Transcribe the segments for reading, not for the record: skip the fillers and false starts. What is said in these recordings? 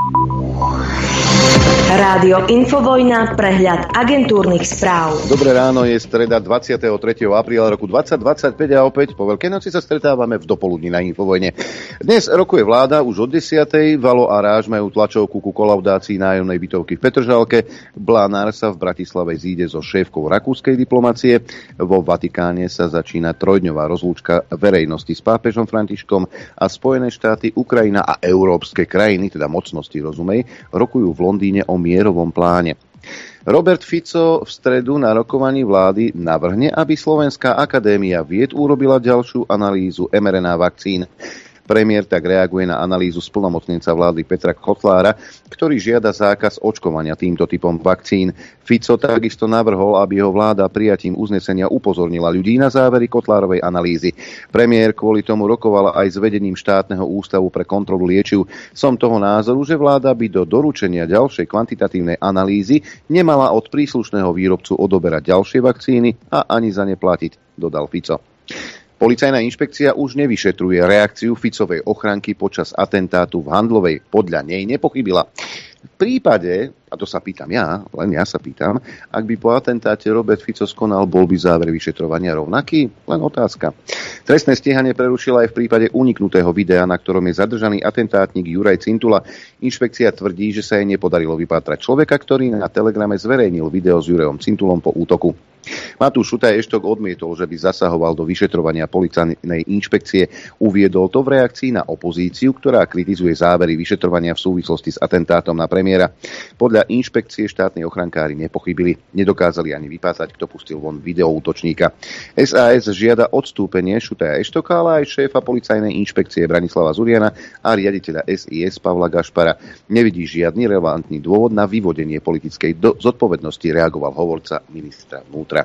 Rádio Infovojna, prehľad agentúrnych správ. Dobré ráno, je streda 23. apríla roku 2025 a opäť po Veľkej noci sa stretávame v dopoludní na Infovojne. Dnes rokuje vláda už od 10. Valo a Ráž majú tlačovku ku kolaudácii nájomnej bytovky v Petržalke. Blanár sa v Bratislave zíde so šéfkou rakúskej diplomacie. Vo Vatikáne sa začína trojdňová rozlúčka verejnosti s pápežom Františkom a Spojené štáty, Ukrajina a európske krajiny, teda mocnosti, rozumej, rokujú v Londýne o mierovom pláne. Robert Fico v stredu na rokovaní vlády navrhne, aby Slovenská akadémia vied urobila ďalšiu analýzu mRNA vakcín. Premiér tak reaguje na analýzu splnomocnenca vlády Petra Kotlára, ktorý žiada zákaz očkovania týmto typom vakcín. Fico takisto navrhol, aby jeho vláda prijatím uznesenia upozornila ľudí na závery Kotlárovej analýzy. Premiér kvôli tomu rokoval aj s vedením štátneho ústavu pre kontrolu liečiv. Som toho názoru, že vláda by do doručenia ďalšej kvantitatívnej analýzy nemala od príslušného výrobcu odoberať ďalšie vakcíny a ani za ne platiť, dodal Fico. Policajná inšpekcia už nevyšetruje reakciu Ficovej ochranky počas atentátu v Handlovej. Podľa nej nepochybila. V prípade, a to sa pýtam ja, len ja sa pýtam, ak by po atentáte Robert Fico skonal, bol by záver vyšetrovania rovnaký? Len otázka. Trestné stíhanie prerušila aj v prípade uniknutého videa, na ktorom je zadržaný atentátnik Juraj Cintula. Inšpekcia tvrdí, že sa jej nepodarilo vypátrať človeka, ktorý na Telegrame zverejnil video s Jurajom Cintulom po útoku. Matúš Šutaj Eštok odmietol, že by zasahoval do vyšetrovania policajnej inšpekcie. Uviedol to v reakcii na opozíciu, ktorá kritizuje závery vyšetrovania v súvislosti s atentátom na premiéra. Podľa inšpekcie štátni ochrankári nepochybili, nedokázali ani vypátrať, kto pustil von video útočníka. SAS žiada odstúpenie Šutaja Eštoka, ale aj šéfa policajnej inšpekcie Branislava Zuriana a riaditeľa SIS Pavla Gašpara. Nevidí žiadny relevantný dôvod na vyvodenie politickej zodpovednosti, reagoval hovorca ministra vnútra.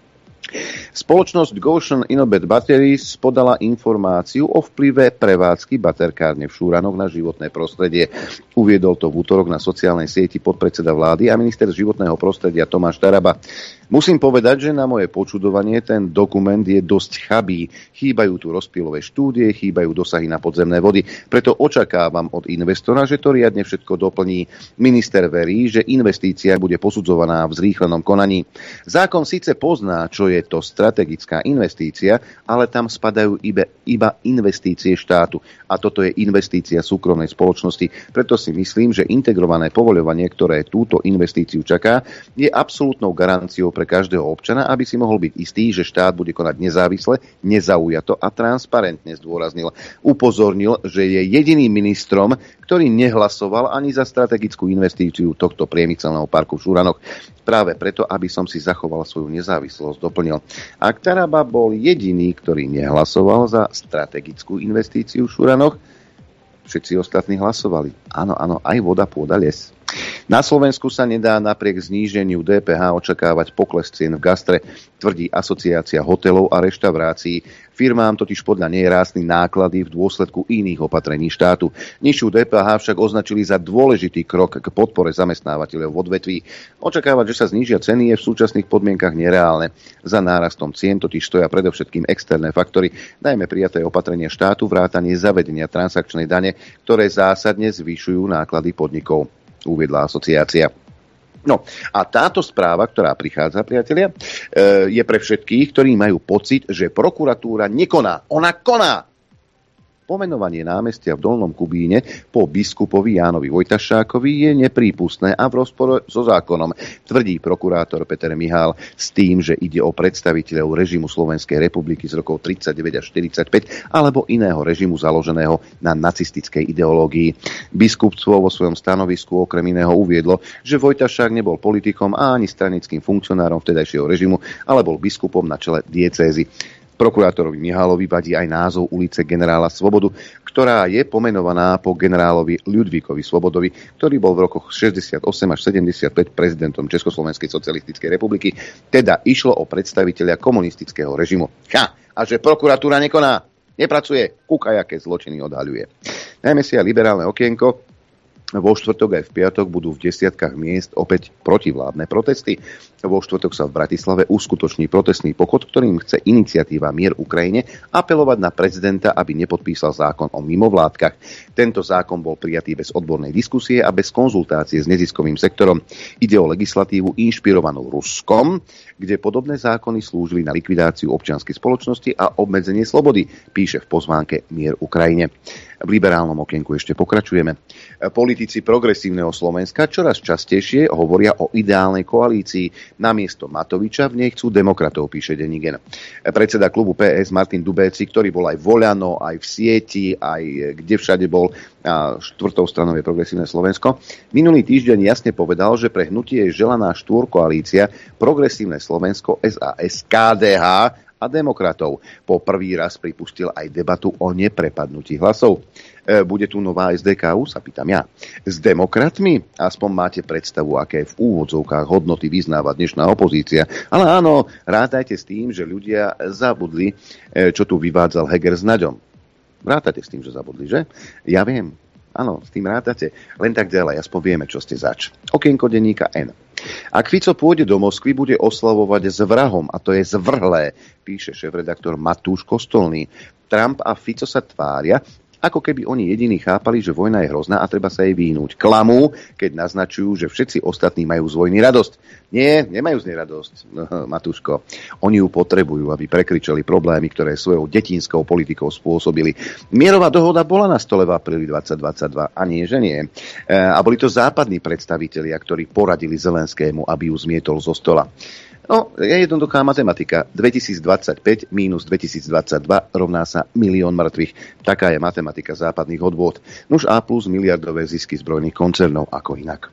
Spoločnosť Gotion Innobed Batteries podala informáciu o vplyve prevádzky baterkárne v Šúranoch na životné prostredie. Uviedol to v útorok na sociálnej sieti podpredseda vlády a minister životného prostredia Tomáš Taraba. Musím povedať, že na moje počudovanie ten dokument je dosť chabý. Chýbajú tu rozptylové štúdie, chýbajú dosahy na podzemné vody. Preto očakávam od investora, že to riadne všetko doplní. Minister verí, že investícia bude posudzovaná v zrýchlenom konaní. Zákon síce pozná, čo je to strategická investícia, ale tam spadajú iba investície štátu. A toto je investícia súkromnej spoločnosti. Preto si myslím, že integrované povoľovanie, ktoré túto investíciu čaká, je absolútnou garanciou pre každého občana, aby si mohol byť istý, že štát bude konať nezávisle, nezaujato a transparentne, zdôraznil. Upozornil, že je jediným ministrom, ktorý nehlasoval ani za strategickú investíciu tohto priemyselného parku v Šúranoch. Práve preto, aby som si zachoval svoju nezávislosť, doplnil. Ak Taraba bol jediný, ktorý nehlasoval za strategickú investíciu v Šúranoch, všetci ostatní hlasovali. Áno, aj voda, pôda, les. Na Slovensku sa nedá napriek zníženiu DPH očakávať pokles cien v gastre, tvrdí Asociácia hotelov a reštaurácií. Firmám totiž podľa nej rástli náklady v dôsledku iných opatrení štátu. Nižšiu DPH však označili za dôležitý krok k podpore zamestnávateľov v odvetví. Očakávať, že sa znížia ceny, je v súčasných podmienkach nereálne. Za nárastom cien totiž stoja predovšetkým externé faktory, najmä prijaté opatrenia štátu, vrátanie zavedenia transakčnej dane, ktoré zásadne zvyšujú náklady podnikov, uviedla asociácia. No a táto správa, ktorá prichádza, priatelia, je pre všetkých, ktorí majú pocit, že prokuratúra nekoná. Ona koná! Pomenovanie námestia v Dolnom Kubíne po biskupovi Jánovi Vojtašákovi je neprípustné a v rozpore so zákonom, tvrdí prokurátor Peter Mihál s tým, že ide o predstaviteľov režimu Slovenskej republiky z rokov 39 až 45 alebo iného režimu založeného na nacistickej ideológii. Biskupstvo vo svojom stanovisku okrem iného uviedlo, že Vojtašák nebol politikom a ani stranickým funkcionárom vtedajšieho režimu, ale bol biskupom na čele diecézy. Prokurátorovi Mihálovi vadí aj názov ulice generála Svobodu, ktorá je pomenovaná po generálovi Ľudvíkovi Svobodovi, ktorý bol v rokoch 68 až 75 prezidentom Československej socialistickej republiky. Teda išlo o predstaviteľa komunistického režimu. A že prokuratúra nekoná, nepracuje, kúkaj, aké zločiny odhaľuje. Najmä si aj liberálne okienko Vo štvrtok aj v piatok budú v desiatkách miest opäť protivládne protesty. Vo štvrtok sa v Bratislave uskutoční protestný pochod, ktorým chce iniciatíva Mier Ukrajine apelovať na prezidenta, aby nepodpísal zákon o mimovládkach. Tento zákon bol prijatý bez odbornej diskusie a bez konzultácie s neziskovým sektorom. Ide o legislatívu inšpirovanú Ruskom, kde podobné zákony slúžili na likvidáciu občianskej spoločnosti a obmedzenie slobody, píše v pozvánke Mier Ukrajine. V liberálnom okienku ešte pokračujeme. Politici progresívneho Slovenska čoraz častejšie hovoria o ideálnej koalícii. Namiesto Matoviča v nej chcú demokratov, píše denník N. Predseda klubu PS Martin Dubéci, ktorý bol aj v Oľano, aj v Sieti, aj kde všade bol, a štvrtou stranou je Progresívne Slovensko, minulý týždeň jasne povedal, že pre hnutie je želaná štvorkoalícia Progresívne Slovensko, SAS, KDH a demokratov. Po prvý raz pripustil aj debatu o neprepadnutí hlasov. Bude tu nová SDKU, sa pýtam ja. S demokratmi? Aspoň máte predstavu, aké v úvodzovkách hodnoty vyznáva dnešná opozícia. Ale áno, rátajte s tým, že ľudia zabudli, čo tu vyvádzal Heger s Naďom. Rátajte s tým, že zabudli, že? Ja viem. Áno, s tým rátate. Len tak ďalej, aspoň vieme, čo ste zač. Okienko denníka N. Ak Fico pôjde do Moskvy, bude oslavovať s vrahom, a to je zvrhlé, píše šéfredaktor Matúš Kostolný. Trump a Fico sa tvária, ako keby oni jediní chápali, že vojna je hrozná a treba sa jej vyhnúť. Klamú, keď naznačujú, že všetci ostatní majú z vojny radosť. Nie, nemajú z nej radosť, Matúško. Oni ju potrebujú, aby prekričali problémy, ktoré svojou detinskou politikou spôsobili. Mierová dohoda bola na stole v apríli 2022, a nie, že nie. A boli to západní predstavitelia, ktorí poradili Zelenskému, aby ju zmietol zo stola. No, je jednoduchá matematika. 2025 minus 2022 rovná sa 1 000 000 mŕtvych. Taká je matematika západných odvôd. Nuž A plus miliardové zisky zbrojných koncernov, ako inak.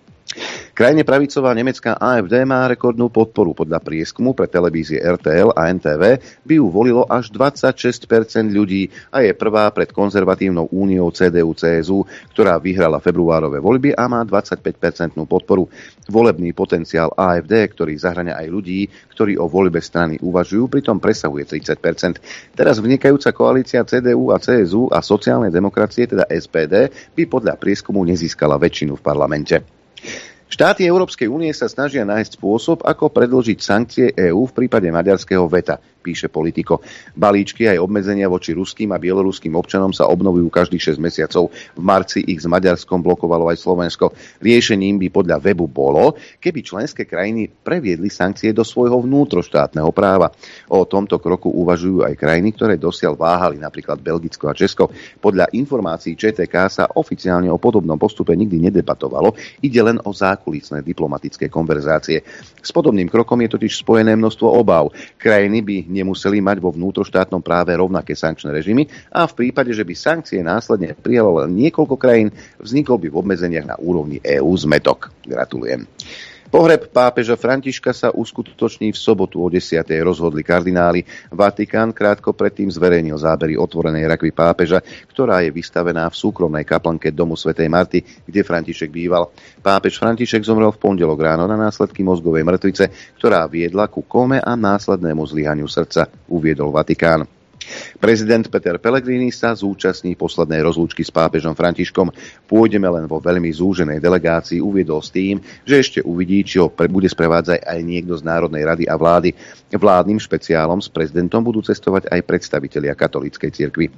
Krajne pravicová nemecká AfD má rekordnú podporu. Podľa prieskumu pre televízie RTL a NTV by ju volilo až 26% ľudí a je prvá pred konzervatívnou úniou CDU-CSU, ktorá vyhrala februárové voľby a má 25% podporu. Volebný potenciál AfD, ktorý zahŕňa aj ľudí, ktorí o voľbe strany uvažujú, pritom presahuje 30%. Teraz vnikajúca koalícia CDU a CSU a sociálnej demokracie, teda SPD, by podľa prieskumu nezískala väčšinu v parlamente. Štáty Európskej únie sa snažia nájsť spôsob, ako predĺžiť sankcie EÚ v prípade maďarského veta, píše Politico. Balíčky aj obmedzenia voči ruským a bieloruským občanom sa obnovujú každých 6 mesiacov. V marci ich s Maďarskom blokovalo aj Slovensko. Riešením by podľa webu bolo, keby členské krajiny previedli sankcie do svojho vnútroštátneho práva. O tomto kroku uvažujú aj krajiny, ktoré dosiaľ váhali, napríklad Belgicko a Česko. Podľa informácií ČTK sa oficiálne o podobnom postupe nikdy nedebatovalo. Ide len o zákulisné diplomatické konverzácie. S podobným krokom je totiž spojené množstvo obáv. Krajiny by nemuseli mať vo vnútroštátnom práve rovnaké sankčné režimy a v prípade, že by sankcie následne prijalo len niekoľko krajín, vznikol by v obmedzeniach na úrovni EÚ zmätok. Gratulujem. Pohreb pápeža Františka sa uskutoční v sobotu o 10:00, rozhodli kardináli. Vatikán krátko predtým zverejnil zábery otvorenej rakvy pápeža, ktorá je vystavená v súkromnej kaplnke domu svätej Marty, kde František býval. Pápež František zomrel v pondelok ráno na následky mozgovej mŕtvice, ktorá viedla ku kóme a následnému zlyhaniu srdca, uviedol Vatikán. Prezident Peter Pellegrini sa zúčastní poslednej rozlúčky s pápežom Františkom. Pôjdeme len vo veľmi zúženej delegácii, uviedol s tým, že ešte uvidí, či ho bude sprevádzať aj niekto z Národnej rady a vlády. Vládnym špeciálom s prezidentom budú cestovať aj predstavitelia katolíckej cirkvi.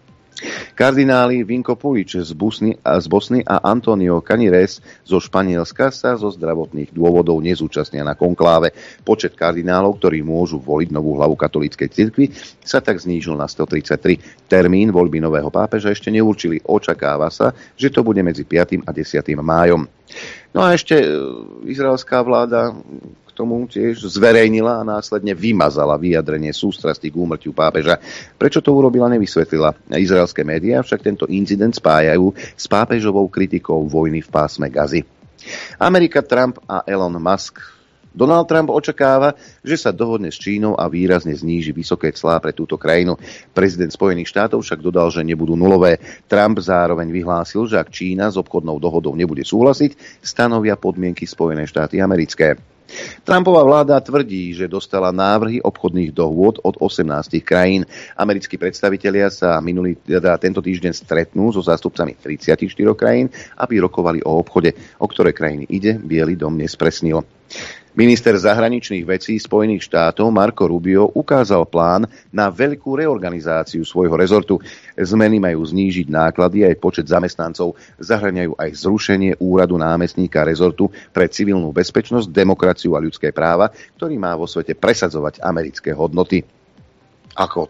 Kardináli Vinko Pulič z Bosny a Antonio Canires zo Španielska sa zo zdravotných dôvodov nezúčastnia na konkláve. Počet kardinálov, ktorí môžu voliť novú hlavu katolíckej cirkvi, sa tak znížil na 133. Termín voľby nového pápeža ešte neurčili. Očakáva sa, že to bude medzi 5. a 10. májom. No a ešte izraelská vláda tomu tiež zverejnila a následne vymazala vyjadrenie sústrasti k úmrtiu pápeža. Prečo to urobila, nevysvetlila. Izraelské médiá však tento incident spájajú s pápežovou kritikou vojny v pásme Gazy. Amerika, Trump a Elon Musk Donald Trump očakáva, že sa dohodne s Čínou a výrazne zníži vysoké clá pre túto krajinu. Prezident Spojených štátov však dodal, že nebudú nulové. Trump zároveň vyhlásil, že ak Čína s obchodnou dohodou nebude súhlasiť, stanovia podmienky Spojené štáty americké. Trumpova vláda tvrdí, že dostala návrhy obchodných dohôd od 18 krajín. Americkí predstavitelia sa tento týždeň stretnú so zástupcami 34 krajín, aby rokovali o obchode. O ktoré krajiny ide, Biely dom nespresnil. Minister zahraničných vecí Spojených štátov Marco Rubio ukázal plán na veľkú reorganizáciu svojho rezortu. Zmeny majú znížiť náklady aj počet zamestnancov. Zahŕňajú aj zrušenie úradu námestníka rezortu pre civilnú bezpečnosť, demokraciu a ľudské práva, ktorý má vo svete presadzovať americké hodnoty. Ako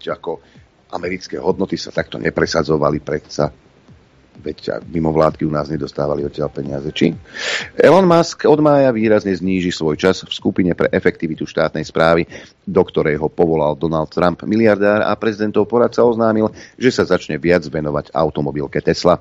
americké hodnoty sa takto nepresadzovali predsa. Veď mimovládky u nás nedostávali odtiaľ peniaze. Či? Elon Musk od mája výrazne zníži svoj čas v skupine pre efektivitu štátnej správy, do ktorej ho povolal Donald Trump. Miliardár a prezidentov poradca oznámil, že sa začne viac venovať automobilke Tesla.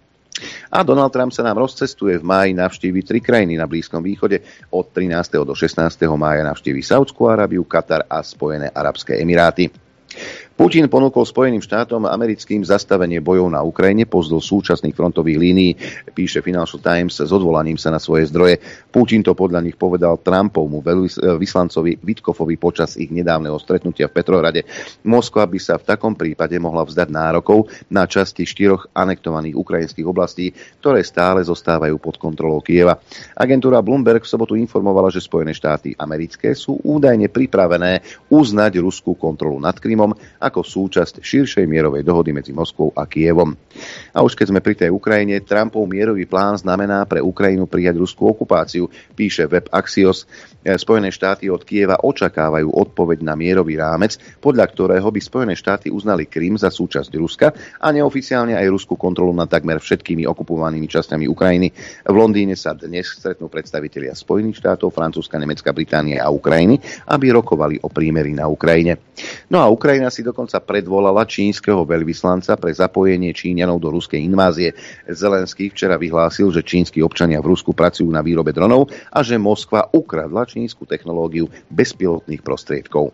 A Donald Trump sa nám rozcestuje. V máji navštívi 3 krajiny na Blízkom východe. Od 13. do 16. mája navštívi Saúdskú Arábiu, Katar a Spojené arabské emiráty. Putin ponúkol Spojeným štátom americkým zastavenie bojov na Ukrajine pozdĺž súčasných frontových línií, píše Financial Times s odvolaním sa na svoje zdroje. Putin to podľa nich povedal Trumpovmu vyslancovi Witkofovi počas ich nedávneho stretnutia v Petrohrade. Moskva by sa v takom prípade mohla vzdať nárokov na časti 4 anektovaných ukrajinských oblastí, ktoré stále zostávajú pod kontrolou Kyjeva. Agentúra Bloomberg v sobotu informovala, že Spojené štáty americké sú údajne pripravené uznať ruskú kontrolu nad Krymom ako súčasť širšej mierovej dohody medzi Moskvou a Kyjevom. A už keď sme pri tej Ukrajine, Trumpov mierový plán znamená pre Ukrajinu prijať ruskú okupáciu, píše web Axios. Spojené štáty od Kyjeva očakávajú odpoveď na mierový rámec, podľa ktorého by Spojené štáty uznali Krym za súčasť Ruska a neoficiálne aj ruskú kontrolu nad takmer všetkými okupovanými časťami Ukrajiny. V Londýne sa dnes stretnú predstavitelia Spojených štátov, Francúzska, Nemecka, Británie a Ukrajiny, aby rokovali o prímeri na Ukrajine. No a Ukrajina si dokonca predvolala čínskeho veľvyslanca pre zapojenie Číňanov do ruskej invázie. Zelenský včera vyhlásil, že čínsky občania v Rusku pracujú na výrobe dronov a že Moskva ukradla čínsku technológiu bezpilotných prostriedkov.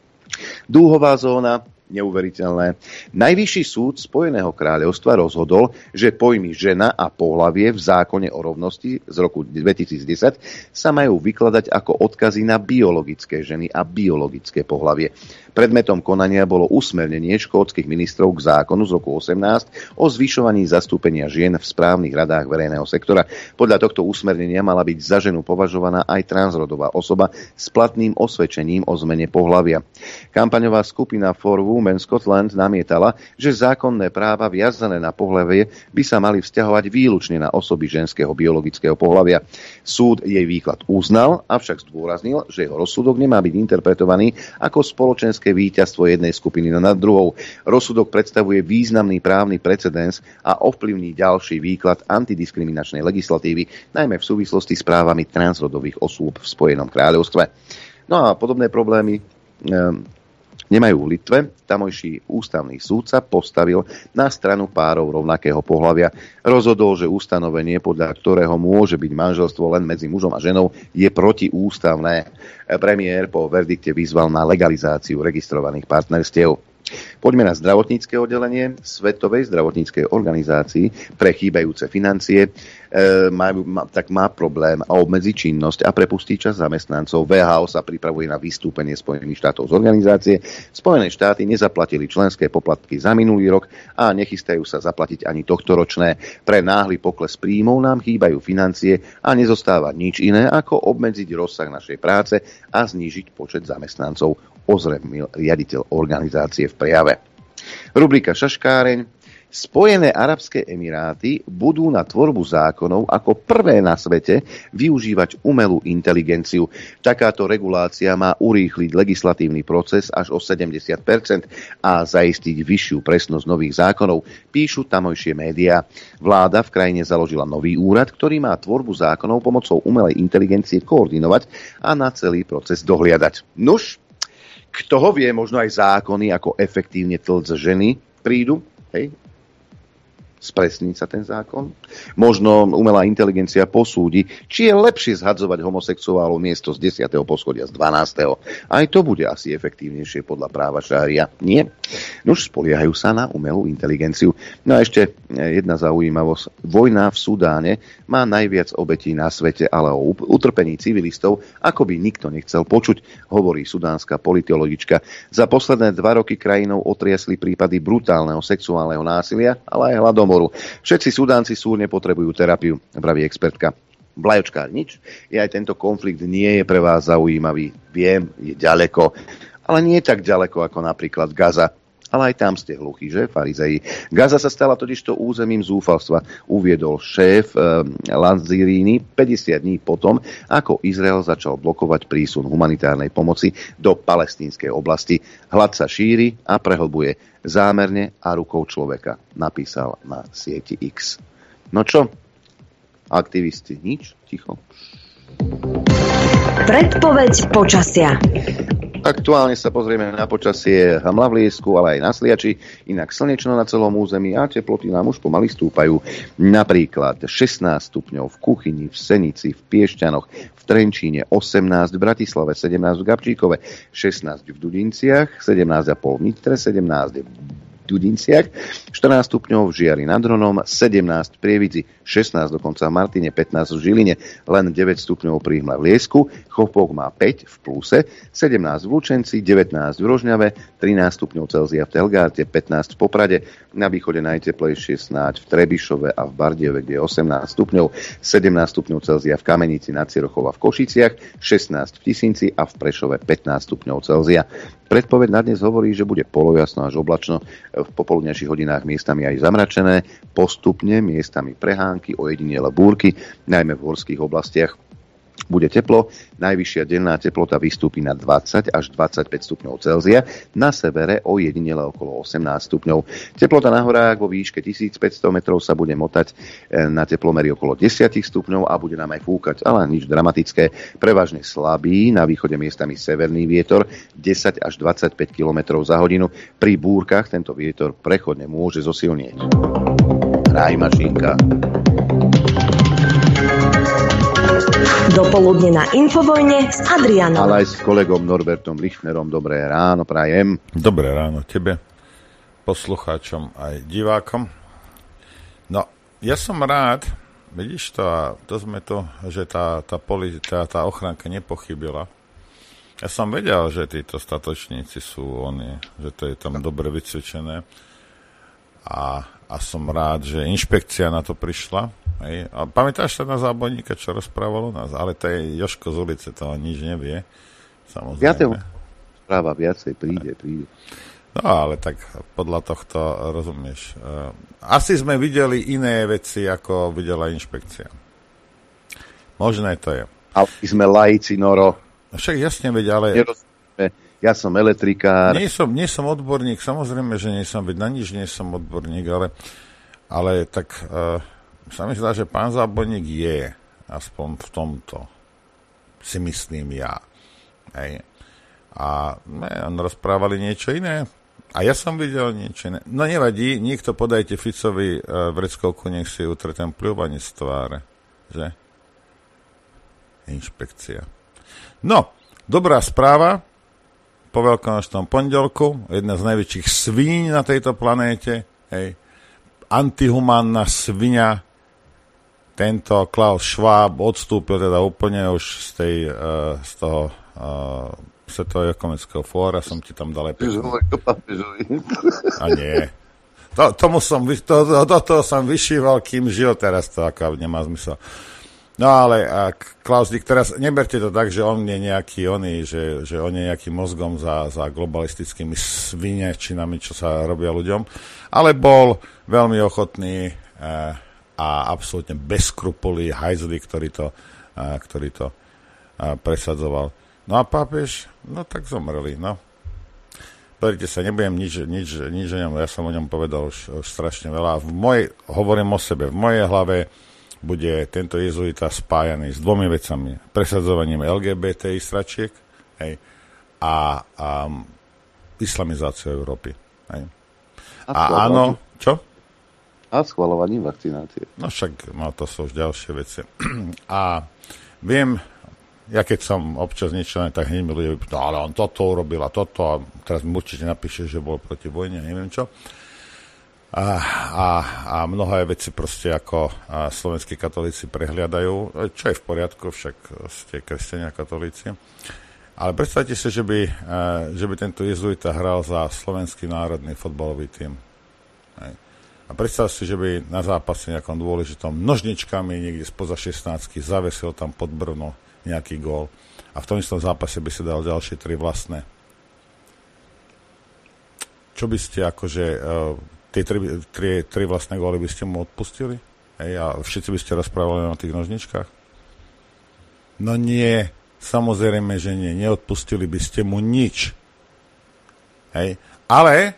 Dúhová zóna, neuveriteľné. Najvyšší súd Spojeného kráľovstva rozhodol, že pojmy žena a pohlavie v zákone o rovnosti z roku 2010 sa majú vykladať ako odkazy na biologické ženy a biologické pohlavie. Predmetom konania bolo usmernenie škótskych ministrov k zákonu z roku 18 o zvyšovaní zastúpenia žien v správnych radách verejného sektora. Podľa tohto usmernenia mala byť za ženu považovaná aj transrodová osoba s platným osvedčením o zmene pohlavia. Kampaňová skupina For Women Scotland namietala, že zákonné práva viazané na pohlavie by sa mali vzťahovať výlučne na osoby ženského biologického pohlavia. Súd jej výklad uznal, avšak zdôraznil, že jeho rozsudok nemá byť interpretovaný ako spoločenské víťazstvo jednej skupiny nad druhou. Rozsudok predstavuje významný právny precedens a ovplyvní ďalší výklad antidiskriminačnej legislatívy, najmä v súvislosti s právami transrodových osôb v Spojenom kráľovstve. No a podobné problémy nemajú v Litve. Tamojší ústavný súd sa postavil na stranu párov rovnakého pohlavia. Rozhodol, že ustanovenie, podľa ktorého môže byť manželstvo len medzi mužom a ženou, je protiústavné. Premiér po verdikte vyzval na legalizáciu registrovaných partnerstiev. Poďme na zdravotnícke oddelenie Svetovej zdravotníckej organizácii pre chýbajúce financie. Má problém a obmedzi činnosť a prepustí časť zamestnancov. WHO sa pripravuje na vystúpenie Spojených štátov z organizácie. Spojené štáty nezaplatili členské poplatky za minulý rok a nechystajú sa zaplatiť ani tohtoročné. Pre náhly pokles príjmov nám chýbajú financie a nezostáva nič iné, ako obmedziť rozsah našej práce a znížiť počet zamestnancov, ozrejmil riaditeľ organizácie v prejave. Rubrika Šaškáreň. Spojené arabské emiráty budú na tvorbu zákonov ako prvé na svete využívať umelú inteligenciu. Takáto regulácia má urýchliť legislatívny proces až o 70% a zaistiť vyššiu presnosť nových zákonov, píšu tamojšie médiá. Vláda v krajine založila nový úrad, ktorý má tvorbu zákonov pomocou umelej inteligencie koordinovať a na celý proces dohliadať. Nuž, kto ho vie, možno aj zákony, ako efektívne tlc ženy prídu, hej? Spresní sa ten zákon? Možno umelá inteligencia posúdi, či je lepšie zhadzovať homosexuálov miesto z 10. poschodia z 12. Aj to bude asi efektívnejšie podľa práva šária. Nie? Nuž spoliehajú sa na umelú inteligenciu. No a ešte jedna zaujímavosť. Vojna v Sudáne má najviac obetí na svete, ale o utrpení civilistov ako by nikto nechcel počuť, hovorí sudánska politologička. Za posledné 2 roky krajinou otriasli prípady brutálneho sexuálneho násilia, ale aj hladomoru. Všetci Sudánci súrne potrebujú terapiu, vraví expertka. Vlajočkár, nič. Aj tento konflikt nie je pre vás zaujímavý. Viem, je ďaleko, ale nie tak ďaleko ako napríklad Gaza. Ale aj tam ste hluchí, že, farizeji? Gaza sa stala totižto územím zúfalstva, uviedol šéf Lanzirini 50 dní potom, ako Izrael začal blokovať prísun humanitárnej pomoci do palestínskej oblasti. Hlad sa šíri a prehlbuje zámerne a rukou človeka, napísal na sieti X. No čo? Aktivisti nič? Ticho. Predpoveď počasia. Aktuálne sa pozrieme na počasie Mlavliesku, ale aj na Sliači, inak slnečno na celom území a teploty nám už pomaly stúpajú. Napríklad 16 stupňov v Kuchyni, v Senici, v Piešťanoch, v Trenčíne, 18 v Bratislave, 17 v Gabčíkove, 16 v Dudinciach, 17,5 v Nitre, 17 v Dudinciach, 14 stupňov v Žiari nad Hronom, 17 v Prievidzi, 16 dokonca v Martine, 15 v Žiline, len 9 stupňov pri Mlavliesku, Chopok má 5 v pluse, 17 v Lučenci, 19 v Rožňave, 13 stupňov Celzia v Telgárte, 15 v Poprade, na východe najteplejšie snáď v Trebišove a v Bardiove, kde je 18 stupňov, 17 stupňov Celzia v Kamenici nad Cirochou a v Košiciach, 16 v Tisinci a v Prešove 15 stupňov Celzia. Predpoveď na dnes hovorí, že bude polojasno až oblačno, v popoludnejších hodinách miestami aj zamračené, postupne miestami prehánky, ojedinele búrky, najmä v horských oblastiach. Bude teplo, najvyššia denná teplota vystúpi na 20 až 25 stupňov Celzia, na severe ojedinele okolo 18 stupňov. Teplota na horách vo výške 1500 metrov sa bude motať na teplomery okolo 10 stupňov a bude nám aj fúkať, ale nič dramatické. Prevažne slabý, na východe miestami severný vietor 10 až 25 km za hodinu. Pri búrkach tento vietor prechodne môže zosilnieť. Ráj mašinka. Dopoludne na Infovojne s Adrianom. Ale aj s kolegom Norbertom Lichnerom. Dobré ráno, prajem. Dobré ráno tebe, poslucháčom aj divákom. No, ja som rád, vidíš to, a to sme to, že tá ochranka nepochybila. Ja som vedel, že títo statočníci sú oni, že to je tam dobre vycvičené. A som rád, že inšpekcia na to prišla. Hej. A pamätáš sa na zábojníka, čo rozprával o nás? Ale to je Jožko z ulice, to nič nevie. Samozrejme. Práva viacej príde. No ale tak podľa tohto rozumieš. Asi sme videli iné veci, ako videla inšpekcia. Možné to je. Ale sme laici, Noro. No však jasne veď, ale... Ja som elektrikár. Nie som odborník, samozrejme, že na nič nie som odborník, ale tak sa mi zdá, že pán zábojník je, aspoň v tomto, si myslím ja. Hej. A on rozprávali niečo iné. A ja som videl niečo iné. No nevadí, niekto podajte Ficovi vreckovku, nech si utre ten pľúvanie z tváre. Že? Inšpekcia. No, dobrá správa. Po veľkonočnom pondelku, jedna z najväčších svíň na tejto planéte, hej, antihumánna sviňa, tento Klaus Schwab odstúpil teda úplne už z toho Svetového ekonomického fóra, som ti tam dal aj A nie. Do toho som vyšíval, kým žil, teraz to ako nemá zmysel. No ale Klaus Dick, teraz neberte to tak, že on je nejaký že on je nejakým mozgom za globalistickými svinečinami, čo sa robia ľuďom, ale bol veľmi ochotný a absolútne bez skrupulí hajzli, ktorý to presadzoval. No a pápež, no tak zomreli, no. Pozrite sa, nebudem nič o ňom, ja som o ňom povedal už strašne veľa. Hovorím o sebe, v mojej hlave bude tento jezuita spájaný s dvomi vecami. Presadzovaním LGBT stračiek, hej, a islamizáciou Európy. Hej. A áno, čo? A schvaľovaním vakcinácie. No však, no to sú už ďalšie veci. A viem, ja keď som občas niečo, tak hneď mi ľudia vypýtajú, ale on toto urobil a toto a teraz mi určite napíše, že bol proti vojne, neviem čo. A mnohé veci proste ako slovenskí katolíci prehliadajú, čo je v poriadku, však ste kresťania katolíci. Ale predstavte si, že by tento jezuita hral za slovenský národný fotbalový tím. Hej. A predstav si, že by na zápase nejakom dôležitom nožničkami niekde spoza 16 zavesil tam pod brvno nejaký gól. A v tom istom zápase by si dal ďalšie 3 vlastné. Čo by ste akože... Tie tri vlastné góly by ste mu odpustili? Hej, a všetci by ste rozprávali na tých nožničkách? No nie, samozrejme, že nie. Neodpustili by ste mu nič. Hej, ale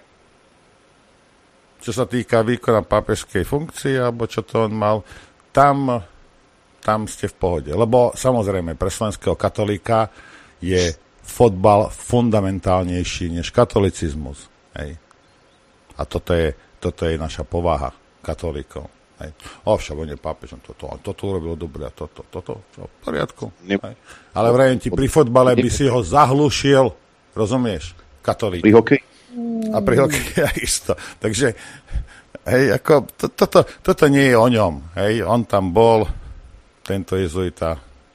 čo sa týka výkona pápežskej funkcie, alebo čo to on mal, tam ste v pohode. Lebo samozrejme, pre slovenského katolíka je fotbal fundamentálnejší než katolicizmus. Hej. A toto je naša povaha katolíkov. Hej. Však on je pápež, toto urobil dobre a toto, v poriadku. Hej. Ale vrajím ti, pri fotbale by si ho zahlušil, rozumieš, katolík. Pri hokeji? A pri hokeji isto. Takže, hej, ako, toto nie je o ňom. Hej. On tam bol, tento jezuita,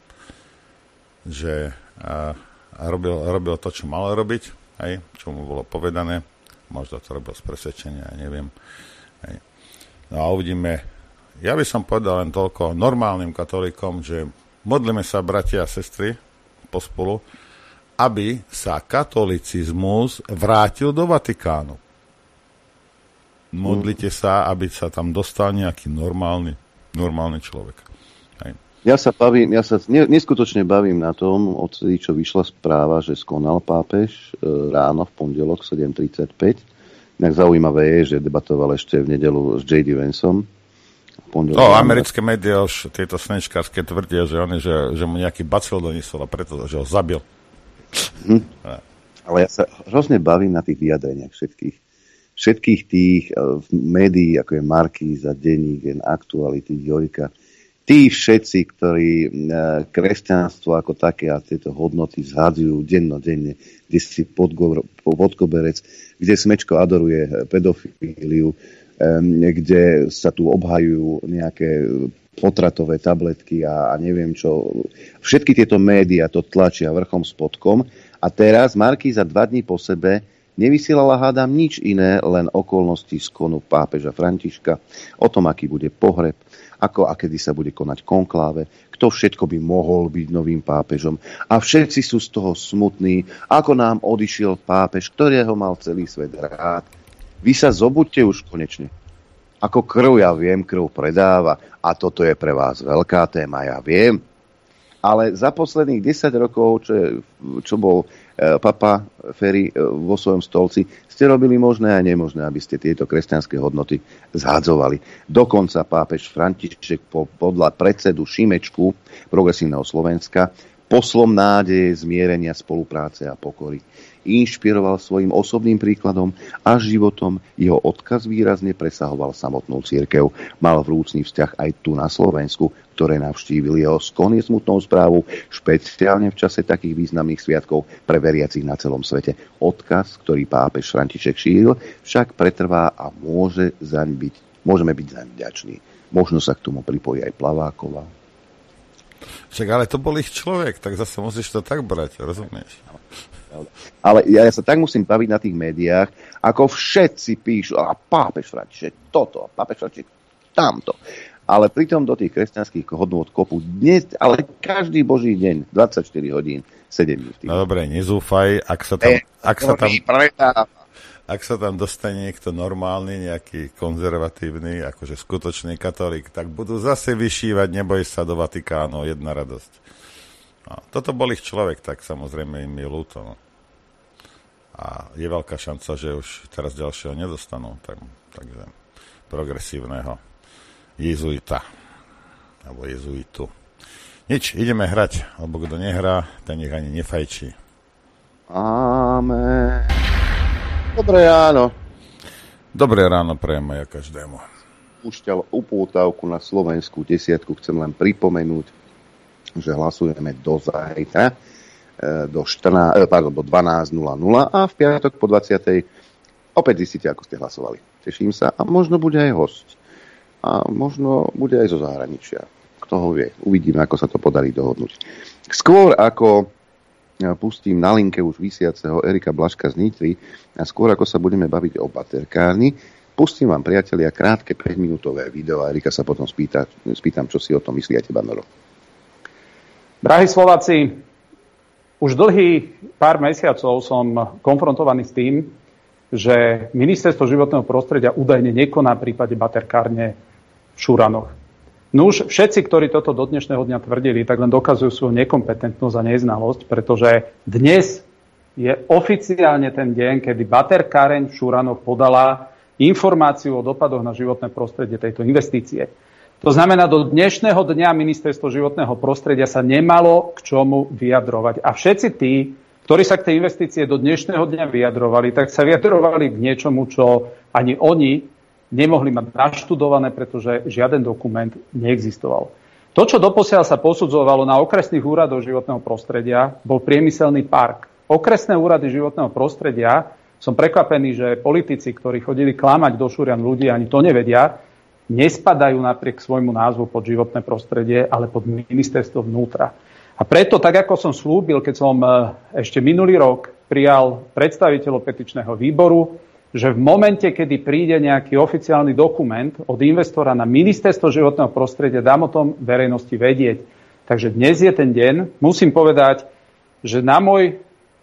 že robil to, čo mal robiť, hej, čo mu bolo povedané. Možno to robil z presvedčenia, ja neviem. Hej. No a uvidíme. Ja by som povedal len toľko normálnym katolíkom, že modlíme sa, bratia a sestry, pospolu, aby sa katolicizmus vrátil do Vatikánu. Modlite sa, aby sa tam dostal nejaký normálny človek. Hej. Ja sa neskutočne bavím na tom, odtedy, čo vyšla správa, že skonal pápež ráno v pondelok 7:35. Inak zaujímavé je, že debatoval ešte v nedeľu s J.D. Vanceom. Americké médiá už tieto slnečkárske tvrdia, že mu nejaký bacil doniesol a preto, že ho zabil. Ale ja sa hrozne bavím na tých vyjadreniach všetkých tých médií, ako je Markíza, Denník, Aktuality, Jojka. Tí všetci, ktorí kresťanstvo ako také a tieto hodnoty zhádzajú dennodenne, kde si pod koberec, kde smečko adoruje pedofíliu, kde sa tu obhajujú nejaké potratové tabletky a neviem čo. Všetky tieto médiá to tlačia vrchom spodkom a teraz Markíza 2 dní po sebe nevysielala, hádam, nič iné, len okolnosti skonu pápeža Františka, o tom, aký bude pohreb, ako a kedy sa bude konať konkláve, kto všetko by mohol byť novým pápežom. A všetci sú z toho smutní, ako nám odišiel pápež, ktorého mal celý svet rád. Vy sa zobuďte už konečne. Ako krv, ja viem, krv predáva a toto je pre vás veľká téma, ja viem. Ale za posledných 10 rokov, čo bol papa Ferry vo svojom stolci, ste robili možné a nemožné, aby ste tieto kresťanské hodnoty zhádzovali. Dokonca pápež František podľa predsedu Šimečku Progresívneho Slovenska poslom nádeje, zmierenia, spolupráce a pokory inšpiroval svojim osobným príkladom a životom. Jeho odkaz výrazne presahoval samotnú cirkev. Mal vrúcný vzťah aj tu na Slovensku, ktoré navštívili. Jeho skon je smutnou správou, špeciálne v čase takých významných sviatkov pre veriacich na celom svete. Odkaz, ktorý pápež František šíril, však pretrvá a môžeme byť zaň vďační. Možno sa k tomu pripojí aj Plaváková. Však ale to bol ich človek, tak zase musíš to tak brať, rozumieš? Ale ja sa tak musím baviť na tých médiách, ako všetci píšu, a pápež František toto, pápež František tamto. Ale pritom do tých kresťanských hodnôt kopu dnes, ale každý boží deň, 24 hodín, 7 dní. No dobre, nezúfaj, ak sa tam dostane niekto normálny, nejaký konzervatívny, akože skutočný katolík, tak budú zase vyšívať, neboj sa do Vatikánu, jedna radosť. No, toto bol ich človek, tak samozrejme im je ľúto. No. A je veľká šanca, že už teraz ďalšieho nedostanú. Takže progresívneho jezuita. Alebo jezuitu. Nič, ideme hrať, lebo kto nehrá, ten nech ani nefajčí. Amen. Dobré ráno. Dobré ráno prejme ja každému. spúšťal upútavku na slovenskú desiatku, chcem len pripomenúť, že hlasujeme do zajtra, do 12.00 a v piatok po 20.00 opäť zistíte, ako ste hlasovali. Teším sa a možno bude aj hosť. A možno bude aj zo zahraničia. Kto ho vie. Uvidíme, ako sa to podarí dohodnúť. Skôr ako pustím na linke už vysiaceho Erika Blažka z Nitry a skôr ako sa budeme baviť o baterkárni, pustím vám, priatelia, krátke 5-minútové video a Erika sa potom spýtam, čo si o tom myslíte, Banoro. Drahí Slováci, už dlhý pár mesiacov som konfrontovaný s tým, že Ministerstvo životného prostredia údajne nekoná v prípade baterkárne v Šuranoch. Nuž, všetci, ktorí toto do dnešného dňa tvrdili, tak len dokazujú svoju nekompetentnosť a neznalosť, pretože dnes je oficiálne ten deň, kedy baterkáreň v Šuranoch podala informáciu o dopadoch na životné prostredie tejto investície. To znamená, do dnešného dňa Ministerstvo životného prostredia sa nemalo k čomu vyjadrovať. A všetci tí, ktorí sa k tej investície do dnešného dňa vyjadrovali, tak sa vyjadrovali k niečomu, čo ani oni nemohli mať naštudované, pretože žiaden dokument neexistoval. To, čo doposiaľ sa posudzovalo na okresných úradoch životného prostredia, bol priemyselný park. Okresné úrady životného prostredia, som prekvapený, že politici, ktorí chodili klamať do Šurian ľudí, ani to nevedia, nespadajú napriek svojmu názvu pod životné prostredie, ale pod ministerstvo vnútra. A preto, tak ako som slúbil, keď som ešte minulý rok prijal predstaviteľov petičného výboru, že v momente, kedy príde nejaký oficiálny dokument od investora na ministerstvo životného prostredia, dám o tom verejnosti vedieť. Takže dnes je ten deň. Musím povedať, že na moje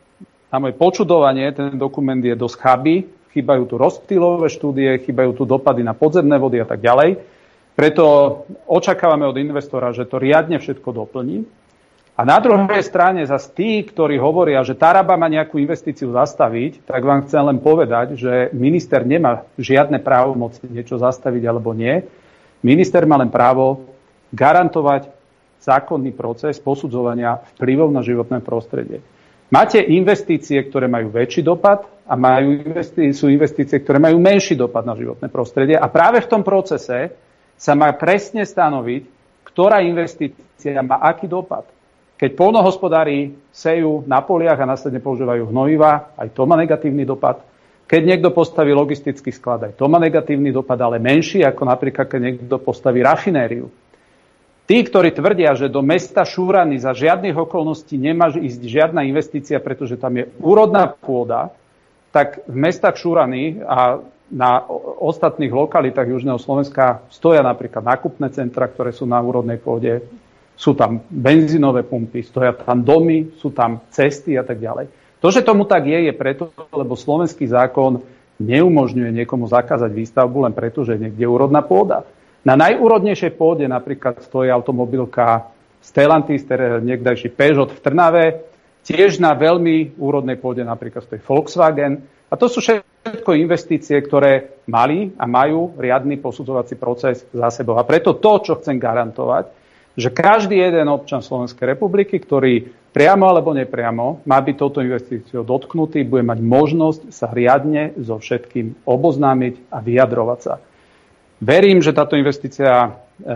počudovanie ten dokument je dosť chabý. Chýbajú tu rozptýlové štúdie, chýbajú tu dopady na podzemné vody a tak ďalej. Preto očakávame od investora, že to riadne všetko doplní. A na druhej strane zase tí, ktorí hovoria, že Taraba má nejakú investíciu zastaviť, tak vám chcem len povedať, že minister nemá žiadne právomoci niečo zastaviť alebo nie. Minister má len právo garantovať zákonný proces posudzovania vplyvov na životné prostredie. Máte investície, ktoré majú väčší dopad a sú investície, ktoré majú menší dopad na životné prostredie. A práve v tom procese sa má presne stanoviť, ktorá investícia má aký dopad. Keď poľnohospodári sejú na poliach a následne používajú hnojiva, aj to má negatívny dopad. Keď niekto postaví logistický sklad, aj to má negatívny dopad, ale menší, ako napríklad, keď niekto postaví rafinériu. Tí, ktorí tvrdia, že do mesta Šurany za žiadnych okolností nemá ísť žiadna investícia, pretože tam je úrodná pôda, tak v mestách Šurany a na ostatných lokalitách Južného Slovenska stoja napríklad nákupné centra, ktoré sú na úrodnej pôde, sú tam benzínové pumpy, stoja tam domy, sú tam cesty a tak ďalej. To, že tomu tak je preto, lebo slovenský zákon neumožňuje niekomu zakázať výstavbu len preto, že je niekde úrodná pôda. Na najúrodnejšej pôde napríklad stojí automobilka Stellantis, niekdajší Peugeot v Trnave, tiež na veľmi úrodnej pôde napríklad stojí Volkswagen. A to sú všetko investície, ktoré mali a majú riadny posudzovací proces za sebou. A preto to, čo chcem garantovať, že každý jeden občan Slovenskej republiky, ktorý priamo alebo nepriamo má byť touto investíciou dotknutý, bude mať možnosť sa riadne so všetkým oboznámiť a vyjadrovať sa. Verím, že táto investícia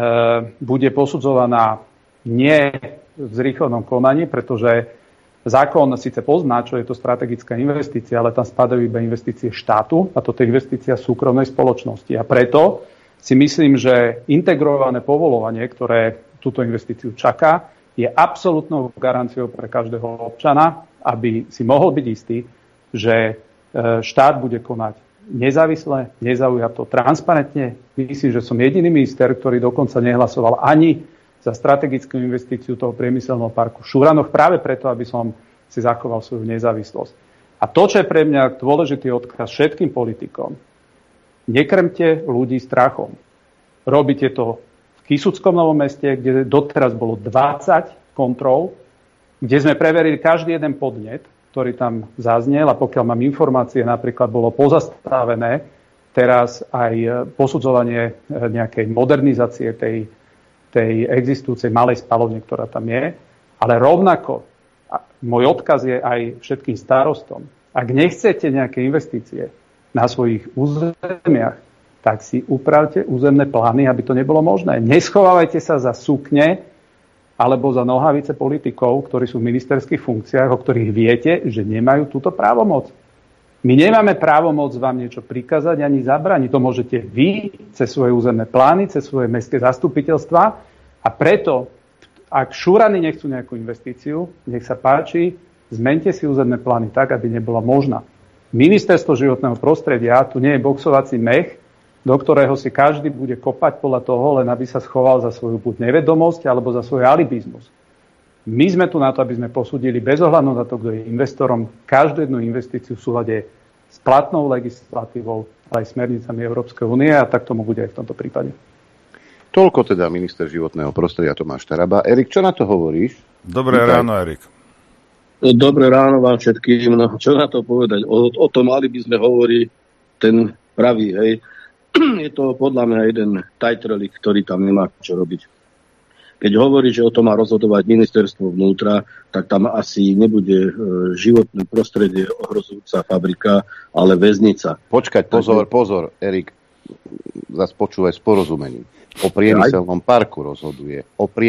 bude posudzovaná nie v zrýchlenom konaní, pretože zákon síce pozná, čo je to strategická investícia, ale tam spadajú iba investície štátu a toto je investícia súkromnej spoločnosti. A preto si myslím, že integrované povoľovanie, ktoré túto investíciu čaká, je absolútnou garanciou pre každého občana, aby si mohol byť istý, že štát bude konať nezávisle, nezaujato, transparentne. Myslím, že som jediný minister, ktorý dokonca nehlasoval ani za strategickú investíciu toho priemyselného parku v Šuranoch, práve preto, aby som si zachoval svoju nezávislosť. A to, čo je pre mňa dôležitý odkaz všetkým politikom, nekrmte ľudí strachom. Robíte to v Kisuckom Novom Meste, kde doteraz bolo 20 kontrol, kde sme preverili každý jeden podnet, ktorý tam zaznel, a pokiaľ mám informácie, napríklad bolo pozastavené teraz aj posudzovanie nejakej modernizácie tej existujúcej malej spalovne, ktorá tam je. Ale rovnako, môj odkaz je aj všetkým starostom. Ak nechcete nejaké investície na svojich územiach, tak si upravte územné plány, aby to nebolo možné. Neschovávajte sa za sukne alebo za nohavice politikov, ktorí sú v ministerských funkciách, o ktorých viete, že nemajú túto právomoc. My nemáme právomoc vám niečo prikázať ani zabraniť. To môžete vy cez svoje územné plány, cez svoje mestské zastupiteľstva a preto, ak šúrany nechcú nejakú investíciu, nech sa páči, zmente si územné plány tak, aby nebola možná. Ministerstvo životného prostredia, tu nie je boxovací mech, do ktorého si každý bude kopať podľa toho, len aby sa schoval za svoju buď nevedomosť alebo za svoj alibizmus. My sme tu na to, aby sme posúdili bez ohľadu na to, kto je investorom, každú jednu investíciu v súlade s platnou legislatívou, ale aj smernicami Európskej únie a tak tomu bude aj v tomto prípade. Toľko teda minister životného prostredia Tomáš Taraba. Erik, čo na to hovoríš? Dobré ráno, Erik. Dobré ráno vám všetkým. No, čo na to povedať? O tom alibizme hovorí ten pravý, hej. Je to podľa mňa jeden tajtrelik, ktorý tam nemá čo robiť. Keď hovorí, že o tom má rozhodovať ministerstvo vnútra, tak tam asi nebude životné prostredie ohrozujúca fabrika, ale väznica. Počkať, pozor, Erik, zase počúvaj s porozumením. O priemyselnom parku rozhoduje.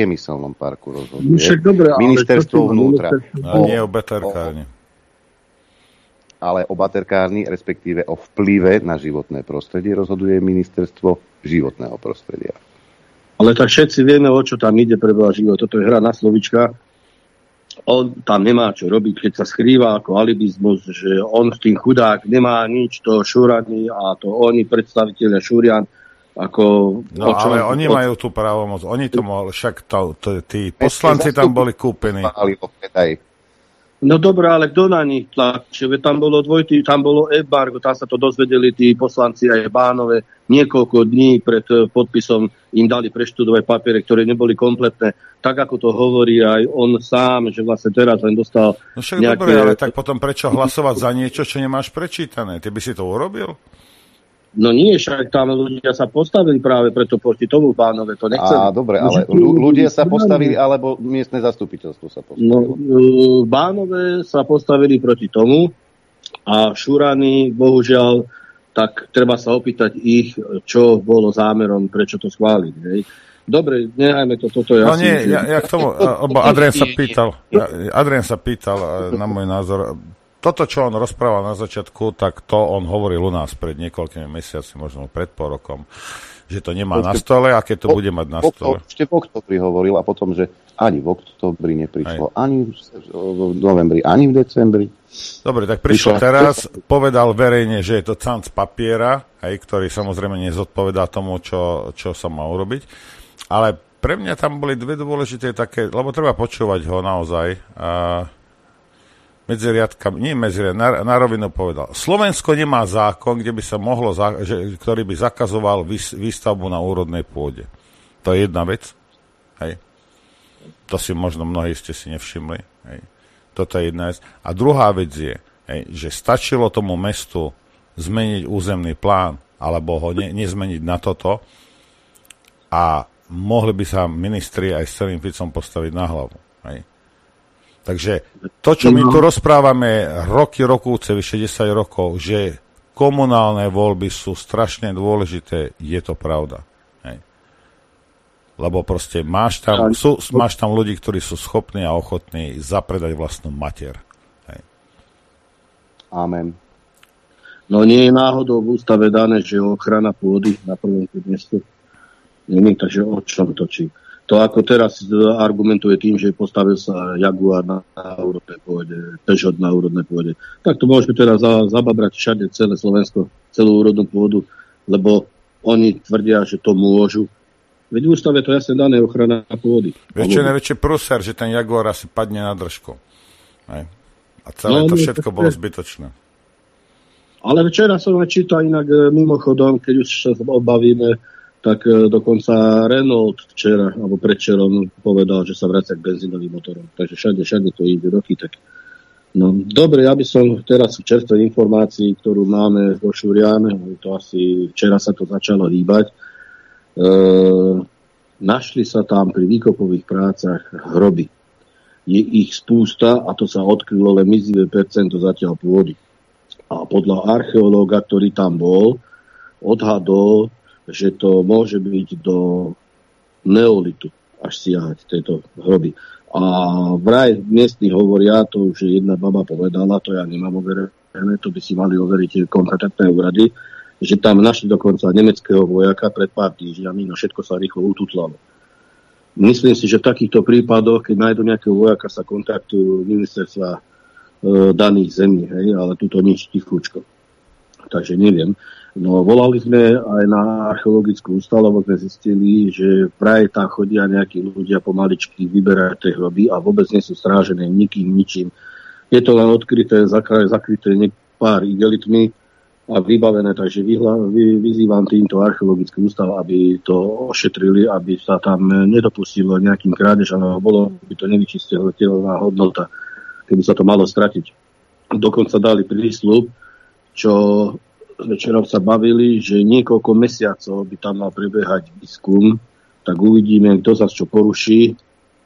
Však dobre, ministerstvo vnútra. No, nie o baterkárni. Ale o baterkárni, respektíve o vplyve na životné prostredie rozhoduje ministerstvo životného prostredia. Ale tak všetci vieme, o čo tam ide pre Boha život. Toto je hra na slovička. On tam nemá čo robiť, keď sa skrýva ako alibizmus, že on s tým chudák nemá nič, to šúraní a to oni, predstavitelia šúrian, ako... No, ale oni majú tú právomoc. Oni to mohli, však tí poslanci tam boli kúpení. No dobré, ale kto na nich tlačí? Tam bolo tam bolo embargo, tam sa to dozvedeli tí poslanci aj Bánové. Niekoľko dní pred podpisom im dali preštudovať papiere, ktoré neboli kompletné. Tak ako to hovorí aj on sám, že vlastne teraz len dostal no však nejaké... Dobre, ale tak potom prečo hlasovať za niečo, čo nemáš prečítané? Ty by si to urobil? No nie, však tam ľudia sa postavili práve preto proti tomu Bánové, to nechceli. Dobre, ale ľudia sa postavili, alebo miestne zastupiteľstvo sa postavilo? No, Bánové sa postavili proti tomu a šúrani, bohužiaľ, tak treba sa opýtať ich, čo bolo zámerom, prečo to schváliť. Hej. Dobre, nehajme to, toto je no asi... No nie, ja k tomu, Adrian sa pýtal na môj názor. Toto, čo on rozprával na začiatku, tak to on hovoril u nás pred niekoľkými mesiacmi, možno pred pol rokom, že to nemá na stole a keď to bude mať na stole. Ešte v oktobri hovoril a potom, že ani v oktobri neprišlo, ani v novembri, ani v decembri. Dobre, tak prišlo teraz, povedal verejne, že je to canc papiera, ktorý samozrejme nezodpovedá tomu, čo sa má urobiť. Ale pre mňa tam boli dve dôležité také, lebo treba počúvať ho naozaj. Medzi riadkami, na rovinu povedal. Slovensko nemá zákon, kde by sa mohlo, ktorý by zakazoval výstavbu na úrodnej pôde. To je jedna vec. Hej. To si možno mnohí ste si nevšimli. Hej. Toto je jedna vec. A druhá vec je, že stačilo tomu mestu zmeniť územný plán, alebo ho nezmeniť na toto a mohli by sa ministri aj s celým Ficom postaviť na hlavu. Hej. Takže to, čo my tu rozprávame rokúce, vyše 10 rokov, že komunálne voľby sú strašne dôležité, je to pravda. Hej. Lebo proste máš tam ľudí, ktorí sú schopní a ochotní zapredať vlastnú mater. Hej. Amen. No nie je náhodou v ústave dané, že ochrana pôdy na prvom miestu. Neviem, takže o čom točí. To ako teraz argumentuje tým, že postavil sa Jaguar na úrodnej pôde, Peugeot na úrodnej pôde. Tak to môžeme teraz zababrať všade celé Slovensko, celú úrodnú pôdu, lebo oni tvrdia, že to môžu. Veď v ústave to jasne dané ochrana pôdy. Vieš, čo je najväčší prúser, že ten Jaguar asi padne na držku. Hej. A celé to všetko bolo zbytočné. Ale včera som čítal inak mimochodom, keď už sa obavíme, tak dokonca Renault včera, alebo predčerom povedal, že sa vracia k benzínovým motorom. Takže všade to ide roky. Tak. No, dobre, ja by som teraz v čerstvej informácii, ktorú máme vo Šúriane, to asi včera sa to začalo hýbať, našli sa tam pri výkopových prácach hroby. Je ich spústa a to sa odkrylo len mizivé percento zatiaľ pôdy. A podľa archeológa, ktorý tam bol, odhadol, že to môže byť do neolitu až siahať tieto hroby. A vraj miestni hovoria, to už jedna baba povedala, to ja nemám overené, to by si mali overiť kompetentné úrady, že tam našli dokonca nemeckého vojaka pred pár týždňami, no všetko sa rýchlo ututlalo. Myslím si, že v takýchto prípadoch, keď nájdu nejakého vojaka, sa kontaktujú ministerstva daných zemí, hej, ale tuto nič tichúčko. Takže neviem. No, volali sme aj na archeologickú ústav, lebo sme zistili, že vraj tam chodia nejakí ľudia pomaličky vyberať tie hroby a vôbec nie sú strážené nikým, ničím. Je to len odkryté, zakryté pár igelitmi a vybavené, takže vyzývam týmto archeologický ústav, aby to ošetrili, aby sa tam nedopustilo nejakým krádežom, alebo bolo by to nevyčistiteľná hodnota, keby sa to malo stratiť. Dokonca dali prísľub, čo večerom sa bavili, že niekoľko mesiacov by tam mal prebiehať výskum, tak uvidíme, kto zase čo poruší,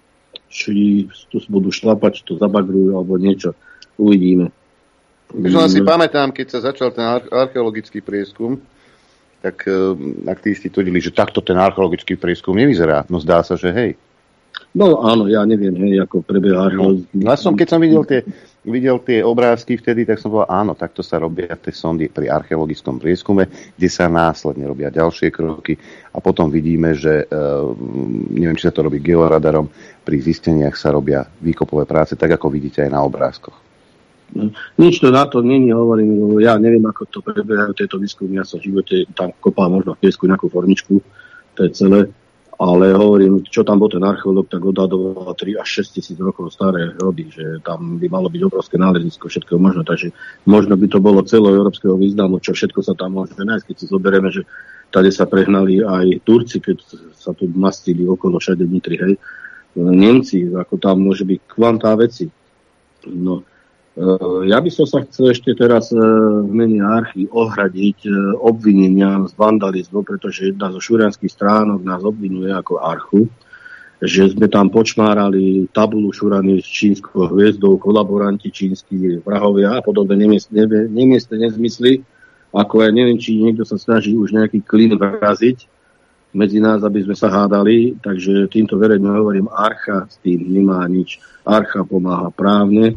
či tu budú šlapať, či to zabagrujú, alebo niečo. Uvidíme. Už si pamätám, keď sa začal ten archeologický prieskum, tak ak tí istí tvrdili, že takto ten archeologický prieskum nevyzerá. No zdá sa, že hej. No áno, ja neviem, ako prebieha archeologický. No, keď som videl tie obrázky vtedy, tak som povedal, áno, takto sa robia tie sondy pri archeologickom prieskume, kde sa následne robia ďalšie kroky a potom vidíme, že neviem, či sa to robí georadarom, pri zisteniach sa robia výkopové práce, tak ako vidíte aj na obrázkoch. Nič to na to není, hovorím, ja neviem, ako to prebiehajú tieto výskumy, ja som v živote tam kopal možno v piesku nejakú formičku, to je celé. Ale hovorím, čo tam bol ten archeológ, tak odhadoval 3 až 6 tisíc rokov staré hroby, že tam by malo byť obrovské nálezisko, všetko možno, takže možno by to bolo celoeurópskeho významu, čo všetko sa tam môže nájsť, keď si zoberieme, že tady sa prehnali aj Turci, keď sa tu mastili okolo všade Nitry, hej, Nemci, ako tam môže byť kvantá veci. No, ja by som sa chcel ešte teraz v mene archy ohradiť obvinenia z vandalizmu, pretože jedna zo šurianských stránok nás obvinuje ako archu, že sme tam počmárali tabulu šurany s čínskou hviezdou, kolaboranti čínsky, vrahovia a podobne nemiestne nezmysly, ako aj neviem, či niekto sa snaží už nejaký klin vraziť medzi nás, aby sme sa hádali, takže týmto verejne hovorím, archa s tým nemá nič. Archa pomáha právne,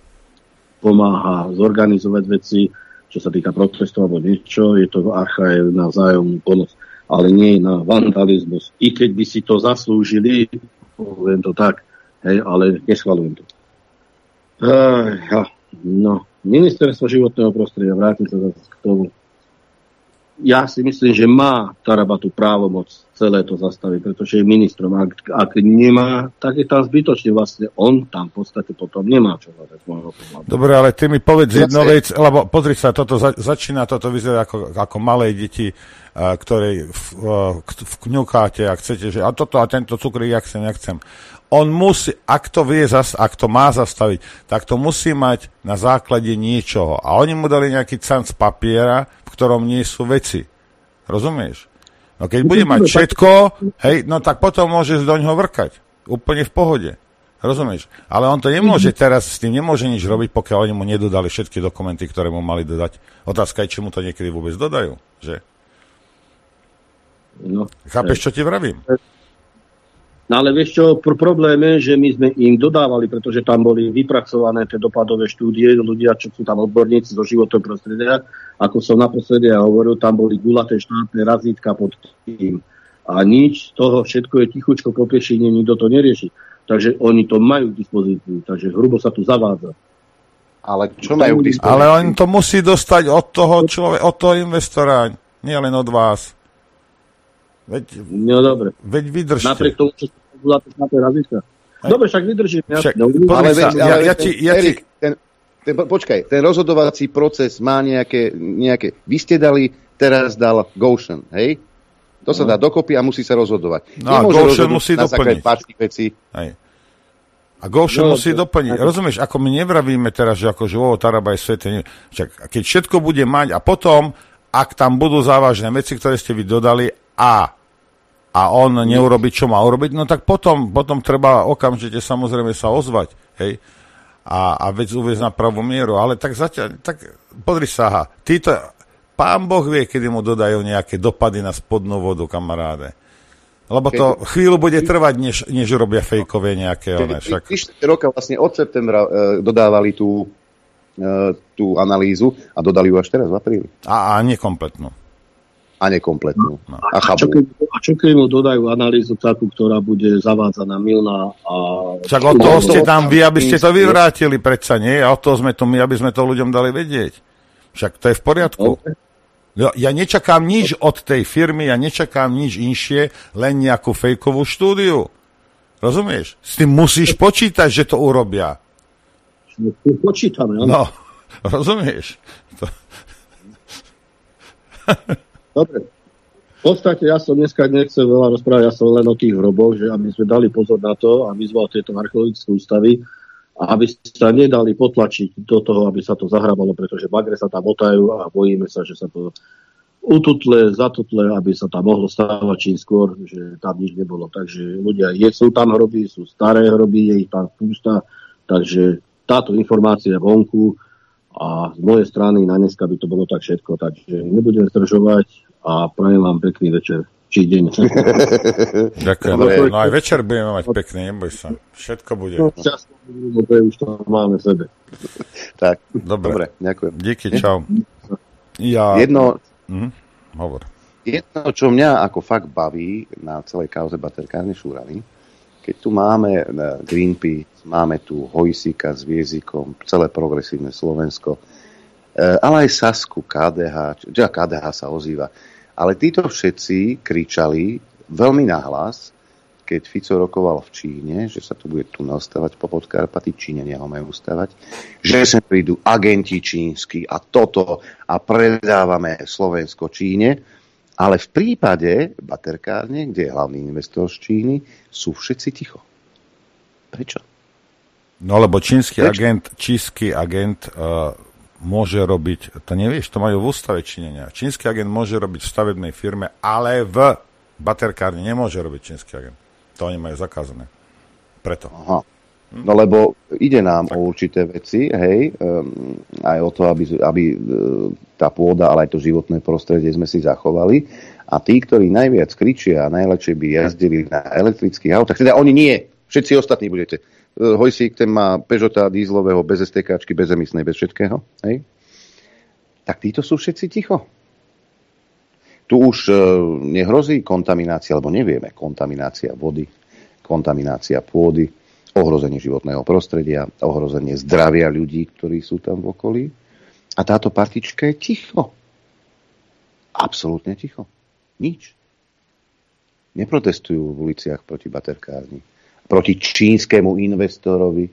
pomáha zorganizovať veci, čo sa týka protestov alebo niečo, je to archa je na vzájomnú pomoc, ale nie na vandalizmus. I keď by si to zaslúžili, poviem to tak, hej, ale neschvaľujem to. No, ministerstvo životného prostredia, vrátim sa zase k tomu. Ja si myslím, že má Tarabatu právomoc celé to zastaviť, pretože je ministrom. Ak nemá, tak je tam zbytočne vlastne. On tam v podstate potom nemá čo hľadať. Dobre, ale ty mi povedz jednu vec, lebo pozri sa, toto začína toto vyzerá ako malé deti, ktoré vkňukáte a chcete, že a toto a tento cukrík, jak nechcem. On musí, ak to má zastaviť, tak to musí mať na základe niečoho. A oni mu dali nejaký canc papiera, v ktorom nie sú veci. Rozumieš? No keď bude mať všetko, hej, no tak potom môžeš do ňoho vrkať. Úplne v pohode. Rozumieš? Ale on to nemôže teraz, s tým nemôže nič robiť, pokiaľ oni mu nedodali všetky dokumenty, ktoré mu mali dodať. Otázka je, či mu to niekedy vôbec dodajú, že? No, chápeš, čo ti vravím? No ale vieš čo, problém je, že my sme im dodávali, pretože tam boli vypracované tie dopadové štúdie, ľudia, čo sú tam odborníci zo životného prostredia, ako som naposledy hovoril, tam boli gulaté štátne razítka pod tým. A nič z toho, všetko je tichučko po piešine, nikto to nerieši. Takže oni to majú k dispozícii, takže hrubo sa tu zavádza. Ale čo majú k dispozícii? Ale on to musí dostať od toho investora, nie len od vás. No dobre. Veď vydržte. Napriek tomu, čo sa na tej razítka. Dobre, však vydržím. Počkaj, ten rozhodovací proces má nejaké... Vy ste dali, teraz dal Goshen, hej? To sa dá dokopy a musí sa rozhodovať. No a Goshen musí doplniť. Hej. A Goshen musí doplniť. Rozumieš, ako my nevravíme teraz, že akože Taraba je sveté. Však keď všetko bude mať a potom, ak tam budú závažné veci, ktoré ste vy dodali a on neurobi, čo má urobiť, no tak potom treba okamžite samozrejme sa ozvať, hej, a vec uviesť na pravú mieru, ale tak zatiaľ, tak podri sa, pán Boh vie, kedy mu dodajú nejaké dopady na spodnú vodu, kamaráde. Lebo to chvíľu bude trvať, než robia fejkové nejaké. Však... 4 roka vlastne od septembra dodávali tú analýzu a dodali ju až teraz v apríli. A nekompletnú. A nekompletnú. No. A čo keď mu dodajú analýzu takú, ktorá bude zavádzaná, mylná a... Však od toho ste tam vy, aby ste to vyvrátili, predsa nie? A od toho sme tu my, aby sme to ľuďom dali vedieť. Však to je v poriadku. Okay. Ja nečakám nič od tej firmy, ja nečakám nič inšie, len nejakú fejkovú štúdiu. Rozumieš? S tým musíš počítať, že to urobia. Počítame, no. Rozumieš? Dobre. V podstate ja som dneska nechcel veľa rozprávať, ja som len o tých hroboch, že aby sme dali pozor na to a vyzval tieto archeologické ústavy, a aby sa nedali potlačiť do toho, aby sa to zahrabalo, pretože bagre sa tam motajú a bojíme sa, že sa to zatutle, aby sa tam mohlo stávať čím skôr, že tam nič nebolo. Takže ľudia, sú tam hroby, sú staré hroby, je ich tam pústa, takže táto informácia je vonku a z mojej strany na dneska by to bolo tak všetko, takže nebudem zdržovať a prajem vám pekný večer. Či deň. Ďakujem. No aj večer budeme mať pekný, neboj sa. Všetko bude. Už to máme v sebe. Tak, dobre, ďakujem. Díky, čau. Hovor. Jedno, čo mňa ako fakt baví na celej kauze baterkárne šúrany, keď tu máme Greenpeace, máme tu Hojsíka s Viezikom, celé progresívne Slovensko, ale aj Sasku, KDH sa ozýva. Ale títo všetci kričali veľmi nahlas, keď Fico rokoval v Číne, že sa tu bude tunel stavať po Podkarpatí, Číňania ho majú stavať, že sem prídu agenti čínsky a toto a predávame Slovensko Číne. Ale v prípade baterkárne, kde je hlavný investor z Číny, sú všetci ticho. Prečo? No lebo čínsky agent môže robiť, to nevieš, to majú v ústave Číňania. Čínsky agent môže robiť v stavebnej firme, ale v baterkárne nemôže robiť čínsky agent. To oni majú zakázané. Preto. Aha. No lebo ide nám o určité veci, hej, aj o to, aby tá pôda, ale aj to životné prostredie sme si zachovali. A tí, ktorí najviac kričia a najlepšie by jazdili na elektrických autách, teda oni nie, všetci ostatní budete. Hojsík, ten má Peugeota dízlového, bez STKčky, bez emisnej, bez všetkého. Hej? Tak títo sú všetci ticho. Tu už nehrozí kontaminácia, alebo nevieme, kontaminácia vody, kontaminácia pôdy, ohrozenie životného prostredia, ohrozenie zdravia ľudí, ktorí sú tam v okolí. A táto partička je ticho. Absolútne ticho. Nič. Neprotestujú v uliciach proti baterkárni. Proti čínskemu investorovi.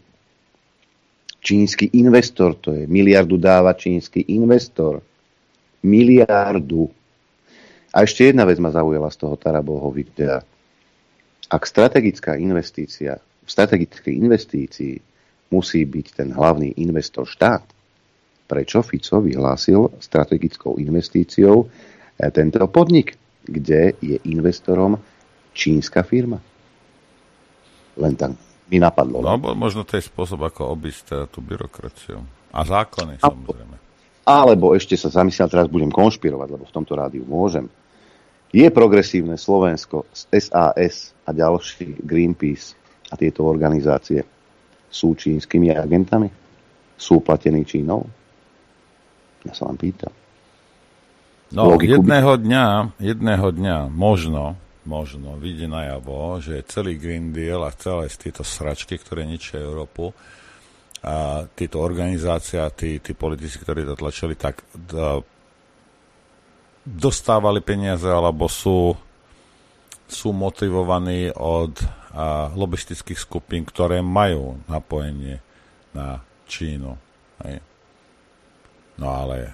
Čínsky investor, to je miliardu dáva čínsky investor. Miliardu. A ešte jedna vec ma zaujala z toho Tarabovho videa. Ak strategická investícia, v strategickej investícii musí byť ten hlavný investor štát, prečo Fico vyhlásil strategickou investíciou tento podnik, kde je investorom čínska firma? Len tam mi napadlo. No, možno to je spôsob, ako obísť tú byrokraciu. A zákony, samozrejme. Alebo ešte sa zamyslel, teraz budem konšpirovať, lebo v tomto rádiu môžem. Je progresívne Slovensko, SAS a ďalší Greenpeace a tieto organizácie sú čínskymi agentami? Sú platení Čínou? Ja sa vám pýtam. No, jedného dňa možno vyjde najavo, že celý Green Deal a celé tieto sračky, ktoré ničia Európu, a títo organizácie a tí politici, ktorí to tlačili, tak dostávali peniaze alebo sú motivovaní od lobistických skupín, ktoré majú napojenie na Čínu. Hej. No ale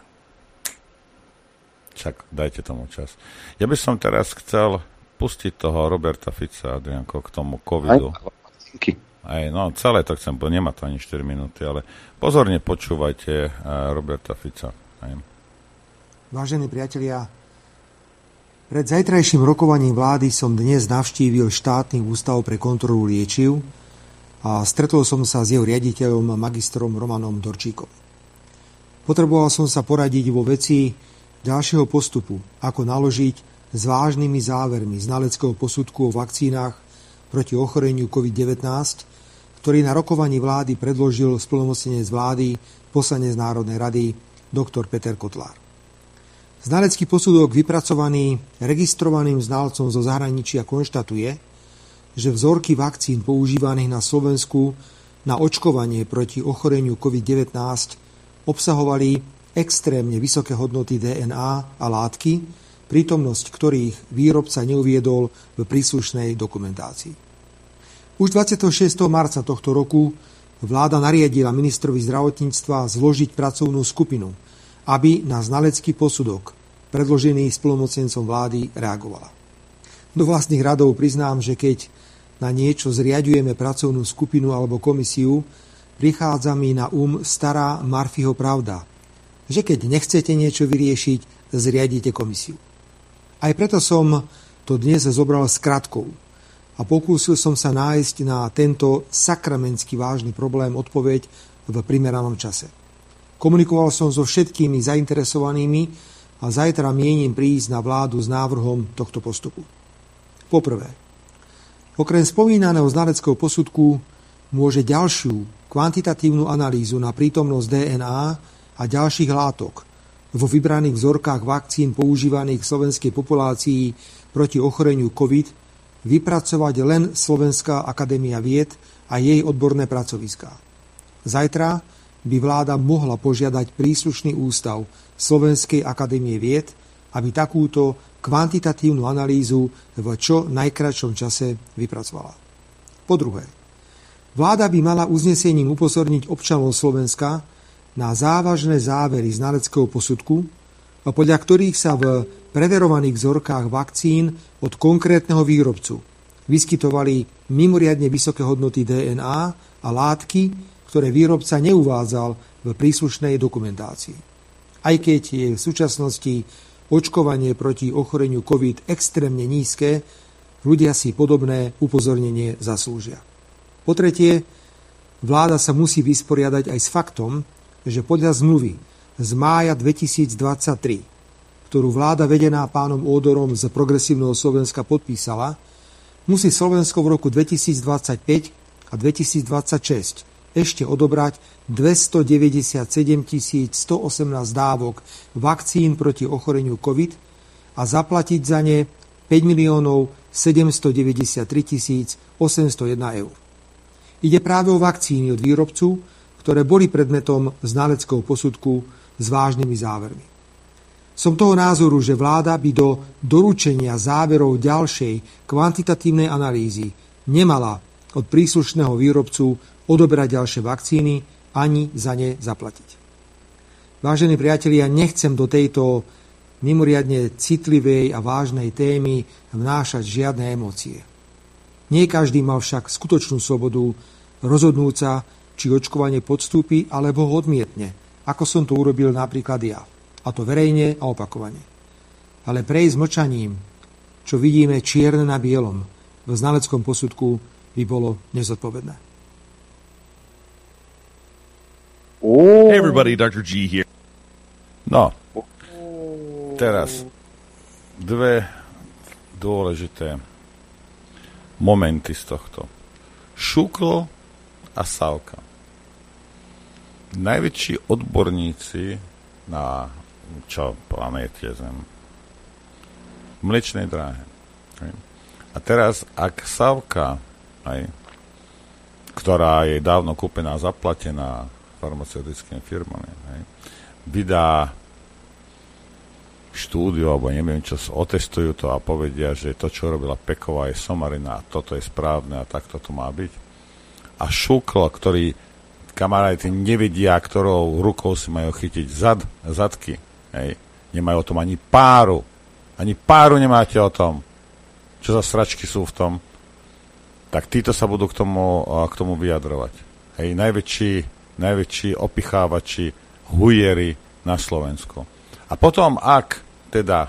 však dajte tomu čas. Ja by som teraz chcel pustiť toho Roberta Fica, Adrianko, k tomu covidu. No, celé to chcem, nemá to ani 4 minúty, ale pozorne počúvajte Roberta Fica. Vážení priatelia, pred zajtrajším rokovaním vlády som dnes navštívil štátny ústav pre kontrolu liečiv a stretol som sa s jeho riaditeľom magistrom Romanom Dorčíkom. Potreboval som sa poradiť vo veci ďalšieho postupu, ako naložiť s vážnymi závermi znaleckého posudku o vakcínach proti ochoreniu COVID-19, ktorý na rokovaní vlády predložil splnomocnenec vlády, poslanec Národnej rady, doktor Peter Kotlár. Znalecký posudok vypracovaný registrovaným znalcom zo zahraničia konštatuje, že vzorky vakcín používaných na Slovensku na očkovanie proti ochoreniu COVID-19 obsahovali extrémne vysoké hodnoty DNA a látky, prítomnosť ktorých výrobca neuviedol v príslušnej dokumentácii. Už 26. marca tohto roku vláda nariadila ministrovi zdravotníctva zložiť pracovnú skupinu, aby na znalecký posudok predložený splnomocnencom vlády reagovala. Do vlastných radov priznám, že keď na niečo zriaďujeme pracovnú skupinu alebo komisiu, prichádza mi na stará Murphyho pravda, že keď nechcete niečo vyriešiť, zriadite komisiu. Aj preto som to dnes zobral skratkou a pokúsil som sa nájsť na tento sakramentsky vážny problém odpoveď v primeranom čase. Komunikoval som so všetkými zainteresovanými a zajtra mienim prísť na vládu s návrhom tohto postupu. Poprvé, okrem spomínaného znaleckého posudku môže ďalšiu kvantitatívnu analýzu na prítomnosť DNA a ďalších látok vo vybraných vzorkách vakcín používaných v slovenskej populácii proti ochoreniu COVID vypracovať len Slovenská akadémia vied a jej odborné pracoviská. Zajtra by vláda mohla požiadať príslušný ústav Slovenskej akadémie vied, aby takúto kvantitatívnu analýzu v čo najkratšom čase vypracovala. Po druhé, vláda by mala uznesením upozorniť občanov Slovenska na závažné závery znaleckého posudku, podľa ktorých sa v preverovaných vzorkách vakcín od konkrétneho výrobcu vyskytovali mimoriadne vysoké hodnoty DNA a látky, ktoré výrobca neuvádzal v príslušnej dokumentácii. Aj keď je v súčasnosti očkovanie proti ochoreniu COVID extrémne nízke, ľudia si podobné upozornenie zaslúžia. Po tretie, vláda sa musí vysporiadať aj s faktom, že podľa zmluvy z mája 2023, ktorú vláda vedená pánom Ódorom z Progresívneho Slovenska podpísala, musí Slovensko v roku 2025 a 2026 ešte odobrať 297 118 dávok vakcín proti ochoreniu COVID a zaplatiť za ne 5 793 801 eur. Ide práve o vakcíny od výrobcu, ktoré boli predmetom znaleckého posudku s vážnymi závermi. Som toho názoru, že vláda by do doručenia záverov ďalšej kvantitatívnej analýzy nemala od príslušného výrobcu odoberať ďalšie vakcíny ani za ne zaplatiť. Vážení priatelia, nechcem do tejto mimoriadne citlivej a vážnej témy vnášať žiadne emócie. Nie každý mal však skutočnú slobodu rozhodnúť sa, či očkovanie podstúpi alebo ho odmietne, ako som to urobil napríklad ja. A to verejne a opakovane. Ale prejsť mlčaním, čo vidíme čierne na bielom v znaleckom posudku, by bolo nezodpovedné. Hey everybody, Dr. G here. No, teraz dve dôležité momenty z tohto. Šukl a Sávka. Najväčší odborníci na planéte Zem. V mliečnej dráhe. A teraz, ak Sávka, ktorá je dávno kúpená, zaplatená farmaceutickými firmami, vydá štúdiu, alebo neviem čo, otestujú to a povedia, že to, čo robila Peková, je somarina a toto je správne a takto to má byť. A Šukl, ktorý kamaráti nevedia, ktorou rukou si majú chytiť zadky, nemajú o tom ani páru nemáte o tom, čo za sračky sú v tom, tak títo sa budú k tomu vyjadrovať. Najväčší opichávači, hujeri na Slovensku. A potom, ak teda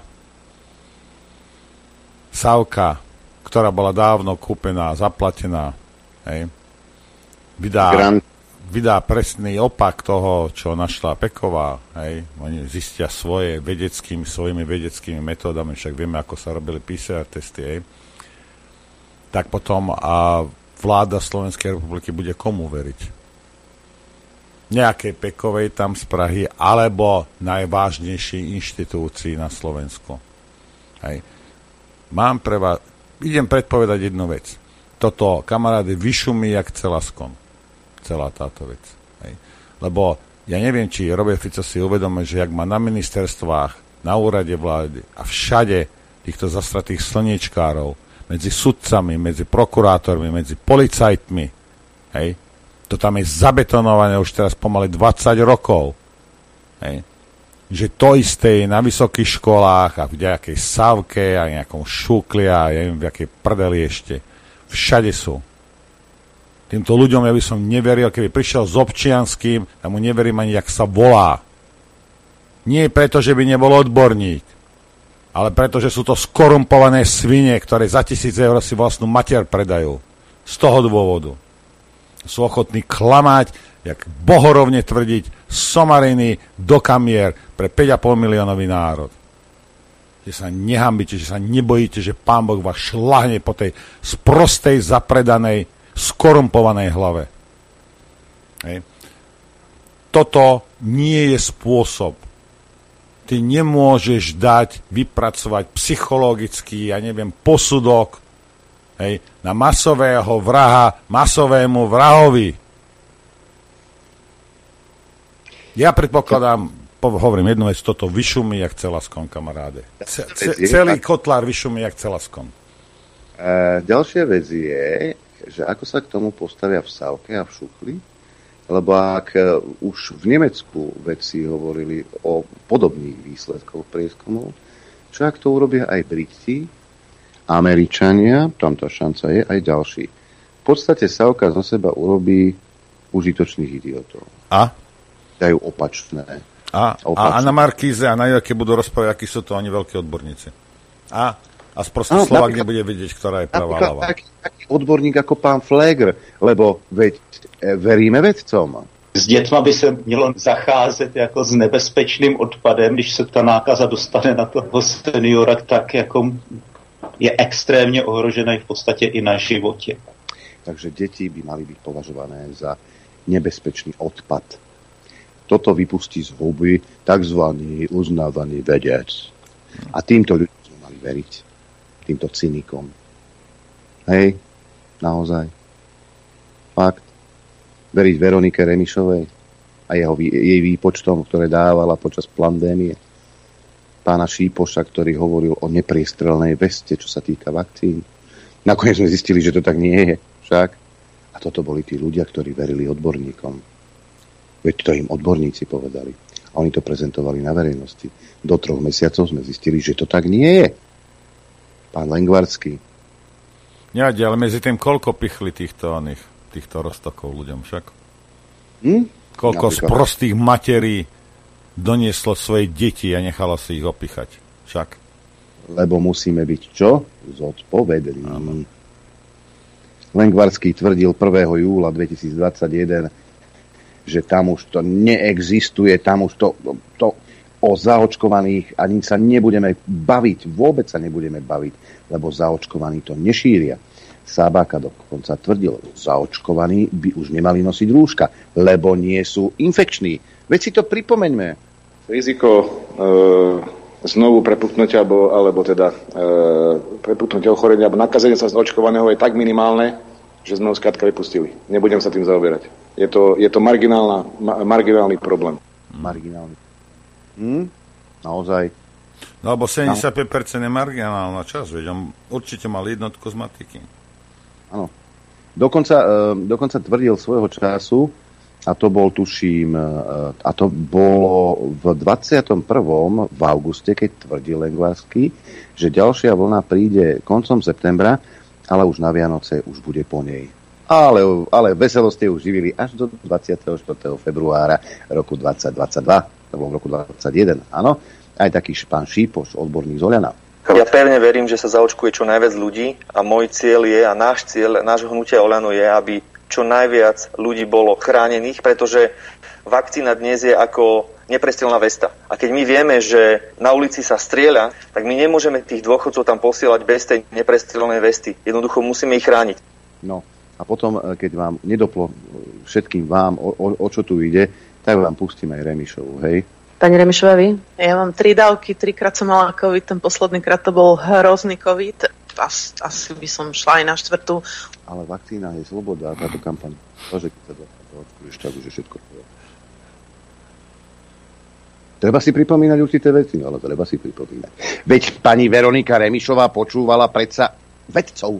Sávka, ktorá bola dávno kúpená, zaplatená, vydá presný opak toho, čo našla Peková. Hej. Oni zistia svojimi vedeckými metódami, však vieme, ako sa robili PCR testy. Hej. Tak potom a vláda Slovenskej republiky bude komu veriť? Nejakej Pekovej tam z Prahy, alebo najvážnejšej inštitúcii na Slovensku. Hej. Idem predpovedať jednu vec. Toto, kamaráde, vyšumí jak celaskon. Celá táto vec. Hej. Lebo ja neviem, či Robert Fico si uvedomuje, že jak má na ministerstvách, na úrade vlády a všade týchto zastratých slniečkárov, medzi sudcami, medzi prokurátormi, medzi policajtmi, hej, to tam je zabetonované už teraz pomaly 20 rokov. Hej. Že to isté je na vysokých školách a v nejakej Savke a nejakom Šukli a ja neviem, v jakej prdeli ešte. Všade sú. Týmto ľuďom ja by som neveril, keby prišiel s občianským, ja mu neverím ani, jak sa volá. Nie preto, že by nebol odborník, ale preto, že sú to skorumpované svine, ktoré za 1,000 eur si vlastnú mater predajú. Z toho dôvodu. Sú ochotní klamať, jak bohorovne tvrdiť, somariny do kamier pre 5,5 miliónový národ. Že sa nehambíte, že sa nebojíte, že Pán Boh vás šľahne po tej sprostej, zapredanej, skorumpovanej hlave. Hej. Toto nie je spôsob. Ty nemôžeš vypracovať psychologický, posudok, hej, na masového vraha, masovému vrahovi. Ja predpokladám, hovorím jednu vec, toto vyšumí jak celaskon, kamaráde. Celý kotlár vyšumí jak celaskon. Ďalšia vec je, že ako sa k tomu postavia v Savke a v Šukli, lebo ak už v Nemecku vedci hovorili o podobných výsledkoch prieskumov, čo ak to urobia aj Briti, Američania, tam tá šanca je, aj ďalší. V podstate Savka zo seba urobí užitočných idiotov. A? Dajú opačné. A na Markíze a na Jojke budú rozprávať, akí sú to oni veľkí odborníci. A sprostý Slovák nebude vidieť, ktorá je pravá ľava. Taký odborník ako pán Flegr, lebo veríme vedcom. S dětma by se mělo zacházet jako s nebezpečným odpadem, když se ta nákaza dostane na toho seniora, tak jako je extrémně ohrožený v podstatě i na životě. Takže deti by mali byť považované za nebezpečný odpad. Toto vypustí z huby takzvaný uznávaný vedec. A týmto ľuďom sme mali veriť. Týmto cynikom. Hej, naozaj. Fakt. Veriť Veronike Remišovej a jej výpočtom, ktoré dávala počas pandémie. Pána Šípoša, ktorý hovoril o nepriestrelnej veste, čo sa týka vakcín. Nakoniec sme zistili, že to tak nie je. Však. A toto boli tí ľudia, ktorí verili odborníkom. Veď to im odborníci povedali. A oni to prezentovali na verejnosti. Do 3 mesiacov sme zistili, že to tak nie je. Pán Lengvarský. Nevadí, ale medzi tým koľko pichli týchto roztokov ľuďom však? Koľko z prostých materí donieslo svoje deti a nechalo si ich opichať. Však. Lebo musíme byť čo? Zodpovední. Lengvarský tvrdil 1. júla 2021, že tam už to neexistuje, tam už to o zaočkovaných ani sa nebudeme baviť, vôbec sa nebudeme baviť, lebo zaočkovaní to nešíria. Sábaka dokonca tvrdil, zaočkovaní by už nemali nosiť rúška, lebo nie sú infekční. Veď si to pripomeňme. Riziko znovu prepuknutia alebo prepuknutia ochorenia alebo nakazenia sa z očkovaného je tak minimálne, že sme ho skrátka vypustili. Nebudem sa tým zaoberať. Je to marginálny problém. Marginálny. Naozaj. No lebo 75% je marginálna časť, veď on určite mal jednotku z matiky. Áno. Dokonca tvrdil svojho času, a to bol, tuším, a to bolo v 21. v auguste, keď tvrdil Lengvarský, že ďalšia vlna príde koncom septembra, ale už na Vianoce už bude po nej. Ale veselosť už živili až do 24. februára roku 2022, to bolo v roku 2021, áno. Aj taký pán Šípoš, odborník z Oľana. Ja pevne verím, že sa zaočkuje čo najviac ľudí a môj cieľ je a náš cieľ, nášho hnutia Oľano je, aby čo najviac ľudí bolo chránených, pretože vakcína dnes je ako neprestrelná vesta. A keď my vieme, že na ulici sa strieľa, tak my nemôžeme tých dôchodcov tam posielať bez tej neprestrelnej vesty. Jednoducho musíme ich chrániť. No a potom, keď vám nedoplo všetkým vám, o čo tu ide, tak vám pustíme aj Remišovu, hej? Pani Remišová, vy? Ja mám 3 dávky, 3-krát som mala COVID, ten posledný krát to bol hrozný COVID. Asi by som šla aj na 4. Ale vakcína je sloboda, táto kampaň. To, že keď sa očkuješ, tak už je všetko. Treba si pripomínať určité veci, ale treba si pripomínať. Veď pani Veronika Remišová počúvala predsa vedcov.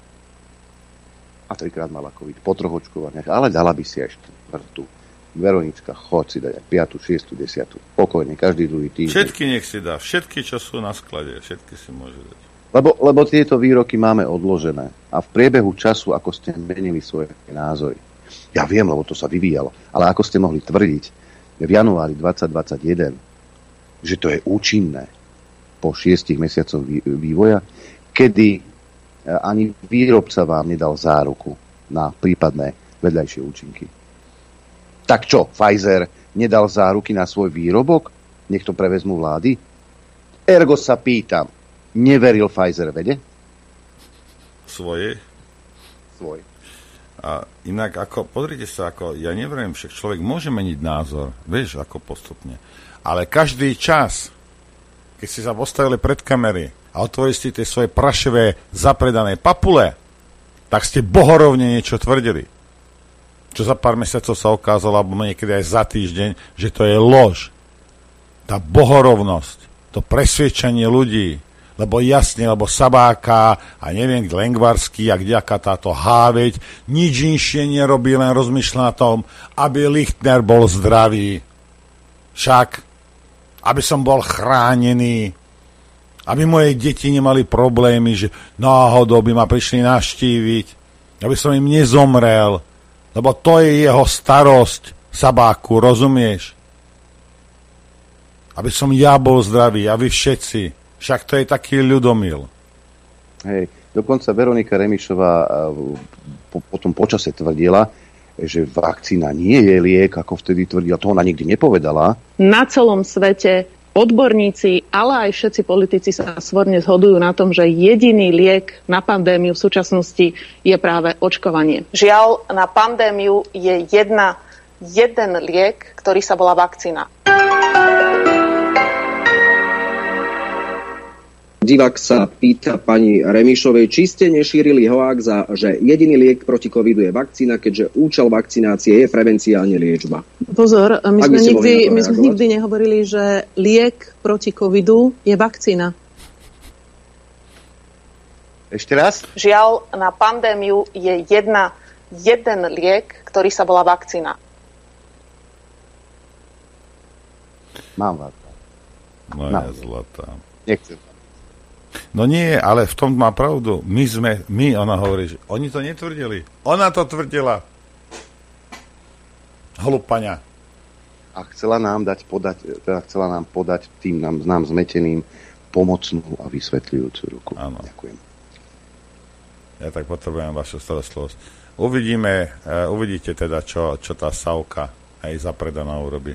A 3-krát mala COVID po 3 očkovaniach, ale dala by si aj 4. Veronička, chod si dať 5., 6., 10. Pokojne, každý druhý týždeň. Všetky nech si dá, všetky, čo sú na sklade, všetky si môže dať. Lebo tieto výroky máme odložené. A v priebehu času, ako ste menili svoje názory, ja viem, lebo to sa vyvíjalo, ale ako ste mohli tvrdiť v januári 2021, že to je účinné po 6 mesiacoch vývoja, kedy ani výrobca vám nedal záruku na prípadné vedľajšie účinky. Tak čo, Pfizer nedal záruky na svoj výrobok? Nech to prevezmú vlády? Ergo sa pýtam, neveril Pfizer vede? Svoj. A inak, pozrite sa, ja neviem, však človek môže meniť názor, vieš, ako postupne. Ale každý čas, keď si sa postavili pred kamery a otvorili ste tie svoje prašové zapredané papule, tak ste bohorovne niečo tvrdili. Čo za pár mesiacov sa ukázalo, alebo niekedy aj za týždeň, že to je lož. Tá bohorovnosť, to presviečanie ľudí, lebo jasne, lebo Sabáka a neviem, Lengvarský a kdejaká táto háveť, nič inšie nerobí, len rozmýšľa na tom, aby Lichtner bol zdravý. Však, aby som bol chránený, aby moje deti nemali problémy, že náhodou by ma prišli navštíviť, aby som im nezomrel, lebo to je jeho starosť, Sabáku, rozumieš? Aby som ja bol zdravý a vy všetci. Však to je taký ľudomil. Hej, dokonca Veronika Remišová potom počase tvrdila, že vakcína nie je liek, ako vtedy tvrdila. To ona nikdy nepovedala. Na celom svete odborníci, ale aj všetci politici sa svorne zhodujú na tom, že jediný liek na pandémiu v súčasnosti je práve očkovanie. Žiaľ, na pandémiu je jeden liek, ktorý sa volá vakcína. Divák sa pýta pani Remišovej, či ste nešírili hoax, že jediný liek proti covidu je vakcína, keďže účel vakcinácie je prevencia a nie liečba. Pozor, my sme nikdy nehovorili, že liek proti covidu je vakcína. Ešte raz? Žiaľ, na pandémiu je jeden liek, ktorý sa volá vakcína. Mám vás. Moja zlatá. Nechcem. No nie, ale v tom má pravdu. Ona hovorí, že oni to netvrdili. Ona to tvrdila. Hlupania. A chcela nám podať tým nám zmeteným pomocnú a vysvetľujúcu ruku. Áno. Ďakujem. Ja tak potrebujem vašu starostlivosť. Uvidíte teda, čo tá Savka aj zapredaná urobí.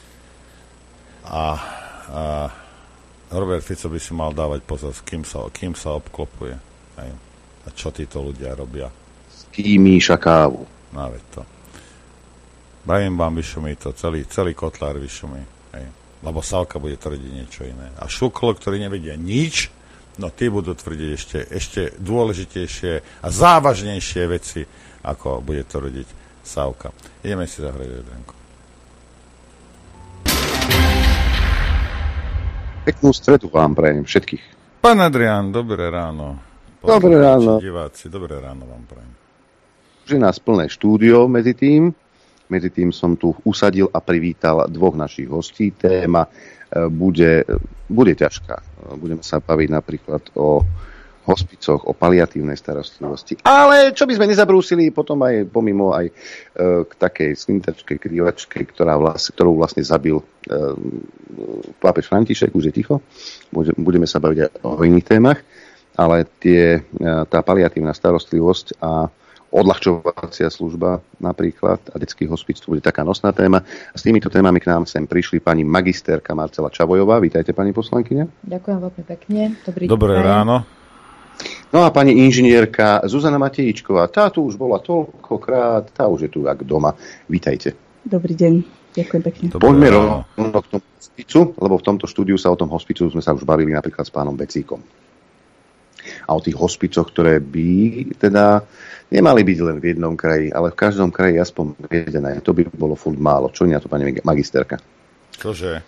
A Robert Fico by si mal dávať pozor, s kým sa obklopuje. Aj. A čo títo ľudia robia. S kým míša kávu. No, veď to. Bavím vám, vyšumí to, celý kotlár vyšumí. Aj. Lebo Savka bude tvrdiť niečo iné. A Šuklo, ktorí nevedia nič, no tí budú tvrdiť ešte dôležitejšie a závažnejšie veci, ako bude tvrdiť Savka. Ideme si zahrať jedrenko. Peknú stredu vám prajem všetkých. Pán Adrián, dobré ráno. Dobré ráno. Diváci, dobré ráno vám prajem. Už je nás plné štúdio medzi tým. Medzi tým som tu usadil a privítal dvoch našich hostí. Téma bude ťažká. Budeme sa baviť napríklad o hospicoch, o paliatívnej starostlivosti. Ale čo by sme nezabrúsili potom aj pomimo aj k takej slintačke, krývačke, ktorú vlastne zabil pápež František, už je ticho. Budeme sa baviť aj o iných témach, ale tá paliatívna starostlivosť a odľahčovacia služba napríklad a detský hospic, to bude taká nosná téma. A s týmito témami k nám sem prišli pani magisterka Marcela Čavojová. Vítajte, pani poslankyňa. Ďakujem veľmi pekne. Dobré ráno. No a pani inžinierka Zuzana Matejíčková. Tá tu už bola toľkokrát, tá už je tu jak doma. Vítajte. Dobrý deň. Ďakujem pekne. Poďme rovno k tomu hospicu, lebo v tomto štúdiu sa o tom hospicu sme sa už bavili napríklad s pánom Becíkom. A o tých hospicoch, ktoré by teda nemali byť len v jednom kraji, ale v každom kraji aspoň vedené. To by bolo furt málo. Čo na to, pani magisterka? Čože?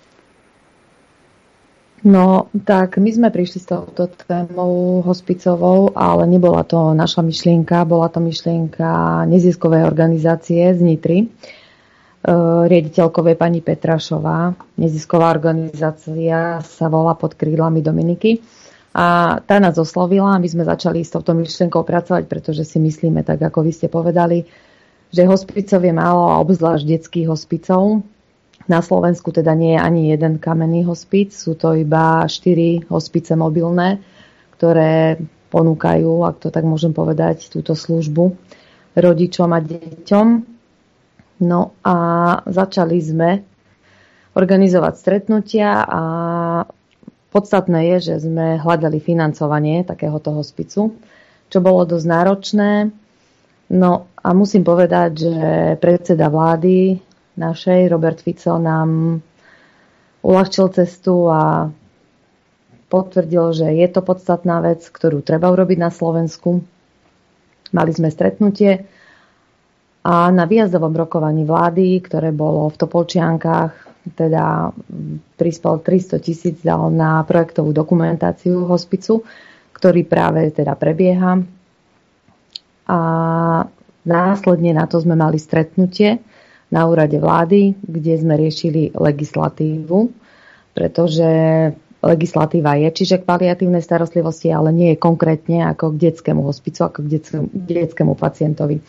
No, tak my sme prišli s touto témou hospicovou, ale nebola to naša myšlienka, bola to myšlienka neziskovej organizácie z Nitry. Riaditeľkovej pani Petrašová. Nezisková organizácia sa volá Pod krídlami Dominiky. A tá nás oslovila a my sme začali s touto myšlienkou pracovať, pretože si myslíme, tak ako vy ste povedali, že hospicov je málo a obzvlášť detských hospicov. Na Slovensku teda nie je ani jeden kamenný hospic, sú to iba 4 hospice mobilné, ktoré ponúkajú, ak to tak môžem povedať, túto službu rodičom a deťom. No a začali sme organizovať stretnutia a podstatné je, že sme hľadali financovanie takéhoto hospicu, čo bolo dosť náročné. No a musím povedať, že predseda vlády našej, Robert Fico, nám uľahčil cestu a potvrdil, že je to podstatná vec, ktorú treba urobiť na Slovensku. Mali sme stretnutie a na výjazdovom rokovaní vlády, ktoré bolo v Topolčiankach, teda prispel 300 000 dal na projektovú dokumentáciu hospicu, ktorý práve teda prebieha. A následne na to sme mali stretnutie na úrade vlády, kde sme riešili legislatívu, pretože legislatíva je, čiže k paliatívnej starostlivosti, ale nie je konkrétne ako k detskému hospicu, ako k detskému pacientovi.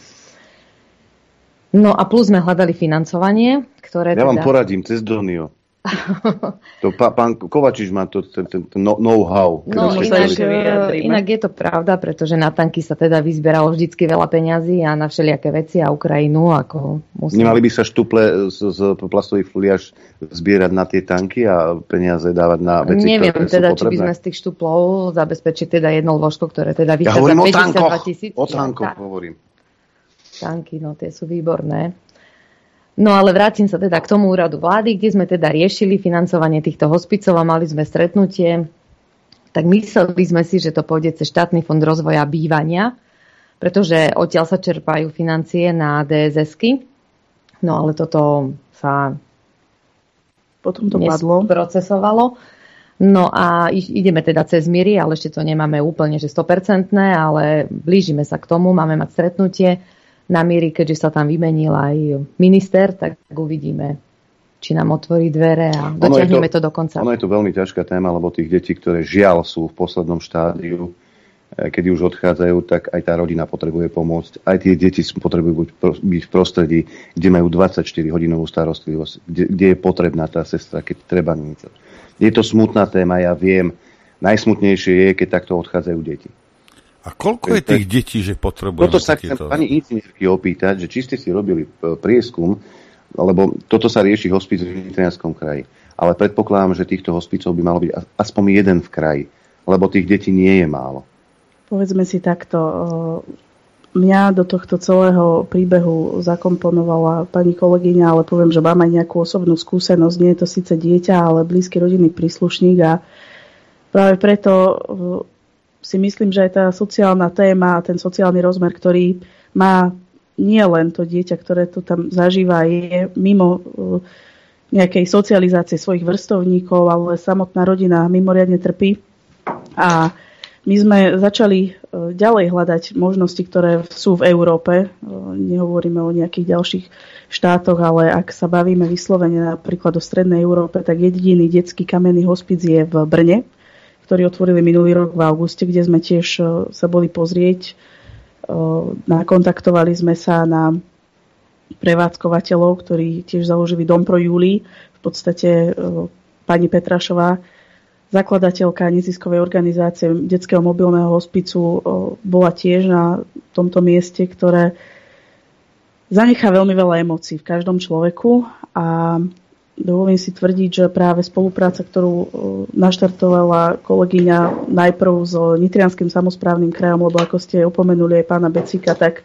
No a plus sme hľadali financovanie, ktoré ja vám poradím cez Donio. To pán Kovačič má to ten know-how. No inak je to pravda, pretože na tanky sa teda vyzberalo vždycky veľa peňazí a na všelijaké veci a Ukrajinu ako musím... Nemali by sa štuple z plastových foliáž zbierať na tie tanky a peniaze dávať na veci, neviem ktoré teda, sú potrebné? Či by sme z tých štuplov zabezpečiť teda jedno lôžko, ktoré teda vychádza 52 000. O tankoch hovorím. Tanky, no tie sú výborné. No ale vrátim sa teda k tomu úradu vlády, kde sme teda riešili financovanie týchto hospicov a mali sme stretnutie. Tak mysleli sme si, že to pôjde cez štátny fond rozvoja bývania, pretože odtiaľ sa čerpajú financie na DSS-ky. No ale toto sa potom to padlo. Procesovalo. No a ideme teda cez míry, ale ešte to nemáme úplne, že 100%, ale blížime sa k tomu, máme mať stretnutie na míry, keďže sa tam vymenil aj minister, tak uvidíme, či nám otvorí dvere a dotiahneme to do konca. Ono je to veľmi ťažká téma, lebo tých detí, ktoré žiaľ sú v poslednom štádiu, keď už odchádzajú, tak aj tá rodina potrebuje pomôcť. Aj tie deti potrebujú byť v prostredí, kde majú 24-hodinovú starostlivosť, kde je potrebná tá sestra, keď treba niečo. Je to smutná téma, ja viem. Najsmutnejšie je, keď takto odchádzajú deti. A koľko je tých detí, že potrebujeme toto sa chcem pani inžinierky opýtať, že či ste si robili prieskum, lebo toto sa rieši hospic v Nitrianskom kraji. Ale predpokladám, že týchto hospicov by malo byť aspoň jeden v kraji, lebo tých detí nie je málo. Povedzme si takto, mňa do tohto celého príbehu zakomponovala pani kolegyňa, ale poviem, že mám aj nejakú osobnú skúsenosť. Nie je to síce dieťa, ale blízky rodinný príslušník a práve preto si myslím, že aj tá sociálna téma, ten sociálny rozmer, ktorý má nie len to dieťa, ktoré to tam zažíva, je mimo nejakej socializácie svojich vrstovníkov, ale samotná rodina mimoriadne trpí. A my sme začali ďalej hľadať možnosti, ktoré sú v Európe. Nehovoríme o nejakých ďalších štátoch, ale ak sa bavíme vyslovene napríklad o strednej Európe, tak jediný detský kamenný hospic je v Brne, ktorý otvorili minulý rok v auguste, kde sme tiež sa boli pozrieť. Nakontaktovali sme sa na prevádzkovateľov, ktorí tiež založili Dom pro Júli. V podstate pani Petrašová zakladateľka neziskovej organizácie detského mobilného hospicu, bola tiež na tomto mieste, ktoré zanechá veľmi veľa emócií v každom človeku a dovolím si tvrdiť, že práve spolupráca, ktorú naštartovala kolegyňa najprv s Nitrianskym samosprávnym krajom, lebo ako ste opomenuli aj pána Becika, tak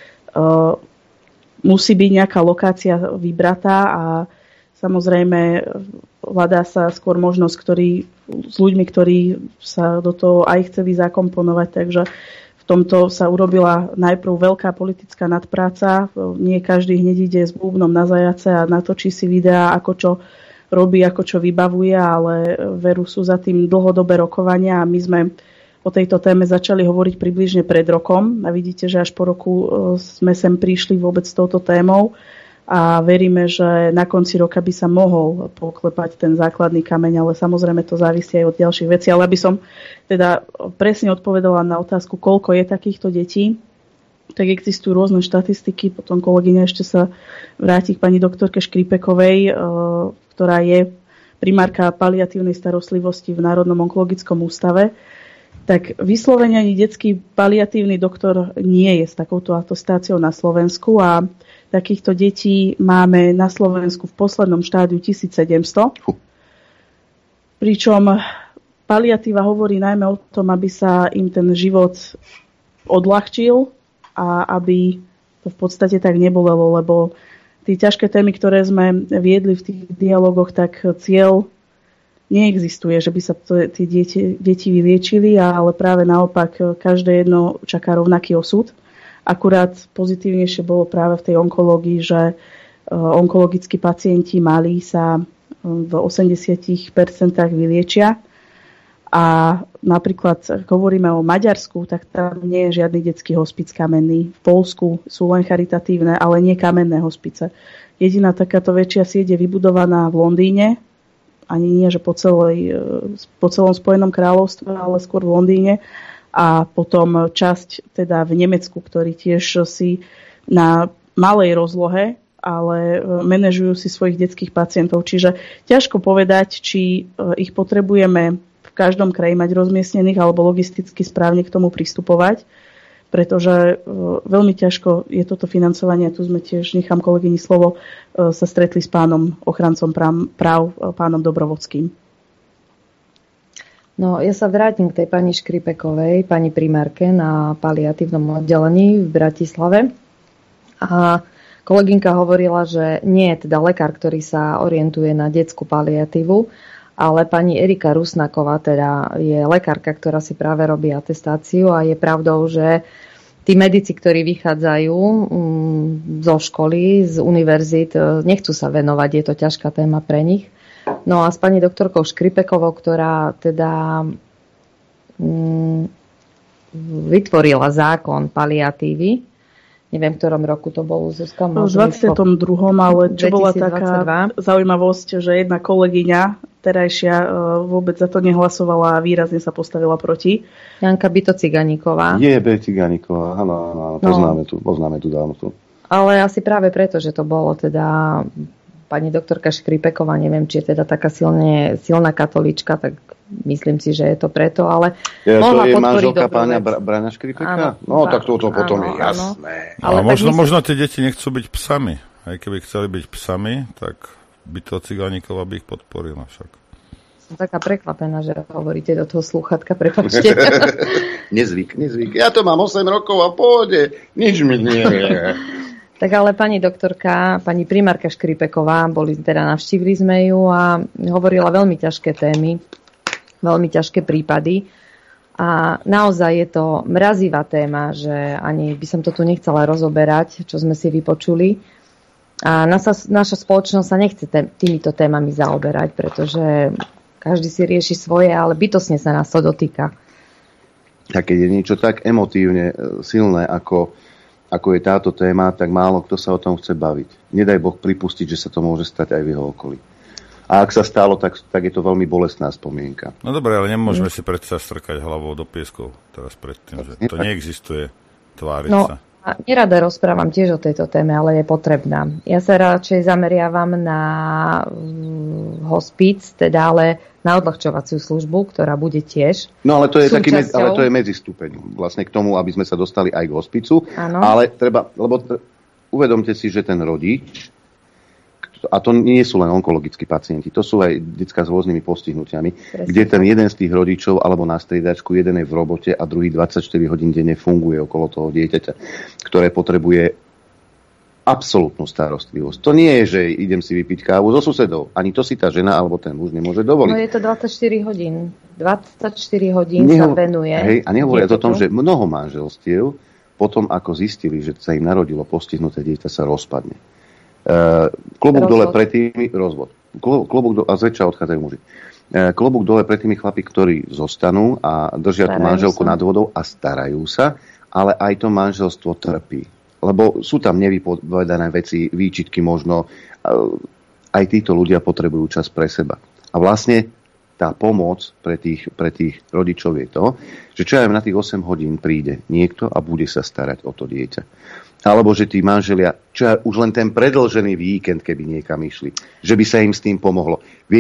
musí byť nejaká lokácia vybratá a samozrejme hľadá sa skôr možnosť s ľuďmi, ktorí sa do toho aj chceli zakomponovať, takže v tomto sa urobila najprv veľká politická nadpráca. Nie každý hneď ide s búbnom na zajace a natočí si videá, ako čo robí, ako čo vybavuje, ale veru sú za tým dlhodobé rokovania a my sme o tejto téme začali hovoriť približne pred rokom a vidíte, že až po roku sme sem prišli vôbec s touto témou a veríme, že na konci roka by sa mohol poklepať ten základný kameň, ale samozrejme to závisí aj od ďalších vecí. Ale aby som teda presne odpovedala na otázku, koľko je takýchto detí, tak existujú rôzne štatistiky, potom kolegyňa ešte sa vráti k pani doktorke Škripekovej, ktorá je primárka paliatívnej starostlivosti v Národnom onkologickom ústave. Tak vyslovene ani detský paliatívny doktor nie je s takouto atestáciou na Slovensku a takýchto detí máme na Slovensku v poslednom štádiu 1700. Pričom paliatíva hovorí najmä o tom, aby sa im ten život odľahčil a aby to v podstate tak nebolelo, lebo tie ťažké témy, ktoré sme viedli v tých dialogoch, tak cieľ neexistuje, že by sa tie deti vyliečili, ale práve naopak každé jedno čaká rovnaký osud. Akurát pozitívnejšie bolo práve v tej onkológii, že onkologickí pacienti malí sa v 80% vyliečia a napríklad, ak hovoríme o Maďarsku, tak tam nie je žiadny detský hospic kamenný. V Poľsku sú len charitatívne, ale nie kamenné hospice. Jediná takáto väčšia sieť je vybudovaná v Londýne, ani nie, že po celom Spojenom kráľovstve, ale skôr v Londýne. A potom časť teda v Nemecku, ktorí tiež si na malej rozlohe, ale manažujú si svojich detských pacientov. Čiže ťažko povedať, či ich potrebujeme v každom kraji mať rozmiestnených alebo logisticky správne k tomu pristupovať, pretože veľmi ťažko je toto financovanie. Tu sme tiež, nechám kolegyni slovo, sa stretli s pánom ochrancom práv, pánom Dobrovodským. No, ja sa vrátim k tej pani Škripekovej, pani primárke na paliatívnom oddelení v Bratislave. A kolegynka hovorila, že nie je teda lekár, ktorý sa orientuje na detskú paliatívu, ale pani Erika Rusnáková teda je lekárka, ktorá si práve robí atestáciu a je pravdou, že tí medici, ktorí vychádzajú zo školy, z univerzít, nechcú sa venovať, je to ťažká téma pre nich. No a s pani doktorkou Škripekovou, ktorá teda vytvorila zákon paliatívy, neviem, v ktorom roku to bolo, Zuzka? V 22. ale čo 2022. Bola taká zaujímavosť, že jedna kolegyňa terajšia vôbec za to nehlasovala a výrazne sa postavila proti. Janka Byto Ciganíková. Ciganíková, áno, poznáme tú dávno. Ale asi práve preto, že to bolo teda pani doktorka Škripeková, neviem, či je teda taká silná katolíčka, tak myslím si, že je to preto, ale mohla podporiť dobrú vec. To je manželka pána Brana Škripeka? Áno, no, tak toto potom je jasné. Ale možno tie deti nechcú byť psami. Aj keby chceli byť psami, tak by to Cigánikova by ich podporila však. Som taká prekvapená, že hovoríte do toho slúchatka, prepáčte. Nezvyk. Ja to mám 8 rokov a pôjde, nič mi nie je. Tak ale pani doktorka, pani primárka Škripeková, navštívili sme ju a hovorila veľmi ťažké témy, veľmi ťažké prípady. A naozaj je to mrazivá téma, že ani by som to tu nechcela rozoberať, čo sme si vypočuli. A naša spoločnosť sa nechce týmito témami zaoberať, pretože každý si rieši svoje, ale bytostne sa nás to dotýka. A keď je niečo tak emotívne silné, ako je táto téma, tak málo kto sa o tom chce baviť. Nedaj Boh pripustiť, že sa to môže stať aj v jeho okolí. A ak sa stalo, tak je to veľmi bolestná spomienka. No dobre, ale nemôžeme si predsa strkať hlavou do pieskov teraz predtým, že to neexistuje, tváriť sa. nerada rozprávam tiež o tejto téme, ale je potrebná. Ja sa radšej zameriavam na hospic, teda ale na odľahčovaciu službu, ktorá bude tiež. No ale to je súčasťou... ale to je medzistupeň vlastne k tomu, aby sme sa dostali aj k hospicu. Áno. Ale treba, uvedomte si, že ten rodič, a to nie sú len onkologickí pacienti, to sú aj decká s rôznymi postihnutiami, kde ten jeden z tých rodičov alebo na striedačku, jeden je v robote a druhý 24 hodín denne funguje okolo toho dieťaťa, ktoré potrebuje absolútnu starostlivosť. To nie je, že idem si vypiť kávu so susedou. Ani to si tá žena alebo ten muž nemôže dovoliť. No je to 24 hodín. 24 hodín sa venuje. Hej, a nehovoriac o tom, že mnoho manželstiev potom, ako zistili, že sa im narodilo postihnuté dieťa, sa rozpadne. Klobúk dole pred tými... Rozvod. A zväčša odchádzajú muži. Klobúk dole pred tými chlapi, ktorí zostanú a držia tú manželku nad vodou a starajú sa, ale aj to manželstvo trpí. Lebo sú tam nevypovedané veci, výčitky možno. Aj títo ľudia potrebujú čas pre seba. A vlastne tá pomoc pre tých rodičov je to, že čo aj na tých 8 hodín príde niekto a bude sa starať o to dieťa. Alebo že tí manželia, čo aj už len ten predĺžený víkend, keby niekam išli, že by sa im s tým pomohlo.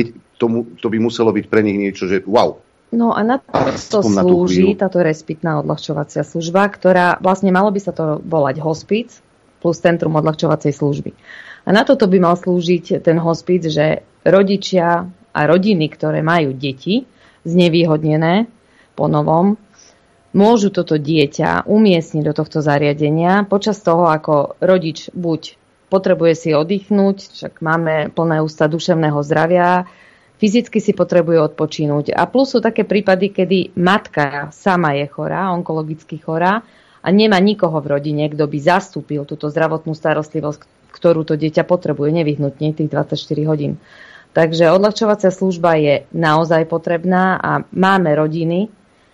To by muselo byť pre nich niečo, že wow. No a na to slúži táto respitná odľahčovacia služba, ktorá vlastne malo by sa to volať hospic plus centrum odľahčovacej služby. A na toto by mal slúžiť ten hospic, že rodičia a rodiny, ktoré majú deti znevýhodnené po novom, môžu toto dieťa umiestniť do tohto zariadenia počas toho, ako rodič buď potrebuje si oddychnúť, však máme plné ústa duševného zdravia, fyzicky si potrebuje odpočinúť. A plus sú také prípady, kedy matka sama je chorá, onkologicky chorá a nemá nikoho v rodine, kto by zastúpil túto zdravotnú starostlivosť, ktorú to dieťa potrebuje nevyhnutne tých 24 hodín. Takže odľahčovacia služba je naozaj potrebná a máme rodiny,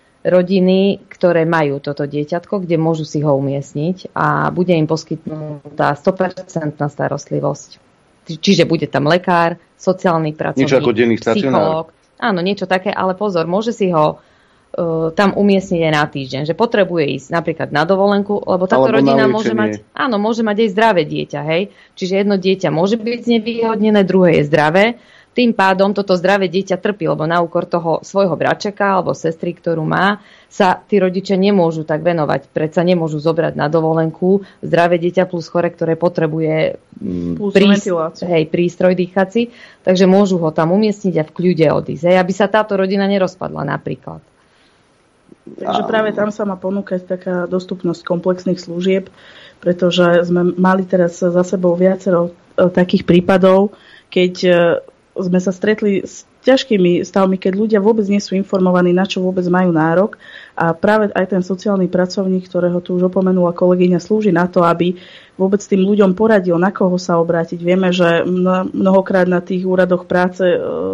ktoré majú toto dieťatko, kde môžu si ho umiestniť a bude im poskytnutá 100% starostlivosť. Čiže bude tam lekár, sociálny pracovník, niečo ako denný stacionár. Áno, niečo také, ale pozor, môže si ho tam umiestniť aj na týždeň, že potrebuje ísť napríklad na dovolenku, lebo táto rodina môže mať aj zdravé dieťa, hej. Čiže jedno dieťa môže byť znevýhodnené, druhé je zdravé. Tým pádom toto zdravé dieťa trpí, lebo na úkor toho svojho bračeka alebo sestry, ktorú má, sa tí rodičia nemôžu tak venovať. Predsa nemôžu zobrať na dovolenku zdravé dieťa plus chore, ktoré potrebuje prístroj dýchací, takže môžu ho tam umiestniť a v kľude odísť. Aby sa táto rodina nerozpadla napríklad. Takže práve tam sa má ponúkať taká dostupnosť komplexných služieb, pretože sme mali teraz za sebou viacero takých prípadov, keď sme sa stretli s ťažkými stavmi, keď ľudia vôbec nie sú informovaní, na čo vôbec majú nárok. A práve aj ten sociálny pracovník, ktorého tu už opomenula kolegyňa, slúži na to, aby vôbec tým ľuďom poradil, na koho sa obrátiť. Vieme, že mnohokrát na tých úradoch práce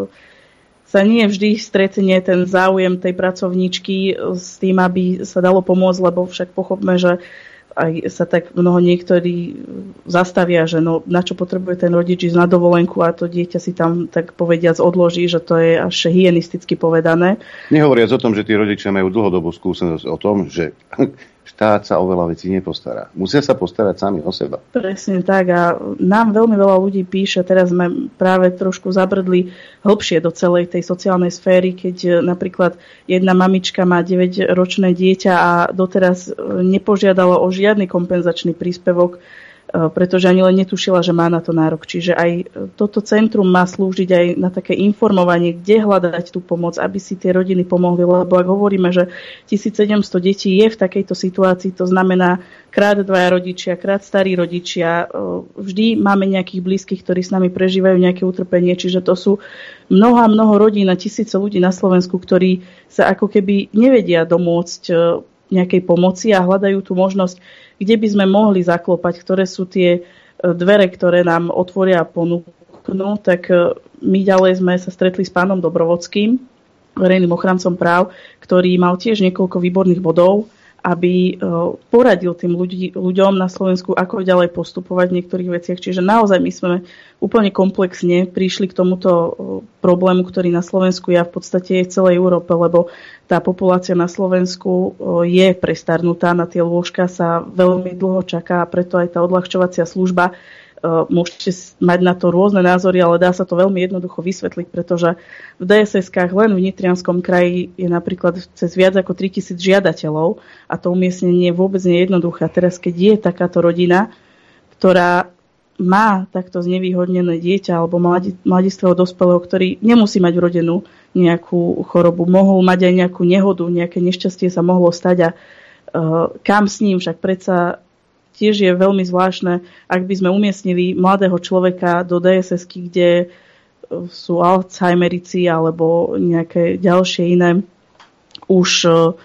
sa nie vždy stretne ten záujem tej pracovníčky s tým, aby sa dalo pomôcť, lebo však pochopme, že aj sa tak mnoho niektorí zastavia, že no, na čo potrebuje ten rodič ísť na dovolenku a to dieťa si tam tak povediac odloží, že to je až hygienisticky povedané. Nehovoriac o tom, že tí rodičia majú dlhodobú skúsenosť o tom, že štát sa o veľa vecí nepostará. Musia sa postarať sami o seba. Presne tak a nám veľmi veľa ľudí píše, teraz sme práve trošku zabrdli hlbšie do celej tej sociálnej sféry, keď napríklad jedna mamička má 9-ročné dieťa a doteraz nepožiadala o žiadny kompenzačný príspevok, pretože ani len netušila, že má na to nárok. Čiže aj toto centrum má slúžiť aj na také informovanie, kde hľadať tú pomoc, aby si tie rodiny pomohli. Lebo ak hovoríme, že 1700 detí je v takejto situácii, to znamená krát dvaja rodičia, krát starí rodičia, vždy máme nejakých blízkych, ktorí s nami prežívajú nejaké utrpenie. Čiže to sú mnoho rodín a tisíce ľudí na Slovensku, ktorí sa ako keby nevedia domôcť nejakej pomoci a hľadajú tú možnosť, kde by sme mohli zaklopať, ktoré sú tie dvere, ktoré nám otvoria a ponúknú. Tak my ďalej sme sa stretli s pánom Dobrovodským, verejným ochrancom práv, ktorý mal tiež niekoľko výborných bodov aby poradil tým ľuďom na Slovensku, ako ďalej postupovať v niektorých veciach. Čiže naozaj my sme úplne komplexne prišli k tomuto problému, ktorý na Slovensku je a v podstate je v celej Európe, lebo tá populácia na Slovensku je prestarnutá, na tie lôžka sa veľmi dlho čaká a preto aj tá odľahčovacia služba. Môžete mať na to rôzne názory, ale dá sa to veľmi jednoducho vysvetliť, pretože v DSS-kách len v Nitrianskom kraji je napríklad cez viac ako 3000 žiadateľov a to umiestnenie vôbec nie je jednoduché. A teraz, keď je takáto rodina, ktorá má takto znevýhodnené dieťa alebo mladistvého dospelého, ktorý nemusí mať vrodenú nejakú chorobu, mohol mať aj nejakú nehodu, nejaké nešťastie sa mohlo stať a kam s ním, však predsa tiež je veľmi zvláštne, ak by sme umiestnili mladého človeka do DSS-ky, kde sú Alzheimerici alebo nejaké ďalšie iné už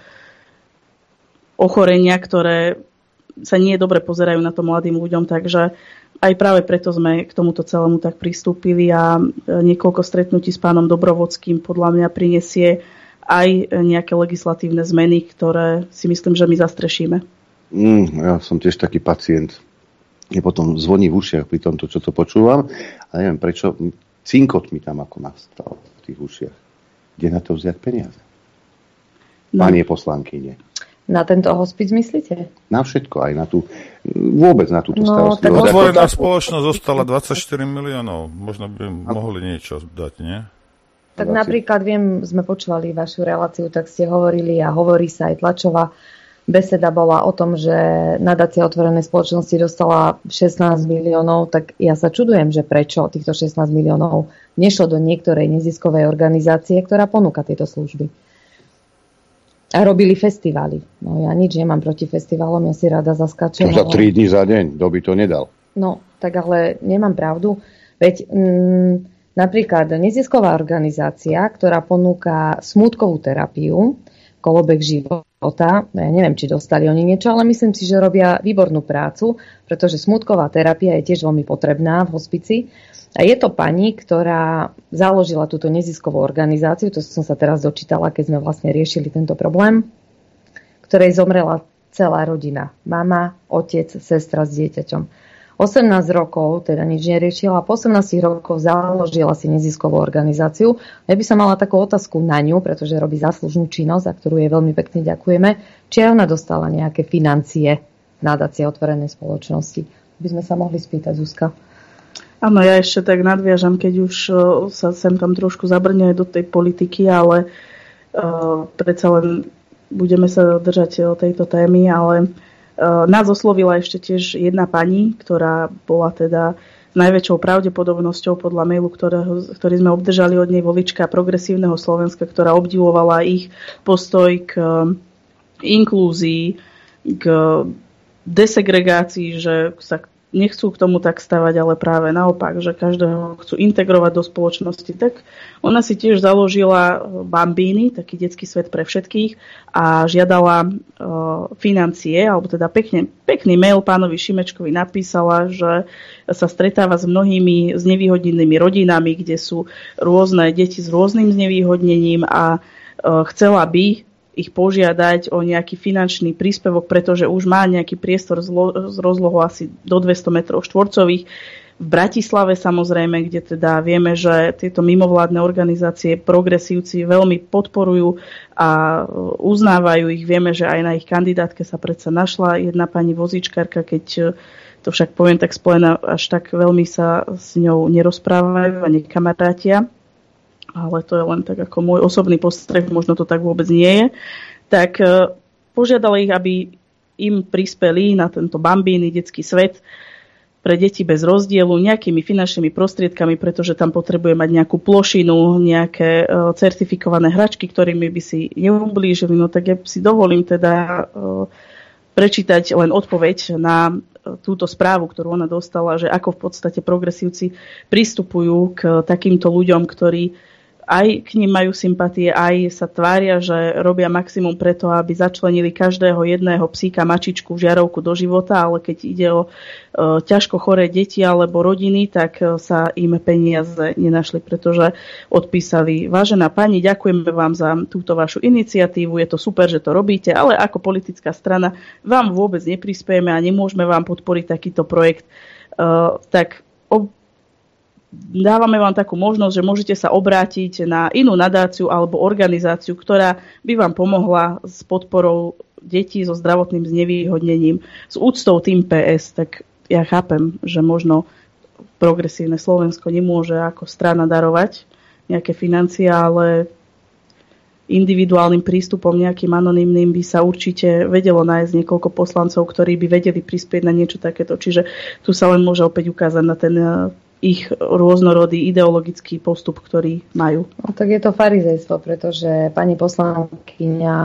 ochorenia, ktoré sa nie dobre pozerajú na to mladým ľuďom, takže aj práve preto sme k tomuto celému tak pristúpili a niekoľko stretnutí s pánom Dobrovodským podľa mňa prinesie aj nejaké legislatívne zmeny, ktoré si myslím, že my zastrešíme. Ja som tiež taký pacient. Je potom zvoní v ušiach pri tomto, čo to počúvam. A neviem, prečo cinkot mi tam ako nastal v tých ušiach. Kde na to vziať peniaze? Pani poslankyne. Na tento hospic myslíte? Na všetko, aj na tú, vôbec na túto starostlivosť. Otvorená spoločnosť zostala 24 miliónov. Možno by mohli niečo dať, nie? Tak napríklad, sme počúvali vašu reláciu, tak ste hovorili a hovorí sa aj tlačová beseda bola o tom, že nadácia otvorenej spoločnosti dostala 16 miliónov, tak ja sa čudujem, že prečo týchto 16 miliónov nešlo do niektorej neziskovej organizácie, ktorá ponúka tieto služby. A robili festivály. No ja nič nemám proti festivalom, ja si rada zaskáčem. To za 3 dní za deň, kto by to nedal? No, tak ale nemám pravdu. Veď napríklad nezisková organizácia, ktorá ponúka smútkovú terapiu, Kolobek života, ja neviem, či dostali oni niečo, ale myslím si, že robia výbornú prácu, pretože smútková terapia je tiež veľmi potrebná v hospici. A je to pani, ktorá založila túto neziskovú organizáciu, to som sa teraz dočítala, keď sme vlastne riešili tento problém, ktorej zomrela celá rodina. Mama, otec, sestra s dieťaťom. 18 rokov, teda nič neriešila, po 18 rokov založila si neziskovú organizáciu. Ja by som mala takú otázku na ňu, pretože robí záslužnú činnosť, za ktorú jej veľmi pekne ďakujeme. Či aj ona dostala nejaké financie nadácie otvorenej spoločnosti? By sme sa mohli spýtať, Zuzka. Áno, ja ešte tak nadviažam, keď už sa sem tam trošku zabrne do tej politiky, ale predsa len budeme sa držať tejto témy, ale nás oslovila ešte tiež jedna pani, ktorá bola teda s najväčšou pravdepodobnosťou podľa mailu, ktorý sme obdržali od nej, volička Progresívneho Slovenska, ktorá obdivovala ich postoj k inklúzii, k desegregácii, že sa nechcú k tomu tak stavať, ale práve naopak, že každého chcú integrovať do spoločnosti. Tak ona si tiež založila Bambíny, taký detský svet pre všetkých a žiadala financie, alebo teda pekný mail pánovi Šimečkovi napísala, že sa stretáva s mnohými znevýhodnenými rodinami, kde sú rôzne deti s rôznym znevýhodnením a chcela by ich požiadať o nejaký finančný príspevok, pretože už má nejaký priestor z rozlohou asi do 200 metrov štvorcových. V Bratislave samozrejme, kde teda vieme, že tieto mimovládne organizácie progresívci veľmi podporujú a uznávajú ich. Vieme, že aj na ich kandidátke sa predsa našla jedna pani vozíčkarka, keď to však poviem tak spojená, až tak veľmi sa s ňou nerozprávajú a nekamarátia. Ale to je len tak ako môj osobný postreh, možno to tak vôbec nie je, tak požiadala ich, aby im prispeli na tento Bambíny detský svet pre deti bez rozdielu nejakými finančnými prostriedkami, pretože tam potrebuje mať nejakú plošinu, nejaké certifikované hračky, ktorými by si neublížili. No tak ja si dovolím teda prečítať len odpoveď na túto správu, ktorú ona dostala, že ako v podstate progresívci pristupujú k takýmto ľuďom, ktorí aj k ním majú sympatie, aj sa tvária, že robia maximum preto, aby začlenili každého jedného psíka, mačičku, žiarovku do života, ale keď ide o ťažko choré deti alebo rodiny, tak sa im peniaze nenašli, pretože odpísali: vážená pani, ďakujeme vám za túto vašu iniciatívu, je to super, že to robíte, ale ako politická strana vám vôbec neprispiejeme a nemôžeme vám podporiť takýto projekt. Tak dávame vám takú možnosť, že môžete sa obrátiť na inú nadáciu alebo organizáciu, ktorá by vám pomohla s podporou detí so zdravotným znevýhodnením. S úctou tým PS, tak ja chápem, že možno Progresívne Slovensko nemôže ako strana darovať nejaké financie, ale individuálnym prístupom, nejakým anonymným by sa určite vedelo nájsť niekoľko poslancov, ktorí by vedeli prispieť na niečo takéto. Čiže tu sa len môže opäť ukázať na ten ich rôznorodý ideologický postup, ktorý majú. No, tak je to farizejstvo, pretože pani poslankyňa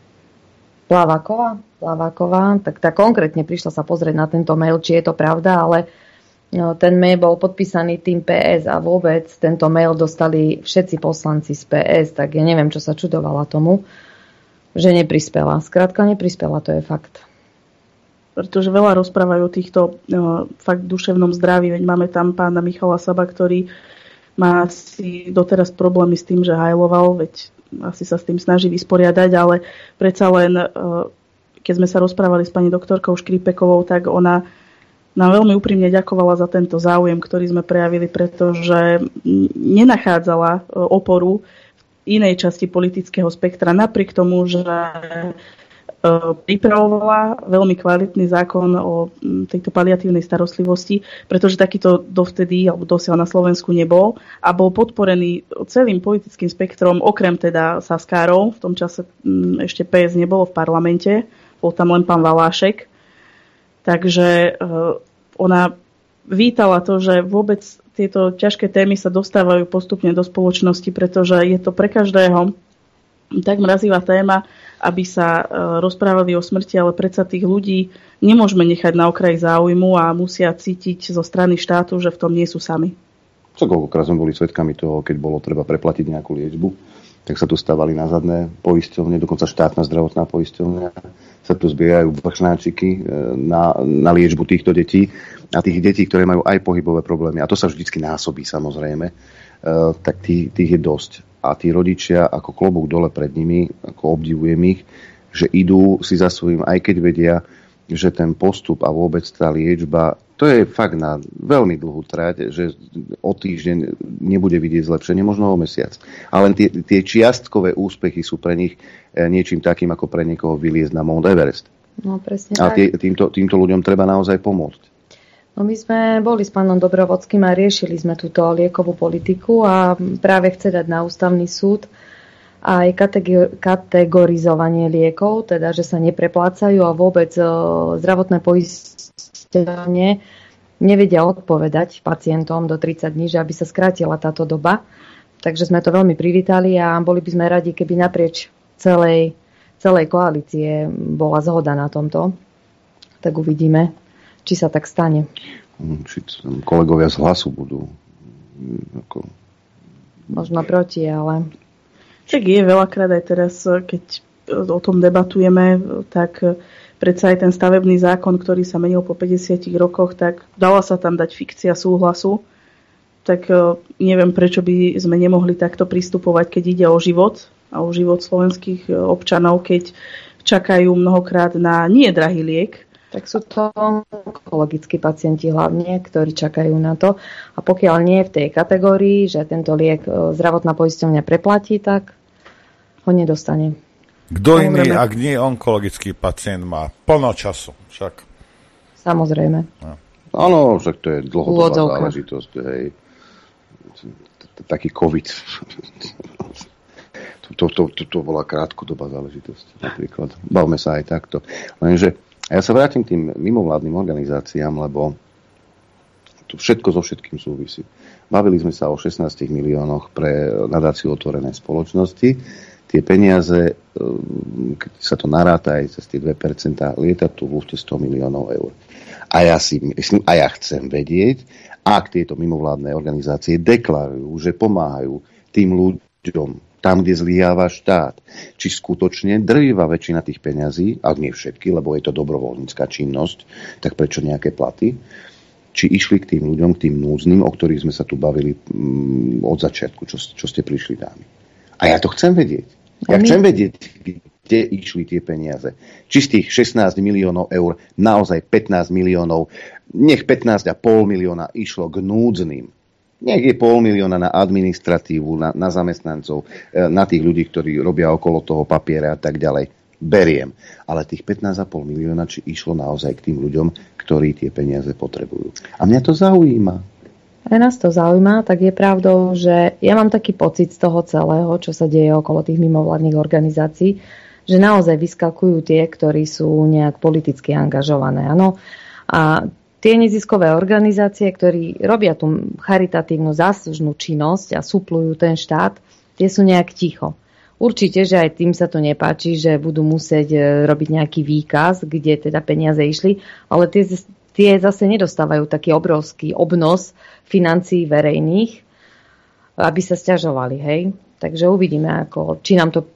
Plaváková, tak tá konkrétne prišla sa pozrieť na tento mail, či je to pravda, ale ten mail bol podpísaný tým PS a vôbec tento mail dostali všetci poslanci z PS, tak ja neviem, čo sa čudovala tomu, že neprispela. Skrátka neprispela, to je fakt. Pretože veľa rozprávajú o týchto fakt duševnom zdraví. Veď máme tam pána Michala Saba, ktorý má asi doteraz problémy s tým, že hajloval, veď asi sa s tým snaží vysporiadať, ale predsa len, keď sme sa rozprávali s pani doktorkou Škripekovou, tak ona nám veľmi úprimne ďakovala za tento záujem, ktorý sme prejavili, pretože nenachádzala oporu v inej časti politického spektra, napriek tomu, že pripravovala veľmi kvalitný zákon o tejto paliatívnej starostlivosti, pretože takýto dovtedy alebo dosiaľ na Slovensku nebol a bol podporený celým politickým spektrom, okrem teda Saskárov. V tom čase ešte PS nebolo v parlamente, bol tam len pán Valášek. Takže ona vítala to, že vôbec tieto ťažké témy sa dostávajú postupne do spoločnosti, pretože je to pre každého tak mrazivá téma, aby sa rozprávali o smrti, ale predsa tých ľudí nemôžeme nechať na okraji záujmu a musia cítiť zo strany štátu, že v tom nie sú sami. Co koľkokrát sme boli svedkami toho, keď bolo treba preplatiť nejakú liečbu, tak sa tu stávali na zadné poisťovne, dokonca štátna zdravotná poisťovňa, sa tu zbierajú bršnáčiky na liečbu týchto detí a tých detí, ktoré majú aj pohybové problémy. A to sa vždycky násobí, samozrejme, tak tých je dosť. A tí rodičia, ako klobúk dole pred nimi, ako obdivujem ich, že idú si za svojím, aj keď vedia, že ten postup a vôbec tá liečba, to je fakt na veľmi dlhú trať, že o týždeň nebude vidieť zlepšenie, možno o mesiac. Ale tie čiastkové úspechy sú pre nich niečím takým, ako pre niekoho vyliezť na Mount Everest. No presne a tak. Týmto ľuďom treba naozaj pomôcť. No my sme boli s pánom Dobrovodským a riešili sme túto liekovú politiku a práve chce dať na ústavný súd aj kategorizovanie liekov, teda že sa nepreplácajú a vôbec zdravotné poisťovne nevedia odpovedať pacientom do 30 dní, že aby sa skrátila táto doba. Takže sme to veľmi privítali a boli by sme radi, keby naprieč celej koalície bola zhoda na tomto. Tak uvidíme, či sa tak stane. Či kolegovia z Hlasu budú možno proti, ale tak je veľakrát aj teraz, keď o tom debatujeme, tak predsa aj ten stavebný zákon, ktorý sa menil po 50 rokoch, tak dala sa tam dať fikcia súhlasu. Tak neviem, prečo by sme nemohli takto pristupovať, keď ide o život a o život slovenských občanov, keď čakajú mnohokrát na nie drahý liek. Tak sú to onkologickí pacienti hlavne, ktorí čakajú na to. A pokiaľ nie je v tej kategórii, že tento liek zdravotná poisťovňa preplatí, tak ho nedostane. Kto iný, ak nie onkologický pacient, má plno času však. Samozrejme. Áno, však to je dlhodobá záležitosť. Hej. Taký COVID. To bola krátkodobá záležitosť. Napríklad. Bavme sa aj takto. Lenže ja sa vrátim k tým mimovládnym organizáciám, lebo tu všetko so všetkým súvisí. Bavili sme sa o 16 miliónoch pre nadáciu Otvorenej spoločnosti. Tie peniaze, keď sa to naráta aj cez tie 2%, lieta tu v úste 100 miliónov eur. A ja si myslím, a ja chcem vedieť, ak tieto mimovládne organizácie deklarujú, že pomáhajú tým ľuďom, ľuďom, tam, kde zlyháva štát. Či skutočne drvivá väčšina tých peňazí, ak nie všetky, lebo je to dobrovoľnícka činnosť, tak prečo nejaké platy, či išli k tým ľuďom, k tým núdznym, o ktorých sme sa tu bavili od začiatku, čo ste prišli dámy. A ja to chcem vedieť. Ja chcem vedieť, kde išli tie peniaze. Či z tých 16 miliónov eur naozaj 15 miliónov, nech 15,5 milióna išlo k núdznym. Nech je 500 000 na administratívu, na zamestnancov, na tých ľudí, ktorí robia okolo toho papiera a tak ďalej. Beriem. Ale tých 15,5 milióna, či išlo naozaj k tým ľuďom, ktorí tie peniaze potrebujú. A mňa to zaujíma. Aj nás to zaujíma, tak je pravdou, že ja mám taký pocit z toho celého, čo sa deje okolo tých mimovládnych organizácií, že naozaj vyskakujú tie, ktorí sú nejak politicky angažované. Áno. A tie neziskové organizácie, ktorí robia tú charitatívnu záslužnú činnosť a suplujú ten štát, tie sú nejak ticho. Určite, že aj tým sa to nepáči, že budú musieť robiť nejaký výkaz, kde teda peniaze išli, ale tie zase nedostávajú taký obrovský obnos financií verejných, aby sa sťažovali, hej. Takže uvidíme, či nám to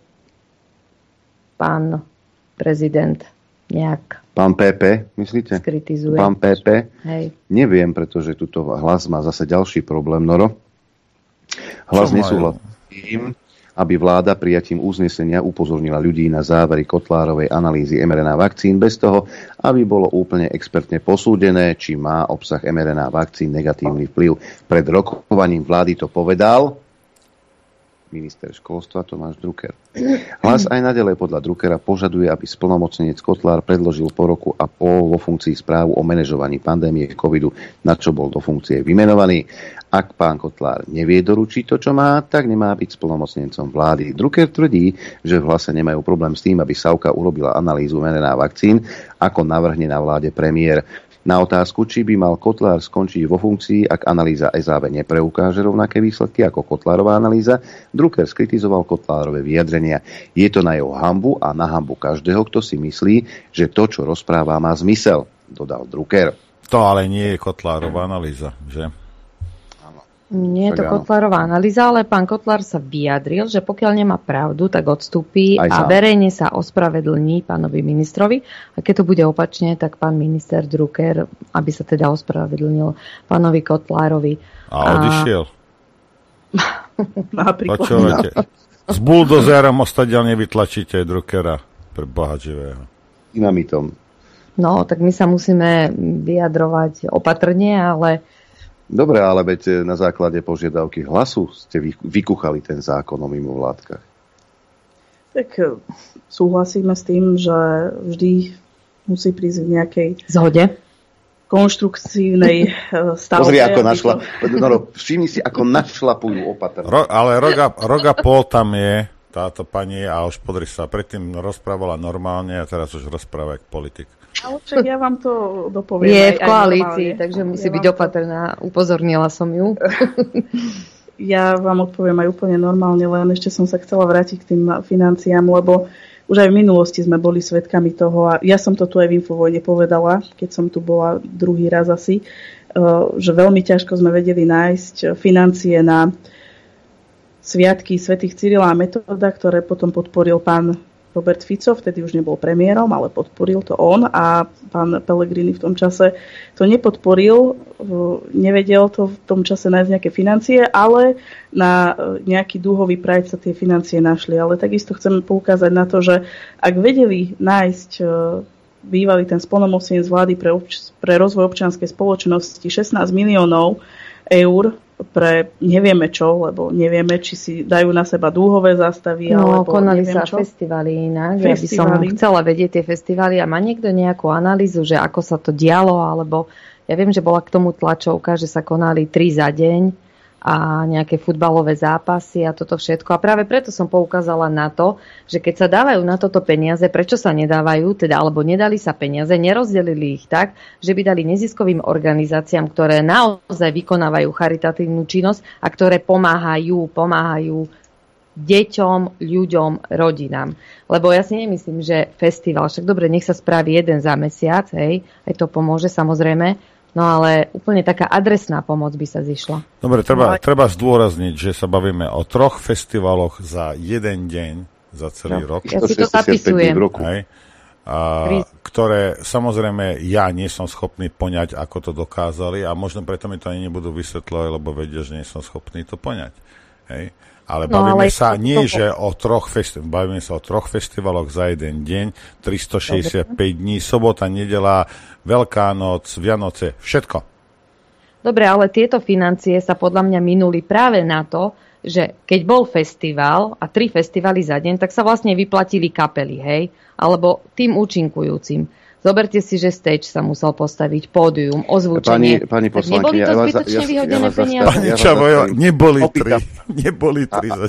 pán prezident nejak Pán PP, myslíte? skritizuje. Pán PP? Hej. Neviem, pretože tuto hlas má zase ďalší problém, Noro. Hlas nesúhlasí s tým, aby vláda prijatím uznesenia upozornila ľudí na závery Kotlárovej analýzy mRNA vakcín bez toho, aby bolo úplne expertne posúdené, či má obsah mRNA vakcín negatívny vplyv. Pred rokovaním vlády to povedal minister školstva Tomáš Drucker. Hlas aj naďalej podľa Druckera požaduje, aby splnomocnenec Kotlár predložil po roku a pol vo funkcii správu o manažovaní pandémie covidu, na čo bol do funkcie vymenovaný. Ak pán Kotlár nevie doručiť to, čo má, tak nemá byť splnomocnencom vlády. Drucker tvrdí, že v Hlase nemajú problém s tým, aby Savka urobila analýzu mRNA vakcín, ako navrhne na vláde premiér. Na otázku, či by mal Kotlár skončiť vo funkcii, ak analýza SAV nepreukáže rovnaké výsledky ako Kotlárová analýza, Drucker skritizoval Kotlárove vyjadrenia. Je to na jeho hanbu a na hanbu každého, kto si myslí, že to, čo rozpráva, má zmysel, dodal Drucker. To ale nie je Kotlárová analýza, že? Nie je to Kotlárová analýza, ale pán Kotlár sa vyjadril, že pokiaľ nemá pravdu, tak odstúpi a verejne sa ospravedlní pánovi ministrovi. A keď to bude opačne, tak pán minister Drucker, aby sa teda ospravedlnil pánovi Kotlárovi. A odišiel. Napríklad. Počúvate. S buldozerom ostadiaľ nevytlačíte Druckera pre Boha živého. Dynamitom. No, tak my sa musíme vyjadrovať opatrne, ale dobre, ale veď na základe požiadavky Hlasu ste vykuchali ten zákon o mimovládkach. Tak súhlasíme s tým, že vždy musí prísť v nejakej zhode, konštruktívnej stavbe. Pozri, ako našla. No, všimni si, ako našlapujú opatrne. Ale roga pol tam je táto pani a už podri sa. Predtým rozprávala normálne a teraz už rozpráva jak politik. Ale však ja vám to dopoviem. Je v koalícii, takže musí byť opatrná. Upozornila som ju. Ja vám odpoviem aj úplne normálne, len ešte som sa chcela vrátiť k tým financiám, lebo už aj v minulosti sme boli svedkami toho, a ja som to tu aj v Infovojne povedala, keď som tu bola druhý raz asi, že veľmi ťažko sme vedeli nájsť financie na sviatky svätých Cyrila a Metoda, ktoré potom podporil pán Robert Fico, vtedy už nebol premiérom, ale podporil to on a pán Pellegrini v tom čase to nepodporil, nevedel to v tom čase nájsť nejaké financie, ale na nejaký dúhový Pride sa tie financie našli. Ale takisto chcem poukázať na to, že ak vedeli nájsť bývalý ten splnomocnenec vlády pre rozvoj občianskej spoločnosti 16 miliónov eur pre nevieme čo, lebo nevieme, či si dajú na seba dúhové zástavy, alebo konali neviem sa čo. festivaly inak. Ja by som chcela vedieť tie festivaly a má niekto nejakú analýzu, že ako sa to dialo, alebo ja viem, že bola k tomu tlačovka, že sa konali 3 za deň a nejaké futbalové zápasy a toto všetko. A práve preto som poukázala na to, že keď sa dávajú na toto peniaze, prečo sa nedávajú, teda alebo nedali sa peniaze, nerozdelili ich tak, že by dali neziskovým organizáciám, ktoré naozaj vykonávajú charitatívnu činnosť a ktoré pomáhajú deťom, ľuďom, rodinám. Lebo ja si nemyslím, že festival, však dobre, nech sa spraví jeden za mesiac, hej, aj to pomôže samozrejme, No ale úplne taká adresná pomoc by sa zišla. Dobre, treba zdôrazniť, že sa bavíme o 3 festivaloch za jeden deň, za celý rok. Ja si to zapisujem. Ktoré samozrejme ja nie som schopný poňať, ako to dokázali a možno preto mi to ani nebudú vysvetľovať, lebo vedia, že nie som schopný to poňať. Hej? Ale bavíme sa nie, že o 3 bavíme sa o 3 festivaloch za jeden deň, 365 dní, sobota, nedeľa, Veľká noc, Vianoce, všetko. Dobre, ale tieto financie sa podľa mňa minuli práve na to, že keď bol festival a 3 festivaly za deň, tak sa vlastne vyplatili kapely, hej? Alebo tým účinkujúcim. Zoberte si, že stage sa musel postaviť, pódium, ozvučenie. Pani poslankyňa, neboli to zbytočne vyhodené peniaze? Pani Čavojo, neboli 3.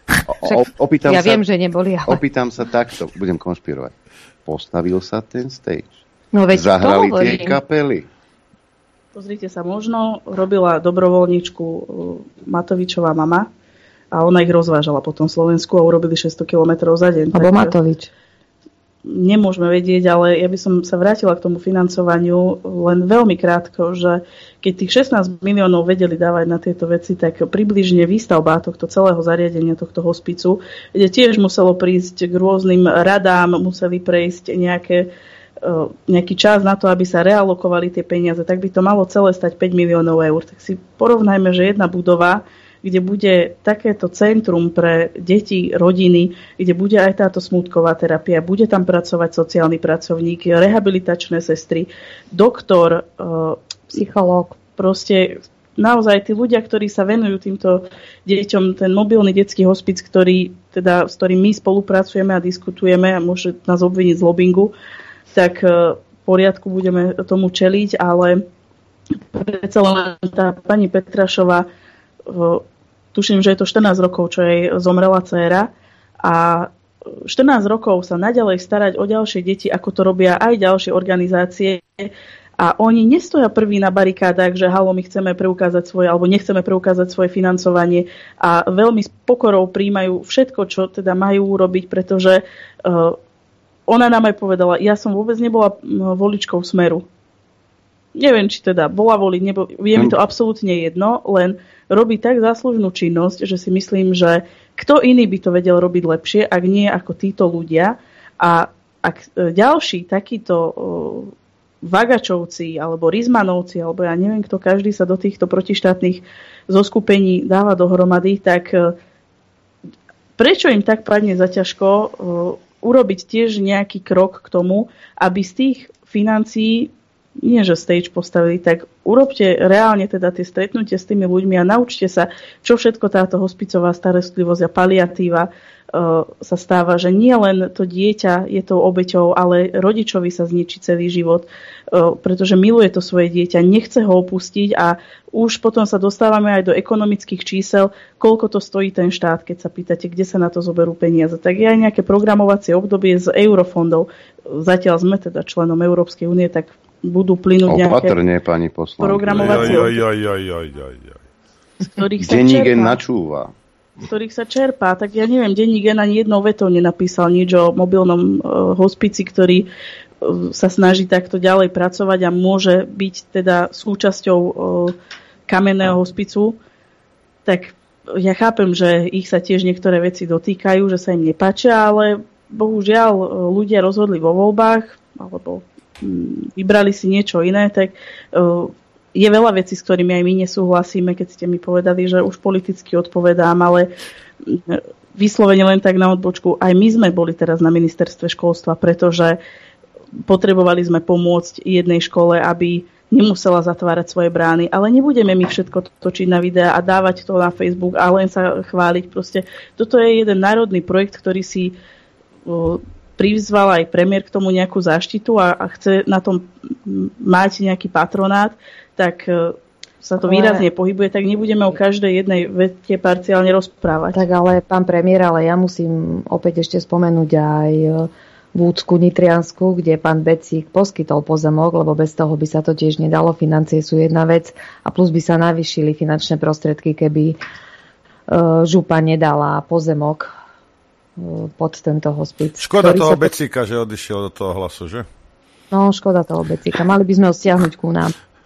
Ja viem, že neboli, ale... Opýtam sa takto, budem konšpirovať. Postavil sa ten stage? No veď zahrali tie kapely? Pozrite sa, možno robila dobrovoľníčku Matovičová mama a ona ich rozvážala po tom Slovensku a urobili 600 km za deň. Alebo Matovič. Nemôžeme vedieť, ale ja by som sa vrátila k tomu financovaniu len veľmi krátko, že keď tých 16 miliónov vedeli dávať na tieto veci, tak približne výstavba tohto celého zariadenia, tohto hospicu, kde tiež muselo prísť k rôznym radám, museli prejsť nejaký čas na to, aby sa realokovali tie peniaze, tak by to malo celé stať 5 miliónov eur. Tak si porovnajme, že jedna budova, kde bude takéto centrum pre deti, rodiny, kde bude aj táto smútková terapia, bude tam pracovať sociálny pracovník, rehabilitačné sestry, doktor, psychológ. Proste naozaj tí ľudia, ktorí sa venujú týmto deťom, ten mobilný detský hospic, s ktorým my spolupracujeme a diskutujeme a môže nás obviniť z lobbingu, tak v poriadku budeme tomu čeliť, ale predsa len tá pani Petrašová, tuším, že je to 14 rokov, čo jej zomrela dcéra a 14 rokov sa naďalej starať o ďalšie deti, ako to robia aj ďalšie organizácie a oni nestoja prví na barikádach, že halo, my chceme preukázať svoje, alebo nechceme preukázať svoje financovanie a veľmi s pokorou príjmajú všetko, čo teda majú urobiť, pretože ona nám aj povedala, ja som vôbec nebola voličkou Smeru. Neviem, či teda bola voliť, je mi to absolútne jedno, len robí tak záslužnú činnosť, že si myslím, že kto iný by to vedel robiť lepšie, ak nie ako títo ľudia. A ak ďalší takíto Vagačovci alebo Rizmanovci, alebo ja neviem kto, každý sa do týchto protištátnych zoskupení dáva dohromady, tak prečo im tak padne zaťažko urobiť tiež nejaký krok k tomu, aby z tých financií, nie že stage postavili, tak urobte reálne teda tie stretnutie s tými ľuďmi a naučte sa, čo všetko táto hospicová starostlivosť a paliatíva sa stáva, že nie len to dieťa je tou obeťou, ale rodičovi sa zničí celý život, pretože miluje to svoje dieťa, nechce ho opustiť a už potom sa dostávame aj do ekonomických čísel, koľko to stojí ten štát, keď sa pýtate, kde sa na to zoberú peniaze. Tak je aj nejaké programovacie obdobie z eurofondov. Zatiaľ sme teda členom Európskej únie, tak budú plynúť nejaké opatrne, pani poslankyňa. Programovacie z ktorých sa denník načúva. Z ktorých sa čerpá. Tak ja neviem, denník ani jednou vetou nenapísal nič o mobilnom hospici, ktorý sa snaží takto ďalej pracovať a môže byť teda súčasťou kamenného hospicu. Tak ja chápem, že ich sa tiež niektoré veci dotýkajú, že sa im nepáčia, ale bohužiaľ ľudia rozhodli vo voľbách alebo vybrali si niečo iné, tak je veľa vecí, s ktorými aj my nesúhlasíme, keď ste mi povedali, že už politicky odpovedám, ale vyslovene len tak na odbočku, aj my sme boli teraz na ministerstve školstva, pretože potrebovali sme pomôcť jednej škole, aby nemusela zatvárať svoje brány, ale nebudeme my všetko točiť na videa a dávať to na Facebook a len sa chváliť. Proste toto je jeden národný projekt, ktorý si prizval aj premiér k tomu nejakú záštitu a chce na tom mať nejaký patronát, tak sa to výrazne pohybuje, tak nebudeme o každej jednej vete parciálne rozprávať. Tak ale pán premiér, ale ja musím opäť ešte spomenúť aj Vúcku Nitriansku, kde pán Becík poskytol pozemok, lebo bez toho by sa to tiež nedalo. Financie sú jedna vec a plus by sa navýšili finančné prostriedky, keby župa nedala pozemok pod tento hospic. Škoda toho Becíka, že odišiel do toho Hlasu, že? No, škoda toho Becíka. Mali by sme ho stiahnuť ku nám.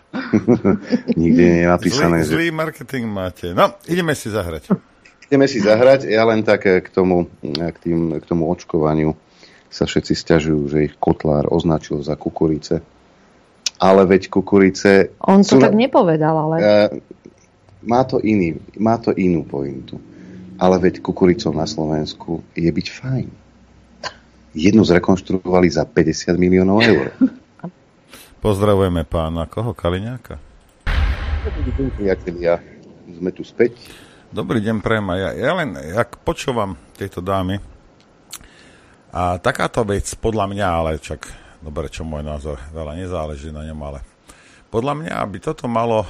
Nikde nie je napísané. Zlý marketing máte. No, ideme si zahrať. Ja len tak k tomu očkovaniu sa všetci sťažujú, že ich Kotlár označil za kukurice. Ale veď kukurice... On to tak nepovedal, ale... Má to inú pointu. Ale veď kukuricou na Slovensku je byť fajn. Jednu zrekonštruovali za 50 miliónov eur. Pozdravujeme pána koho? Kaliňáka? Priatelia, sme tu späť. Dobrý deň, prejem. Ja len, jak počúvam tieto dámy, a takáto vec, podľa mňa, ale čak, dobre, čo môj názor, veľa nezáleží na ňom, ale podľa mňa by toto malo...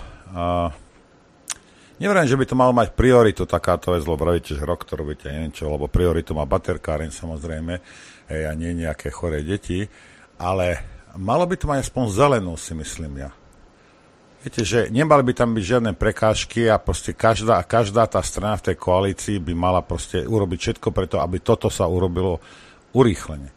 Neverím, že by to malo mať prioritu takáto vec, lebo pravíte, že rok to robíte, neviem čo, lebo prioritu má baterkáreň samozrejme, a nie nejaké choré deti, ale malo by to mať aspoň zelenú, si myslím ja. Viete, že nemali by tam byť žiadne prekážky a proste každá tá strana v tej koalícii by mala proste urobiť všetko preto, aby toto sa urobilo urýchlene.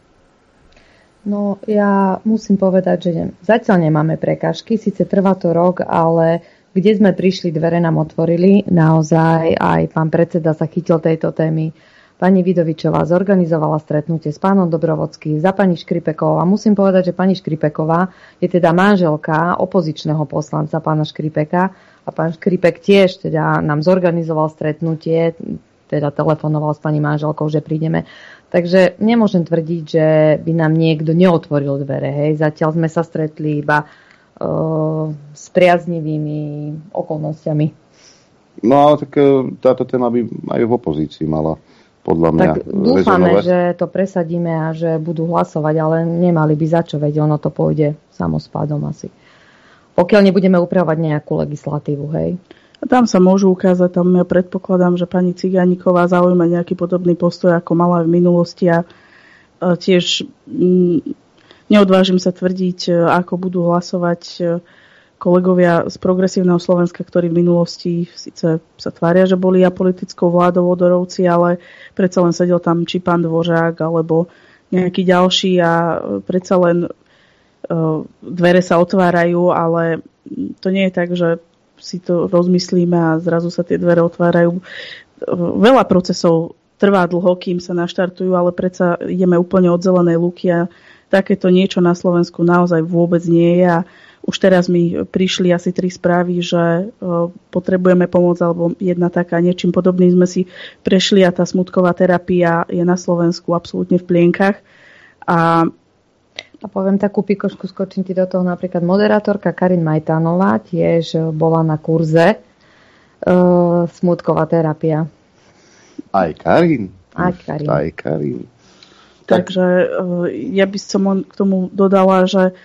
No, ja musím povedať, že zatiaľ nemáme prekážky, síce trvá to rok, ale kde sme prišli, dvere nám otvorili. Naozaj aj pán predseda sa chytil tejto témy. Pani Vidovičová zorganizovala stretnutie s pánom Dobrovodským za pani Škripekovou. A musím povedať, že pani Škripeková je teda manželka opozičného poslanca pána Škripeka. A pán Škripek tiež teda nám zorganizoval stretnutie, teda telefonoval s pani manželkou, že prídeme. Takže nemôžem tvrdiť, že by nám niekto neotvoril dvere. Hej. Zatiaľ sme sa stretli iba s priaznivými okolnostiami. No ale tak táto téma by aj v opozícii mala podľa mňa tak dúfame, rezonovať. že to presadíme a že budú hlasovať, ale nemali by za čo, veď ono to pôjde samospádom asi. Pokiaľ nebudeme upravovať nejakú legislatívu, hej. A tam sa môžu ukázať, tam ja predpokladám, že pani Cigániková zaujíma nejaký podobný postoj, ako mala v minulosti a tiež neodvážim sa tvrdiť, ako budú hlasovať kolegovia z Progresívneho Slovenska, ktorí v minulosti síce sa tvária, že boli apolitickou vládou Odorovci, ale predsa len sedel tam či pán Dvořák, alebo nejaký ďalší a predsa len dvere sa otvárajú, ale to nie je tak, že si to rozmyslíme a zrazu sa tie dvere otvárajú. Veľa procesov trvá dlho, kým sa naštartujú, ale predsa ideme úplne od zelenej lúky a takéto niečo na Slovensku naozaj vôbec nie je a už teraz mi prišli asi 3 správy, že potrebujeme pomoc, alebo jedna taká, niečím podobným sme si prešli a tá smutková terapia je na Slovensku absolútne v plienkach. A poviem takú pikošku, skočím ti do toho, napríklad moderátorka Karin Majtanová tiež bola na kurze smutková terapia. Aj Karin? Aj Karin. Takže ja by som len k tomu dodala, že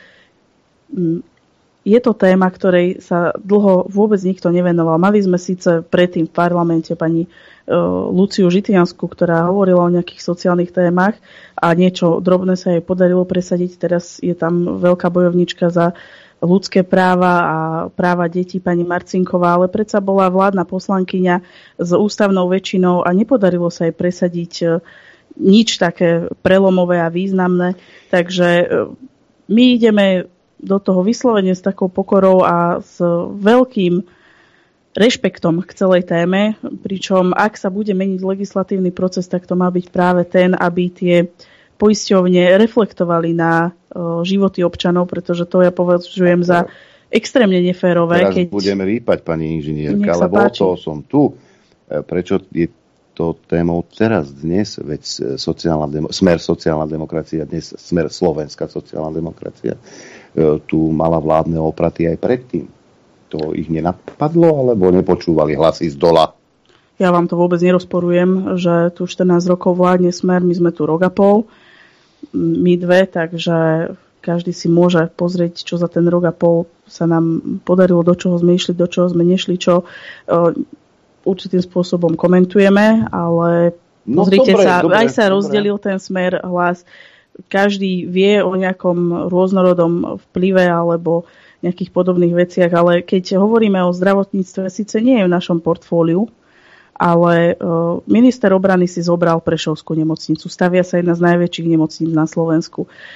je to téma, ktorej sa dlho vôbec nikto nevenoval. Mali sme síce predtým v parlamente pani Luciu Žitiansku, ktorá hovorila o nejakých sociálnych témach a niečo drobné sa jej podarilo presadiť. Teraz je tam veľká bojovnička za ľudské práva a práva detí pani Marcinková, ale predsa bola vládna poslankyňa s ústavnou väčšinou a nepodarilo sa jej presadiť nič také prelomové a významné. Takže my ideme do toho vyslovene s takou pokorou a s veľkým rešpektom k celej téme, pričom ak sa bude meniť legislatívny proces, tak to má byť práve ten, aby tie poisťovne reflektovali na životy občanov, pretože to ja považujem za extrémne neférové. Teraz budeme rýpať, pani inžinierka, lebo o toho som tu. Prečo je to témou teraz, dnes, veď Smer sociálna demokracia, dnes Smer Slovenská sociálna demokracia, tu mala vládne opraty aj predtým. To ich nenapadlo, alebo nepočúvali hlasy z dola? Ja vám to vôbec nerozporujem, že tu 14 rokov vládne Smer, my sme tu rok a pol, my dve, takže každý si môže pozrieť, čo za ten rok a pol sa nám podarilo, do čoho sme išli, do čoho sme nešli, čo určitým spôsobom komentujeme, ale pozrite sa, aj sa rozdelil ten Smer hlas. Každý vie o nejakom rôznorodom vplyve alebo nejakých podobných veciach, ale keď hovoríme o zdravotníctve, síce nie je v našom portfóliu, ale minister obrany si zobral Prešovskú nemocnicu. Stavia sa jedna z najväčších nemocníc na Slovensku.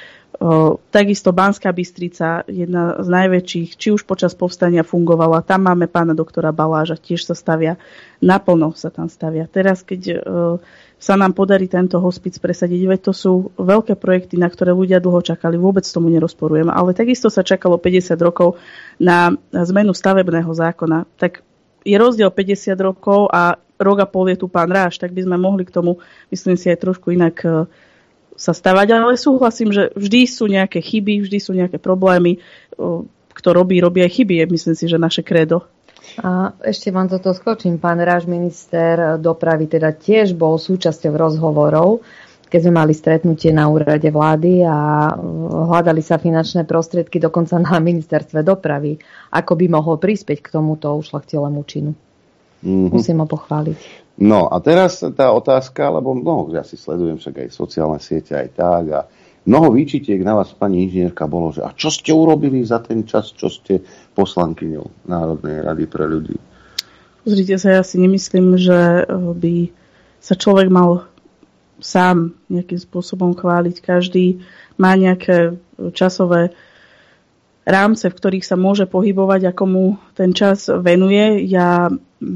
Takisto Banská Bystrica, jedna z najväčších, či už počas povstania fungovala. Tam máme pána doktora Baláža, tiež sa stavia, naplno sa tam stavia. Teraz, keď sa nám podarí tento hospic presadiť, veď to sú veľké projekty, na ktoré ľudia dlho čakali, vôbec tomu nerozporujem. Ale takisto sa čakalo 50 rokov na zmenu stavebného zákona. Tak je rozdiel 50 rokov a rok a pol je tu pán Ráš, tak by sme mohli k tomu, myslím si, aj trošku inak sa stavať, ale súhlasím, že vždy sú nejaké chyby, vždy sú nejaké problémy. Kto robí aj chyby, je myslím si, že naše krédo. A ešte vám toto skočím. Pán Ráš, minister dopravy, teda tiež bol súčasťou rozhovorov, keď sme mali stretnutie na úrade vlády a hľadali sa finančné prostriedky dokonca na ministerstve dopravy, ako by mohol prispieť k tomuto ušľachtilému činu. Musím ho pochváliť. No a teraz tá otázka, lebo ja si sledujem však aj sociálne siete, aj tak a mnoho výčitiek na vás, pani inžinierka, bolo, že a čo ste urobili za ten čas, čo ste poslankyňou Národnej rady pre ľudí? Pozrite sa, ja si nemyslím, že by sa človek mal sám nejakým spôsobom chváliť. Každý má nejaké časové rámce, v ktorých sa môže pohybovať a komu ten čas venuje. Ja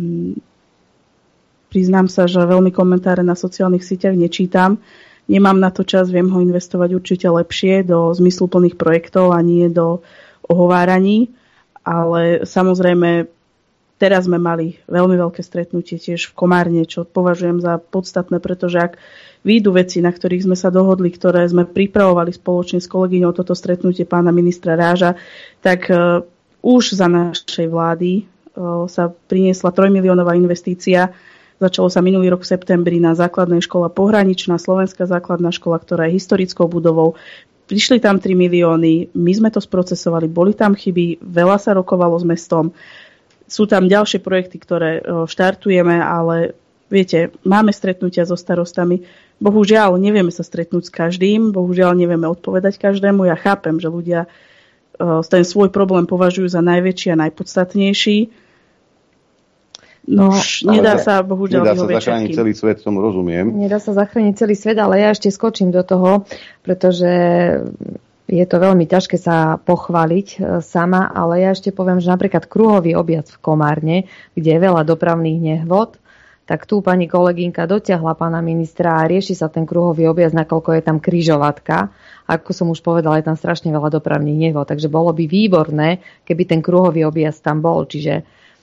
priznám sa, že veľmi komentáre na sociálnych sieťach nečítam. Nemám na to čas, viem ho investovať určite lepšie do zmysluplných projektov a nie do ohováraní. Ale samozrejme, teraz sme mali veľmi veľké stretnutie tiež v Komárne, čo považujem za podstatné, pretože ak výjdu veci, na ktorých sme sa dohodli, ktoré sme pripravovali spoločne s kolegyňou toto stretnutie pána ministra Ráža, tak už za našej vlády sa priniesla 3-miliónová investícia. Začalo sa minulý rok v septembri na základnej škole Pohraničná, slovenská základná škola, ktorá je historickou budovou. Prišli tam 3 milióny, my sme to sprocesovali, boli tam chyby, veľa sa rokovalo s mestom. Sú tam ďalšie projekty, ktoré štartujeme, ale viete, máme stretnutia so starostami. Bohužiaľ, nevieme sa stretnúť s každým, bohužiaľ nevieme odpovedať každému. Ja chápem, že ľudia ten svoj problém považujú za najväčší a najpodstatnejší. No, nedá sa zachrániť celý svet, tomu rozumiem. Nedá sa zachrániť celý svet, ale ja ešte skočím do toho, pretože je to veľmi ťažké sa pochváliť sama, ale ja ešte poviem, že napríklad kruhový objazd v Komárne, kde je veľa dopravných nehôd, tak tu pani kolegynka dotiahla pána ministra a rieši sa ten kruhový objazd, nakoľko je tam križovatka. Ako som už povedala, je tam strašne veľa dopravných nehôd, takže bolo by výborné, keby ten kruhový objazd tam bol, čiže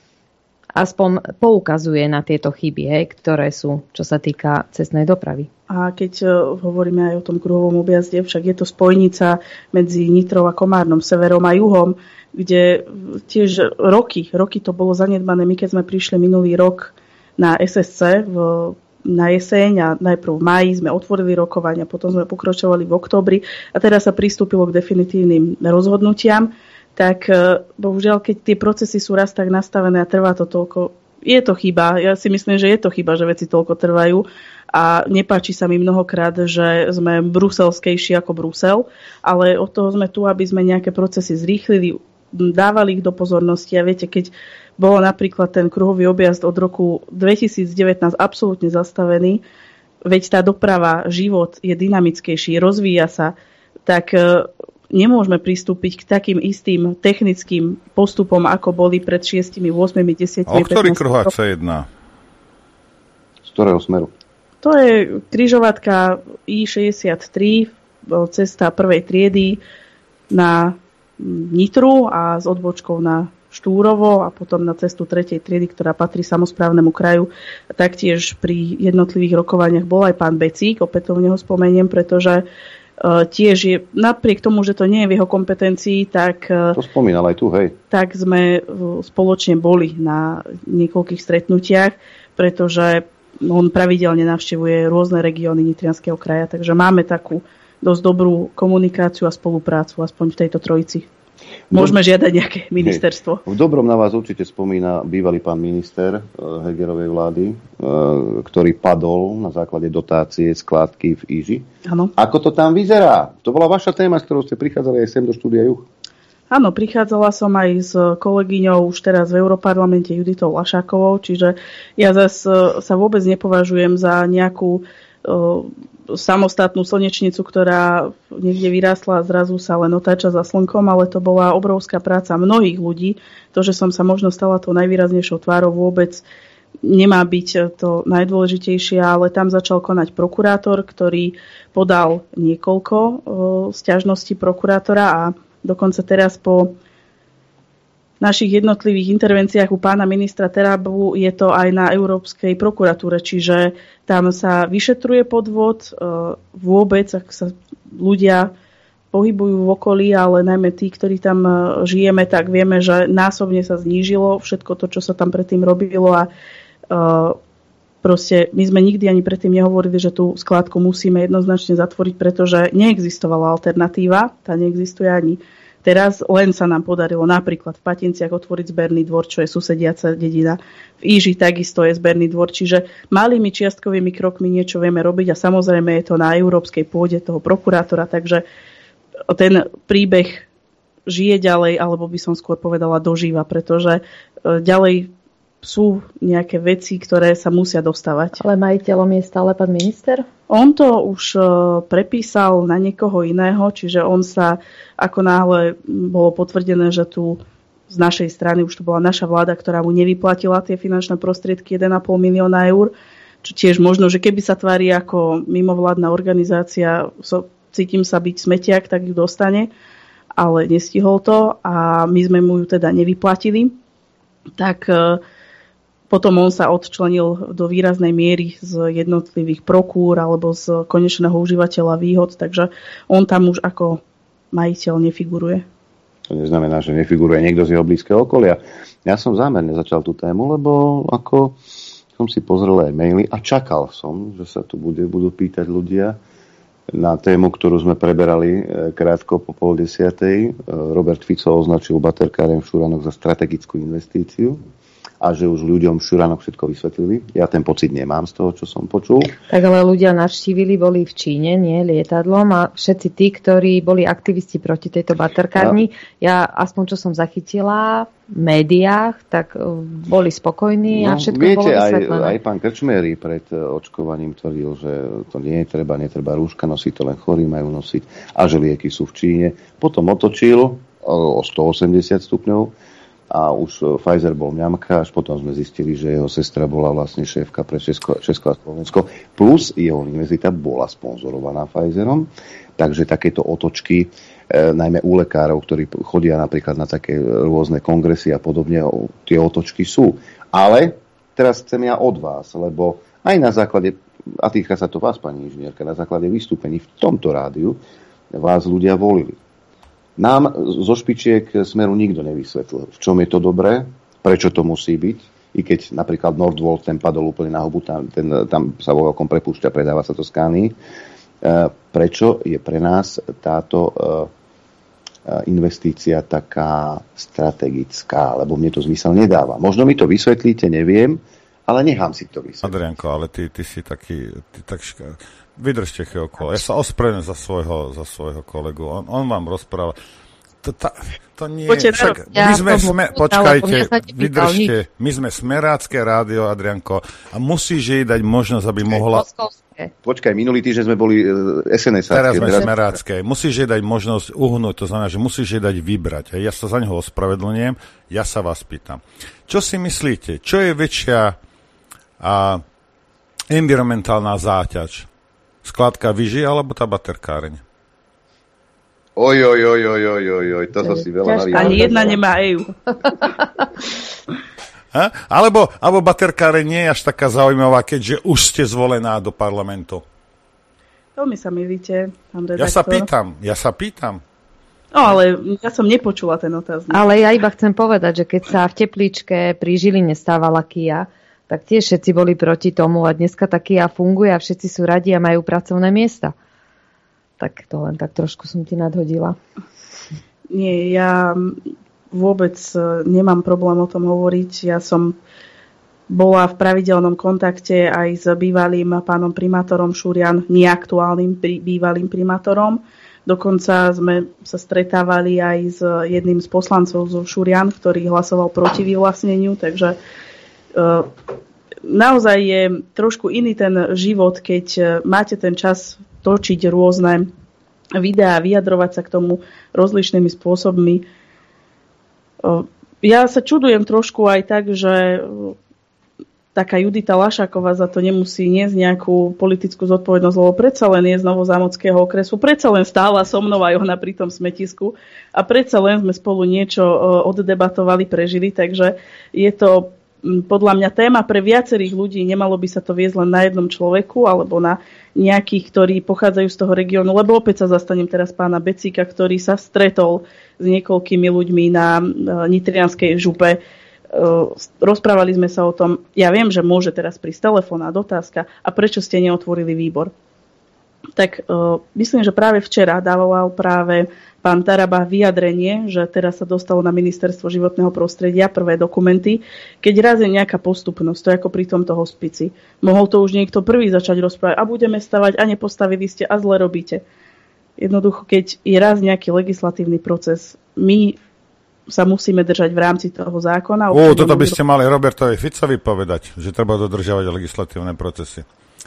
aspoň poukazuje na tieto chyby, ktoré sú, čo sa týka cestnej dopravy. A keď hovoríme aj o tom kruhovom objazde, však je to spojnica medzi Nitrou a Komárnom, severom a juhom, kde tiež roky to bolo zanedbané. My keď sme prišli minulý rok na SSC na jeseň a najprv v máji sme otvorili rokovania, potom sme pokračovali v októbri a teraz sa pristúpilo k definitívnym rozhodnutiam. Tak bohužiaľ, keď tie procesy sú raz tak nastavené a trvá to toľko, je to chyba. Ja si myslím, že je to chyba, že veci toľko trvajú a nepáči sa mi mnohokrát, že sme bruselskejší ako Brusel, ale od toho sme tu, aby sme nejaké procesy zrýchlili, dávali ich do pozornosti a viete, keď bol napríklad ten kruhový objazd od roku 2019 absolútne zastavený, veď tá doprava, život je dynamickejší, rozvíja sa, tak nemôžeme pristúpiť k takým istým technickým postupom, ako boli pred 6, 8, 10, 15 O ktorý kruháč sa jedná? Z ktorého smeru? To je križovatka I-63, cesta prvej triedy na Nitru a s odbočkou na Štúrovo a potom na cestu tretej triedy, ktorá patrí samosprávnemu kraju. A taktiež pri jednotlivých rokovaniach bol aj pán Becík, opätovne ho spomeniem, pretože tiež je, napriek tomu, že to nie je v jeho kompetencii, tak to spomínal aj tu, hej. Tak sme spoločne boli na niekoľkých stretnutiach, pretože on pravidelne navštevuje rôzne regióny Nitrianskeho kraja, takže máme takú dosť dobrú komunikáciu a spoluprácu, aspoň v tejto trojici. Môžeme žiadať nejaké ministerstvo. V dobrom na vás určite spomína bývalý pán minister Hegerovej vlády, ktorý padol na základe dotácie skládky v Iži. Áno. Ako to tam vyzerá? To bola vaša téma, s ktorou ste prichádzali aj sem do štúdia Juh? Áno, prichádzala som aj s kolegyňou už teraz v Europarlamente Juditou Lašákovou, čiže ja zase sa vôbec nepovažujem za nejakú samostatnú slnečnicu, ktorá niekde vyrástla a zrazu sa len otáča za slnkom, ale to bola obrovská práca mnohých ľudí. To, že som sa možno stala tou najvýraznejšou tvárou, vôbec nemá byť to najdôležitejšie, ale tam začal konať prokurátor, ktorý podal niekoľko sťažností prokurátora a dokonca teraz po našich jednotlivých intervenciách u pána ministra Terabu je to aj na Európskej prokuratúre, čiže tam sa vyšetruje podvod vôbec, ak sa ľudia pohybujú v okolí, ale najmä tí, ktorí tam žijeme, tak vieme, že násobne sa znížilo všetko to, čo sa tam predtým robilo a proste my sme nikdy ani predtým nehovorili, že tú skládku musíme jednoznačne zatvoriť, pretože neexistovala alternatíva, tá neexistuje ani teraz, len sa nám podarilo napríklad v Patinciach otvoriť zberný dvor, čo je susediaca dedina. V Íži takisto je zberný dvor, čiže malými čiastkovými krokmi niečo vieme robiť a samozrejme je to na európskej pôde toho prokurátora, takže ten príbeh žije ďalej, alebo by som skôr povedala dožíva, pretože ďalej sú nejaké veci, ktoré sa musia dostávať. Ale majiteľom je stále pán minister? On to už prepísal na niekoho iného, čiže on sa, ako náhle bolo potvrdené, že tu z našej strany, už to bola naša vláda, ktorá mu nevyplatila tie finančné prostriedky 1,5 milióna eur, čo tiež možno, že keby sa tvári ako mimovládna organizácia, cítim sa byť smetiak, tak ju dostane, ale nestihol to a my sme mu ju teda nevyplatili. Tak potom on sa odčlenil do výraznej miery z jednotlivých prokúr alebo z konečného užívateľa výhod, takže on tam už ako majiteľ nefiguruje. To neznamená, že nefiguruje niekto z jeho blízkeho okolia. Ja som zámerne začal tú tému, lebo ako som si pozrel aj maily a čakal som, že sa tu budú pýtať ľudia na tému, ktorú sme preberali krátko po 9:30. Robert Fico označil baterkáren v Šuranoch za strategickú investíciu a že už ľuďom v Šuranoch všetko vysvetlili. Ja ten pocit nemám z toho, čo som počul. Tak ale ľudia navštívili, boli v Číne, nie lietadlom a všetci tí, ktorí boli aktivisti proti tejto baterkárni, ja aspoň čo som zachytila v médiách, tak boli spokojní a všetko bolo vysvetlené. Aj pán Krčméry pred očkovaním tvrdil, že to netreba rúška nosiť, to len chorí majú nosiť a že lieky sú v Číne. Potom otočil o 180 stupňov a už Pfizer bol mňamka, až potom sme zistili, že jeho sestra bola vlastne šéfka pre Česko a Slovensko, plus jeho univerzita bola sponzorovaná Pfizerom, takže takéto otočky, najmä u lekárov, ktorí chodia napríklad na také rôzne kongresy a podobne, tie otočky sú. Ale teraz chcem ja od vás, lebo aj na základe, a týka sa to vás, pani inžinierka, na základe vystúpení v tomto rádiu vás ľudia volili. Nám zo špičiek Smeru nikto nevysvetlil, v čom je to dobré, prečo to musí byť, i keď napríklad Nordvolt, ten padol úplne na hubu, tam sa vo veľkom prepúšťa, predáva sa to z Kany. Prečo je pre nás táto investícia taká strategická, lebo mne to zmysel nedáva. Možno mi to vysvetlíte, neviem, ale nechám si to vysvetliť. Adrianko, ale ty si taký... Vydržte chvíľku. Ja sa ospravedlňujem za svojho kolegu. On vám rozpráva. To nie je... Počkajte, vydržte. My sme Smerácké rádio, Adrianko, a musíš jej dať možnosť, aby mohla... Počkaj, minulý týždeň sme boli SNS-ácké. Teraz sme Smerácké. Musíš jej dať možnosť uhnúť, to znamená, že musíš jej dať vybrať. Ja sa za neho ospravedlňujem, ja sa vás pýtam. Čo si myslíte? Čo je väčšia environmentálna záťaž? Skládka Vyži alebo tá baterkáreň? Oj, toto si veľa nalíval. Ani jedna nemá EU. Alebo baterkáreň nie je až taká zaujímavá, keďže už ste zvolená do parlamentu. Veľmi sa milíte, pán redaktor. Ja sa pýtam. No, ale ja som nepočula ten otáznik. Ale ja iba chcem povedať, že keď sa v Teplíčke pri Žiline stávala Kia, tak tiež všetci boli proti tomu a dneska tá Kia funguje a všetci sú radi a majú pracovné miesta. Tak to len tak trošku som ti nadhodila. Nie, ja vôbec nemám problém o tom hovoriť. Ja som bola v pravidelnom kontakte aj s bývalým pánom primátorom Šurian, neaktuálnym bývalým primátorom. Dokonca sme sa stretávali aj s jedným z poslancov zo Šurian, ktorý hlasoval proti vyvlastneniu, takže naozaj je trošku iný ten život, keď máte ten čas točiť rôzne videá, vyjadrovať sa k tomu rozličnými spôsobmi. Ja sa čudujem trošku aj tak, že taká Judita Lašáková za to nemusí niesť nejakú politickú zodpovednosť, lebo predsa len je z Novozámodského okresu, predsa len stála so mnou aj ona pri tom smetisku a predsa len sme spolu niečo oddebatovali, prežili, takže je to podľa mňa téma pre viacerých ľudí, nemalo by sa to viesť len na jednom človeku alebo na nejakých, ktorí pochádzajú z toho regiónu, lebo opäť sa zastanem teraz pána Becíka, ktorý sa stretol s niekoľkými ľuďmi na nitrianskej župe. Rozprávali sme sa o tom, ja viem, že môže teraz prísť telefón a otázka, a prečo ste neotvorili výbor? Tak myslím, že práve včera dával práve pán Taraba vyjadrenie, že teraz sa dostalo na Ministerstvo životného prostredia prvé dokumenty, keď raz je nejaká postupnosť, to je ako pri tomto hospici. Mohol to už niekto prvý začať rozprávať a budeme stavať a nepostavili ste a zle robíte. Jednoducho, keď je raz nejaký legislatívny proces, my sa musíme držať v rámci toho zákona. Toto by ste mali Robertovi Ficovi povedať, že treba dodržiavať legislatívne procesy.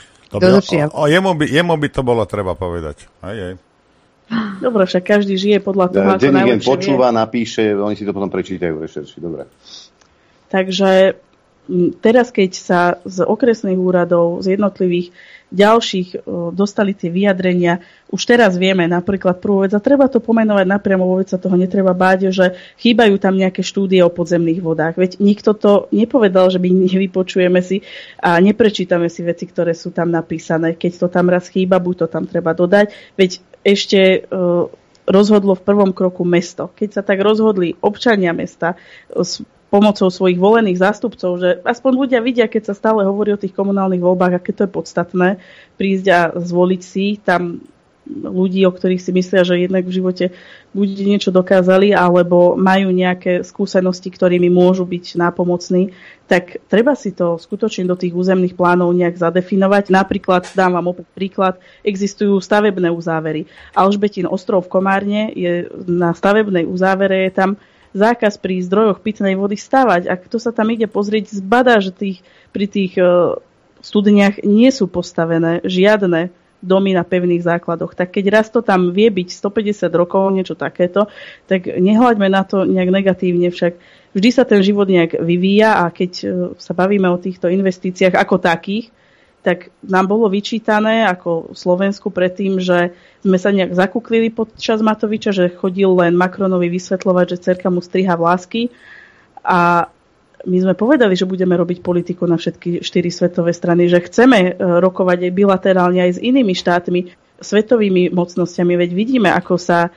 Jemu by to bolo treba povedať. Aj. Dobre, však každý žije podľa toho, ako najlepšie počúva, napíše, oni si to potom prečítajú v rešerši. Dobre. Takže teraz, keď sa z okresných úradov, z jednotlivých ďalších dostali tie vyjadrenia, už teraz vieme napríklad prvú vec, a treba to pomenovať napriamo, vôbec sa toho netreba báť, že chýbajú tam nejaké štúdie o podzemných vodách. Veď nikto to nepovedal, že my nevypočujeme si a neprečítame si veci, ktoré sú tam napísané. Keď to tam raz chýba, buď to tam treba dodať. Veď ešte rozhodlo v prvom kroku mesto. Keď sa tak rozhodli občania mesta s pomocou svojich volených zástupcov, že aspoň ľudia vidia, keď sa stále hovorí o tých komunálnych voľbách, aké to je podstatné, prísť a zvoliť si tam ľudí, o ktorých si myslia, že jednak v živote buď niečo dokázali, alebo majú nejaké skúsenosti, ktorými môžu byť nápomocní, tak treba si to skutočne do tých územných plánov nejak zadefinovať. Napríklad, dám vám opäť príklad, existujú stavebné uzávery. Alžbetín ostrov v Komárne, je na stavebnej uzávere, je tam zákaz pri zdrojoch pitnej vody stavať. A kto sa tam ide pozrieť, zbadá, že pri tých studniach nie sú postavené žiadne domy na pevných základoch. Tak keď raz to tam vie byť 150 rokov, niečo takéto, tak nehľaďme na to nejak negatívne, však vždy sa ten život nejak vyvíja a keď sa bavíme o týchto investíciách ako takých, tak nám bolo vyčítané ako Slovensku predtým, že sme sa nejak zakuklili počas Matoviča, že chodil len Macronovi vysvetľovať, že dcerka mu striha vlásky a my sme povedali, že budeme robiť politiku na všetky 4 svetové strany, že chceme rokovať aj bilaterálne aj s inými štátmi, svetovými mocnosťami, veď vidíme, ako sa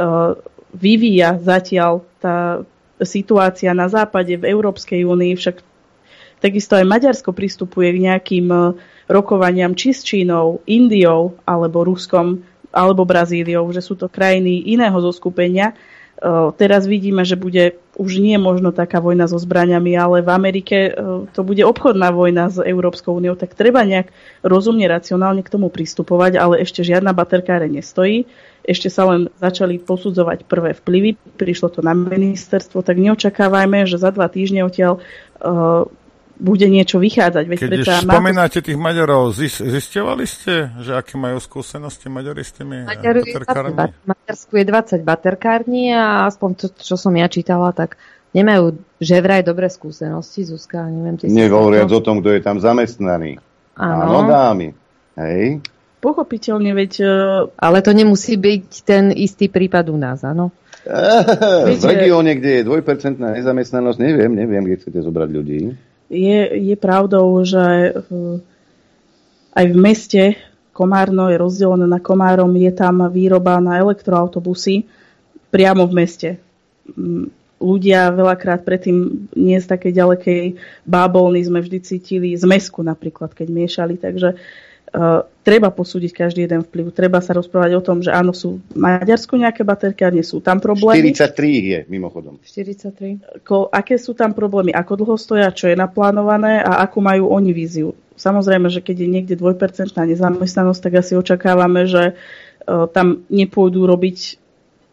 vyvíja zatiaľ tá situácia na západe, v Európskej únii, však takisto aj Maďarsko pristupuje k nejakým rokovaniam či s Čínou, Indiou, alebo Ruskom, alebo Brazíliou, že sú to krajiny iného zoskupenia. Teraz vidíme, že bude už nie možno taká vojna so zbraňami, ale v Amerike to bude obchodná vojna s Európskou úniou, tak treba nejak rozumne, racionálne k tomu pristupovať, ale ešte žiadna baterkáre nestojí. Ešte sa len začali posudzovať prvé vplyvy, prišlo to na ministerstvo, tak neočakávajme, že za 2 týždne odtiaľ bude niečo vychádzať. Veď keď spomínate tých Maďarov, zisťovali ste, že aké majú skúsenosti Maďari s tými baterkármi? V Maďarsku je 20 baterkární a aspoň to, čo som ja čítala, tak nemajú že vraj dobré skúsenosti. Zuzka, neviem. Nehovoriac o tom, kto je tam zamestnaný. Áno, dámy. Hej. Pochopiteľne, veď... Ale to nemusí byť ten istý prípad u nás, áno? V regióne, kde je 2% nezamestnanosť, neviem, kde chcete zobrať ľudí. Je pravdou, že aj v meste Komárno je rozdelené na Komárom, je tam výroba na elektroautobusy priamo v meste. Ľudia veľakrát predtým nie z takej ďalekej bábolny sme vždy cítili zmesku napríklad, keď miešali, takže treba posúdiť každý jeden vplyv. Treba sa rozprávať o tom, že áno, sú v Maďarsku nejaké baterkárne, sú tam problémy. 43 je, mimochodom. 43. Aké sú tam problémy, ako dlho stoja, čo je naplánované a akú majú oni víziu. Samozrejme, že keď je niekde 2% nezamestnanosť, tak asi očakávame, že tam nepôjdu robiť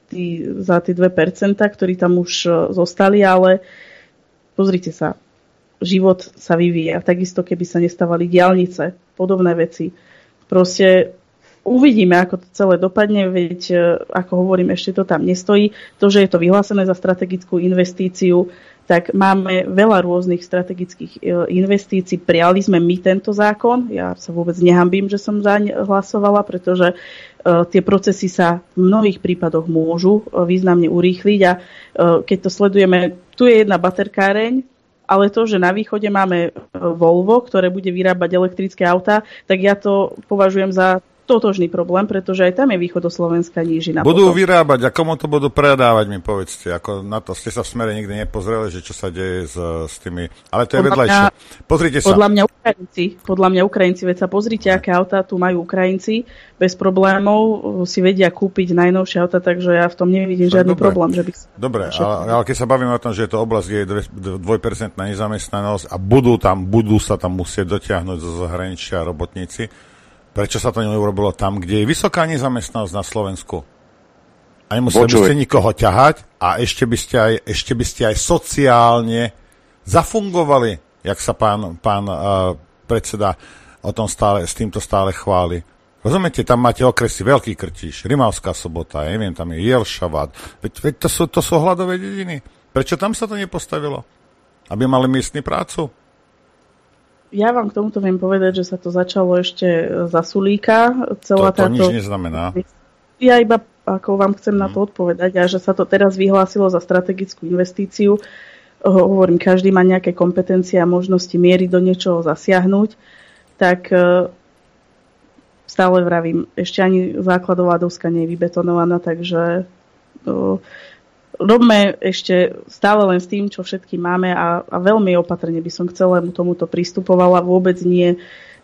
za tie 2%, ktorí tam už zostali, ale pozrite sa. život sa vyvíja. Takisto, keby sa nestávali diaľnice, podobné veci. Proste uvidíme, ako to celé dopadne, veď, ako hovorím, ešte to tam nestojí. To, že je to vyhlásené za strategickú investíciu, tak máme veľa rôznych strategických investícií. Prijali sme my tento zákon. Ja sa vôbec nehanbím, že som zaň hlasovala, pretože tie procesy sa v mnohých prípadoch môžu významne urýchliť a keď to sledujeme, tu je jedna baterkáreň, ale to, že na východe máme Volvo, ktoré bude vyrábať elektrické autá, tak ja to považujem za totožný problém, pretože aj tam je východoslovenská nížina. Budú vyrábať a komu to budú predávať, mi povedzte. Ako na to ste sa v Smere nikdy nepozreli, že čo sa deje s tými... Ale to je vedľajšie. Pozrite sa. Podľa mňa Ukrajinci, veď sa pozrite, aké autá tu majú Ukrajinci, bez problémov si vedia kúpiť najnovšie autá, takže ja v tom nevidím žiadny problém. Že by sa... Dobre, ale keď sa bavíme o tom, že je to oblasť, kde je 2% nezamestnanosť a budú sa tam musieť dotiahnuť zo zahraničia robotníci, prečo sa to neurobilo tam, kde je vysoká nezamestnanosť na Slovensku? A nemuseli by ste nikoho ťahať a ešte by ste aj sociálne zafungovali, jak sa pán predseda o tom s týmto stále chváli. Rozumiete, tam máte okresy Veľký Krtíš, Rimavská Sobota, ja neviem, tam je Jelšavad. Veď to sú hladové dediny. Prečo tam sa to nepostavilo? Aby mali miestni prácu? Ja vám k tomuto viem povedať, že sa to začalo ešte za Sulíka. To nič neznamená. Ja iba ako vám chcem na to odpovedať a že sa to teraz vyhlásilo za strategickú investíciu. Hovorím, každý má nejaké kompetencie a možnosti miery do niečoho zasiahnuť, tak stále vravím, ešte ani základová doska nie je vybetonovaná, takže robme ešte stále len s tým, čo všetky máme a veľmi opatrne by som k celému tomuto pristupovala. Vôbec nie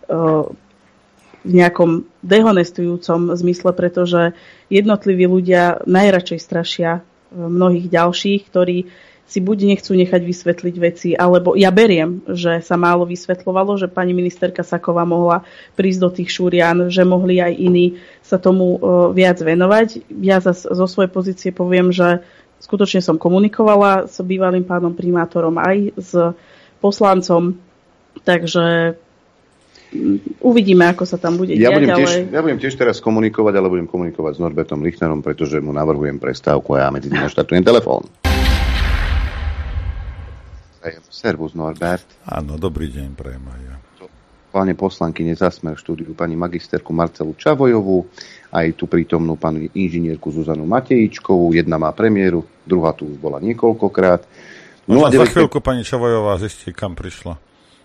v nejakom dehonestujúcom zmysle, pretože jednotliví ľudia najradšej strašia mnohých ďalších, ktorí si buď nechcú nechať vysvetliť veci, alebo ja beriem, že sa málo vysvetľovalo, že pani ministerka Saková mohla prísť do tých šúrian, že mohli aj iní sa tomu viac venovať. Ja zo svojej pozície poviem, že skutočne som komunikovala s bývalým pánom primátorom aj s poslancom, takže uvidíme, ako sa tam bude diať. Ja budem tiež teraz komunikovať, ale budem komunikovať s Norbertom Lichtnerom, pretože mu navrhujem prestávku a ja medzi tým naštartujem telefón. Servus, Norbert. Áno, dobrý deň, prajem aj ja. Páne poslankyne za Smer v štúdiu pani magisterku Marcelu Čavojovú, aj tu prítomnú pani inžinierku Zuzanu Matejíčkovú. Jedna má premiéru, druhá tu už bola niekoľkokrát. Za chvíľku pani Čavojová zistí, kam prišla.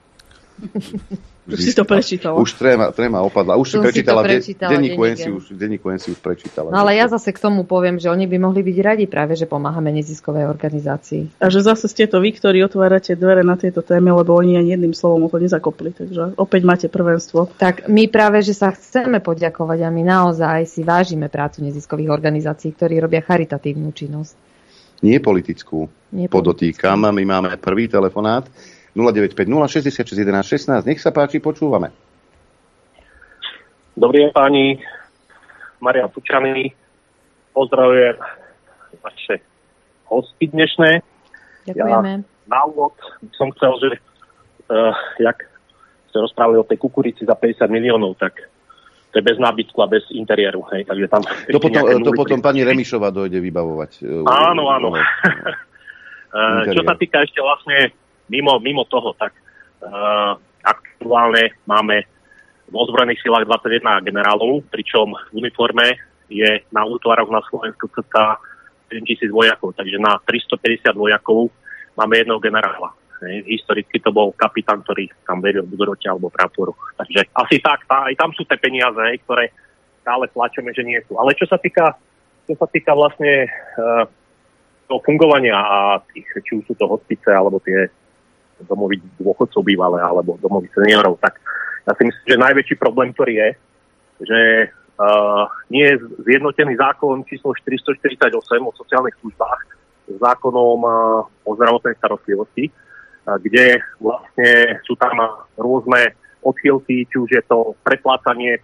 Už si to prečítala. Už tréma opadla. Už si prečítala denníku NC už prečítala. No ale ja zase k tomu poviem, že oni by mohli byť radi práve, že pomáhame neziskovej organizácii. A že zase ste to vy, ktorí otvárate dvere na tieto témy, lebo oni ani jedným slovom o to nezakopli. Takže opäť máte prvenstvo. Tak my práve, že sa chceme poďakovať a my naozaj si vážime prácu neziskových organizácií, ktorí robia charitatívnu činnosť. Nie politickú. Podotýkam. My máme prvý telefonát. 0950 66 11 16. Nech sa páči, počúvame. Dobrý deň, páni. Marian Fučaný. Pozdravujem vaše hosty dnešné. Ďakujeme. Ja na úvod som chcel, že jak ste rozprávali o tej kukurici za 50 miliónov, tak to je bez nábytku a bez interiéru. Hej, takže tam to potom pani Remišová dojde vybavovať. Áno. Čo sa týka ešte vlastne mimo toho, tak aktuálne máme v ozbrojených silách 21 generálov, pričom v uniforme je na útvaroch na Slovensku cca 7000 vojakov, takže na 350 vojakov máme jedného generála. Historicky to bol kapitán, ktorý tam veril v budorote alebo práporu. Takže asi tak, aj tam sú tie peniaze, ktoré stále tlačíme, že nie sú. Ale čo sa týka vlastne toho fungovania a tých, či už sú to hospice alebo tie domovy dôchodcov bývalé alebo domovy seniorov, tak ja si myslím, že najväčší problém, ktorý je, že nie je zjednotený zákon číslo 448 o sociálnych službách s zákonom o zdravotnej starostlivosti, kde vlastne sú tam rôzne odchýlky, či už je to preplácanie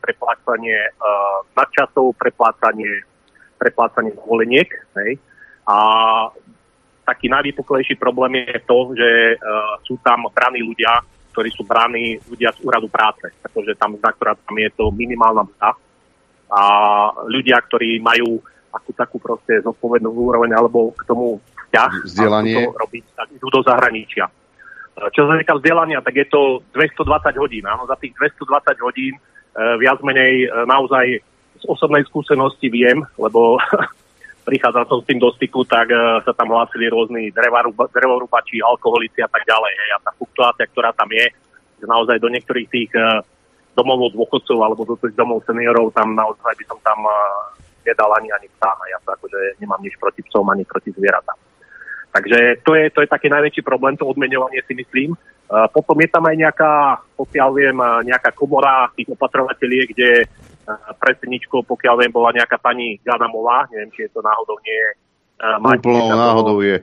nadčasov, preplácanie dovoleniek. Hej. A taký najvypuklejší problém je to, že sú tam braní ľudia, ktorí sú braní ľudia z úradu práce, pretože tam mzda, ktorá tam je, to minimálna mzda. A ľudia, ktorí majú takú proste zodpovednú úroveň alebo k tomu vzťah, vzdelanie, to robiť, tak idú do zahraničia. Čo sa týka vzdelania, tak je to 220 hodín. Áno, za tých 220 hodín viac menej naozaj z osobnej skúsenosti viem, lebo prichádzal som s tým do styku, tak sa tam hlásili rôzni drevorúbači, alkoholici a tak ďalej. A tá fluktuácia, ktorá tam je, že naozaj do niektorých tých domov dôchodcov alebo do tých domov seniorov, tam naozaj by som tam nedal ani psa. Ja sa akože nemám nič proti psom, ani proti zvieratám. Takže to je taký najväčší problém, to odmeňovanie si myslím. Potom je tam aj nejaká, pokiaľ viem, nejaká komora tých opatrovateľiek, kde predsedničkou, pokiaľ viem, bola nejaká pani Gadamová, neviem, či je to náhodou nie je. Úplnou náhodou je.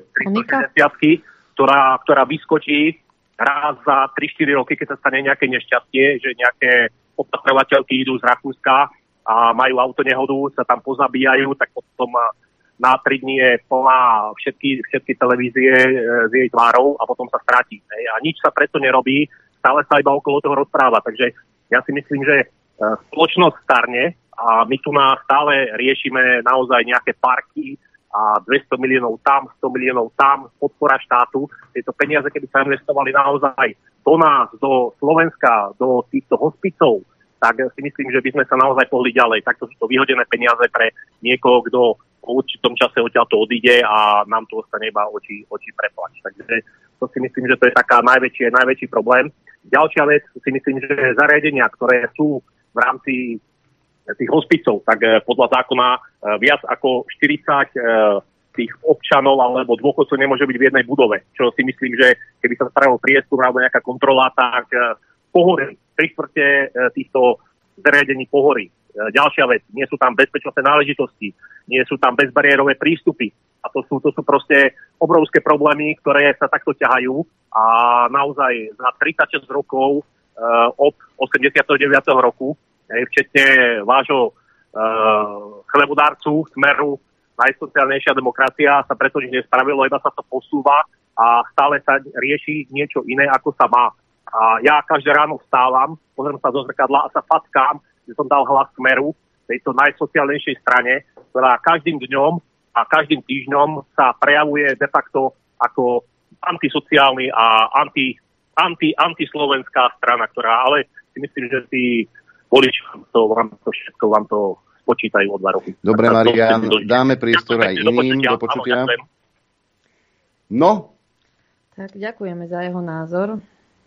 Ktorá vyskočí raz za 3-4 roky, keď sa stane nejaké nešťastie, že nejaké opatrovateľky idú z Rakúska a majú autonehodu, sa tam pozabíjajú, tak potom na 3 dní je plná všetky televízie s jej tvárou a potom sa stratí. A nič sa preto nerobí, stále sa iba okolo toho rozpráva. Takže ja si myslím, že spoločnosť starne a my tu stále riešime naozaj nejaké parky a 200 miliónov tam, 100 miliónov tam, podpora štátu. Tieto peniaze, keby sa investovali naozaj do nás, do Slovenska, do týchto hospicov, tak si myslím, že by sme sa naozaj pohli ďalej. Takto sú to vyhodené peniaze pre niekoho, kto po určitom čase odtiaľto odíde a nám to ostane iba oči preplač. Takže to si myslím, že to je taká najväčší problém. Ďalšia vec si myslím, že zariadenia, ktoré sú v rámci tých hospicov, tak podľa zákona viac ako 40 tých občanov alebo dôchodcov nemôže byť v jednej budove. Čo si myslím, že keby sa spravil prieskum alebo nejaká kontrola, tak pohorí. 3/4 týchto zariadení pohorí. Ďalšia vec, nie sú tam bezpečnostné náležitosti, nie sú tam bezbariérové prístupy. A to sú proste obrovské problémy, ktoré sa takto ťahajú a naozaj za 36 rokov od 89. roku, včetne vášho chlebodárcu Smeru, najsociálnejšia demokracia, sa preto nič nespravilo, iba sa to posúva a stále sa rieši niečo iné, ako sa má. A ja každé ráno vstávam, pozriem sa do zrkadla a sa fackám, že som dal hlas Smeru, tejto najsociálnejšej strane, ktorá každým dňom a každým týždňom sa prejavuje de facto ako antisociálny a antislovenská strana, ktorá, ale si myslím, že tí voliči vám to spočítajú o 2 roky. Dobre, Marián, dáme priestor aj iným do počutia. No? Tak ďakujeme za jeho názor.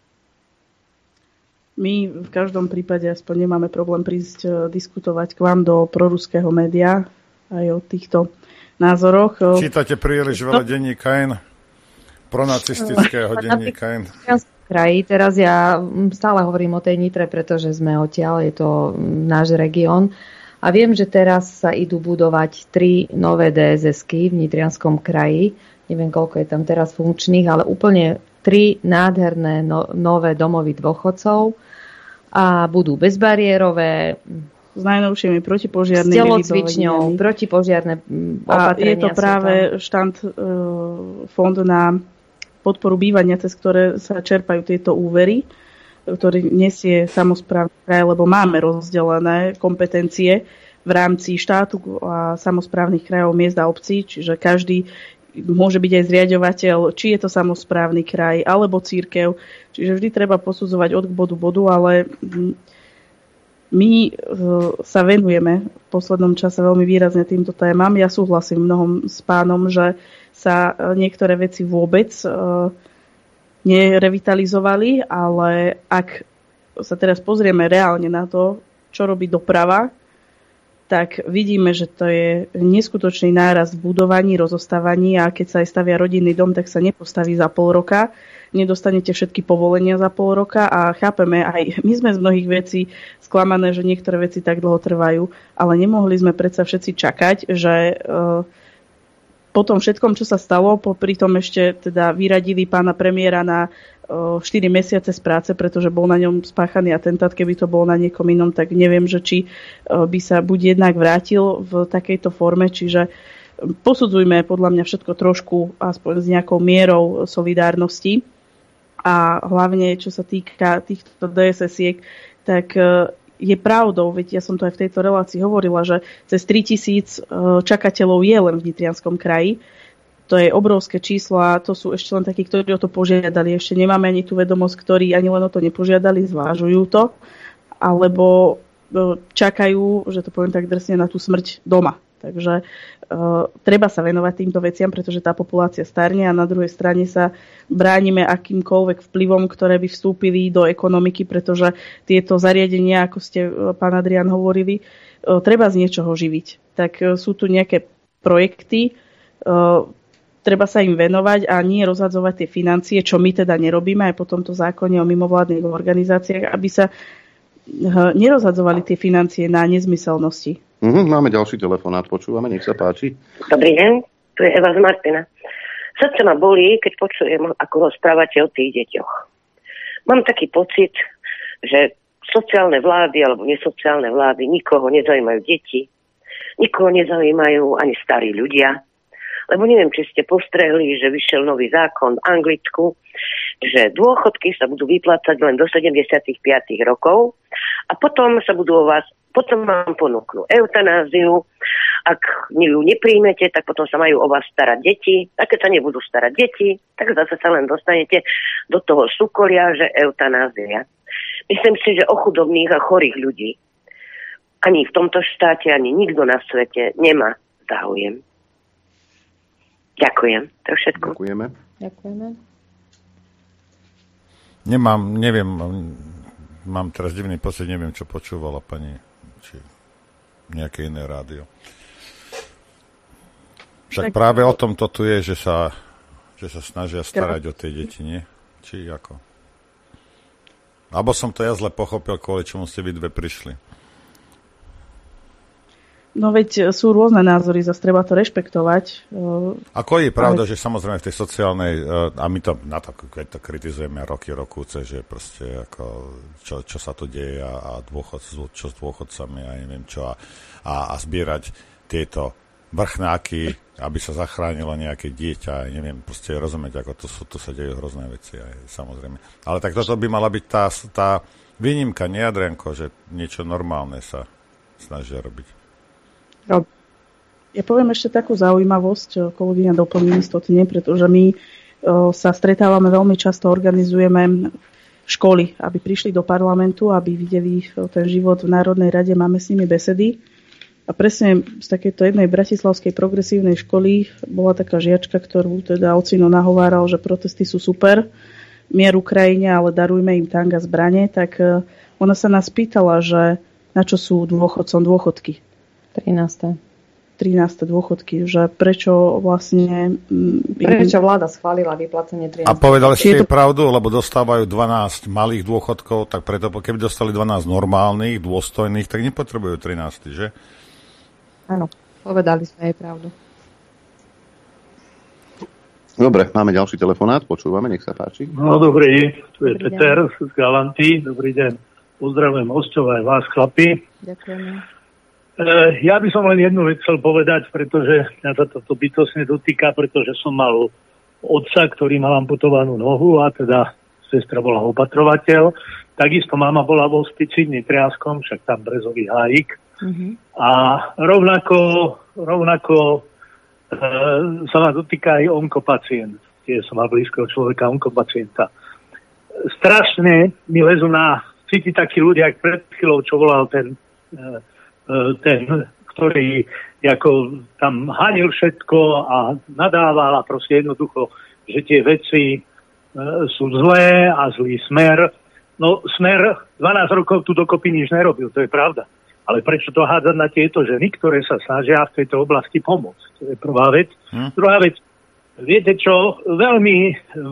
My v každom prípade aspoň nemáme problém prísť diskutovať k vám do proruského média aj o týchto názoroch. Čítate príliš veľa denníka N, pronacistického denníka N. Kraji. Teraz ja stále hovorím o tej Nitre, pretože sme odtiaľ, je to náš región. A viem, že teraz sa idú budovať 3 nové DSS-ky v Nitrianskom kraji. Neviem, koľko je tam teraz funkčných, ale úplne 3 nádherné nové domovy dôchodcov a budú bezbariérové, s najnovšími protipožiarnymi s telocvičňou, protipožiarne opatrenia. A je to práve fond na podporu bývania, cez ktoré sa čerpajú tieto úvery, ktorý nesie samosprávny kraj, lebo máme rozdelené kompetencie v rámci štátu a samosprávnych krajov, miest a obcí, čiže každý môže byť aj zriaďovateľ, či je to samosprávny kraj alebo cirkev. Čiže vždy treba posudzovať od bodu, ale my sa venujeme v poslednom čase veľmi výrazne týmto témam. Ja súhlasím mnohom s pánom, že sa niektoré veci vôbec nerevitalizovali, ale ak sa teraz pozrieme reálne na to, čo robí doprava, tak vidíme, že to je neskutočný nárast v budovaní, rozostávaní a keď sa aj stavia rodinný dom, tak sa nepostaví za pol roka. Nedostanete všetky povolenia za pol roka a chápeme, aj my sme z mnohých vecí sklamané, že niektoré veci tak dlho trvajú, ale nemohli sme predsa všetci čakať, že po tom všetkom, čo sa stalo, popri tom ešte teda vyradili pána premiéra na 4 mesiace z práce, pretože bol na ňom spáchaný atentát. Keby to bol na niekom inom, tak neviem, že či by sa buď jednak vrátil v takejto forme, čiže posudzujme podľa mňa všetko trošku, aspoň s nejakou mierou solidárnosti. A hlavne, čo sa týka týchto DSS-iek, tak je pravdou, veď ja som to aj v tejto relácii hovorila, že cez 3000 čakateľov je len v Nitrianskom kraji. To je obrovské číslo a to sú ešte len takí, ktorí o to požiadali. Ešte nemáme ani tú vedomosť, ktorí ani len o to nepožiadali, zvážujú to, alebo čakajú, že to poviem tak drsne, na tú smrť doma. Takže treba sa venovať týmto veciam, pretože tá populácia starne a na druhej strane sa bránime akýmkoľvek vplyvom, ktoré by vstúpili do ekonomiky, pretože tieto zariadenia, ako ste, pán Adrián, hovorili, treba z niečoho živiť. Tak sú tu nejaké projekty, treba sa im venovať a nie rozhadzovať tie financie, čo my teda nerobíme aj po tomto zákone o mimovládnych organizáciách, aby sa nerozhadzovali tie financie na nezmyselnosti. Máme ďalší telefonát, počúvame, nech sa páči. Dobrý deň, tu je Eva z Martina. Srdce ma bolí, keď počujem, ako rozprávate o tých deťoch. Mám taký pocit, že sociálne vlády alebo nesociálne vlády nikoho nezaujímajú deti, nikoho nezaujímajú ani starí ľudia, lebo neviem, či ste postrehli, že vyšiel nový zákon v Anglicku, že dôchodky sa budú vyplácať len do 75 rokov a potom vám ponúknú eutanáziu. Ak ju nepríjmete, tak potom sa majú o vás starať deti. A keď sa nebudú starať deti, tak zase sa len dostanete do toho súkolia, že eutanázia. Myslím si, že o chudobných a chorých ľudí ani v tomto štáte, ani nikto na svete nemá záujem. Ďakujem. To je všetko. Ďakujeme. Neviem, mám teraz divný pocit, neviem, čo počúvala pani, či nejaké iné rádio. Však práve o tom to tu je, že sa snažia starať o tie deti, nie? Či ako? Alebo som to ja zle pochopil, kvôli čomu ste vy dve prišli. No veď sú rôzne názory, zase treba to rešpektovať. Ako je pravda, že samozrejme v tej sociálnej, a my to na to, keď to kritizujeme rokúce, že proste ako, čo sa tu deje a čo s dôchodcami a neviem čo a zbierať tieto vrchnáky, aby sa zachránilo nejaké dieťa, neviem, proste rozumieť, ako tu sa dejú hrozné veci, aj, samozrejme. Ale tak toto by mala byť tá výnimka, nie, Adrianko, že niečo normálne sa snažia robiť. Ja poviem ešte takú zaujímavosť, kolegyňa doplní istotne, pretože my sa stretávame veľmi často, organizujeme školy, aby prišli do parlamentu, aby videli ten život v Národnej rade, máme s nimi besedy. A presne z takéto jednej bratislavskej progresívnej školy bola taká žiačka, ktorú teda ocino nahováral, že protesty sú super, mier Ukrajine, ale darujme im tank a zbrane, tak ona sa nás pýtala, že na čo sú dôchodcom dôchodky. 13. dôchodky, že prečo vlastne... Prečo vláda schválila vyplacenie 13. A povedali ste pravdu, lebo dostávajú 12 malých dôchodkov, tak preto, keby dostali 12 normálnych, dôstojných, tak nepotrebujú 13, že? Áno, povedali sme jej pravdu. Dobre, máme ďalší telefonát, počúvame, nech sa páči. No, dobrý deň, tu je Peter z Galanty, dobrý deň. Pozdravujem hosťov aj vás, chlapi. Ďakujeme. Ja by som len jednu vec chcel povedať, pretože mňa sa to bytostne dotýka, pretože som mal otca, ktorý mal amputovanú nohu a teda sestra bola opatrovateľ. Takisto mama bola v hospici v Nitrianskom, však tam brezový hájik. A rovnako sa ma dotýka aj onkopacient. Tiež som mal blízkeho človeka, onkopacienta. Strašne mi lezú na cíti takí ľudia, jak pred chvíľou, čo volal ten, ktorý ako tam hanil všetko a nadával a proste jednoducho, že tie veci sú zlé a zlý Smer. No Smer 12 rokov tu dokopy nič nerobil, to je pravda. Ale prečo to hádzať na tieto ženy, ktoré sa snažia v tejto oblasti pomôcť? To je prvá vec. Druhá vec, viete čo, veľmi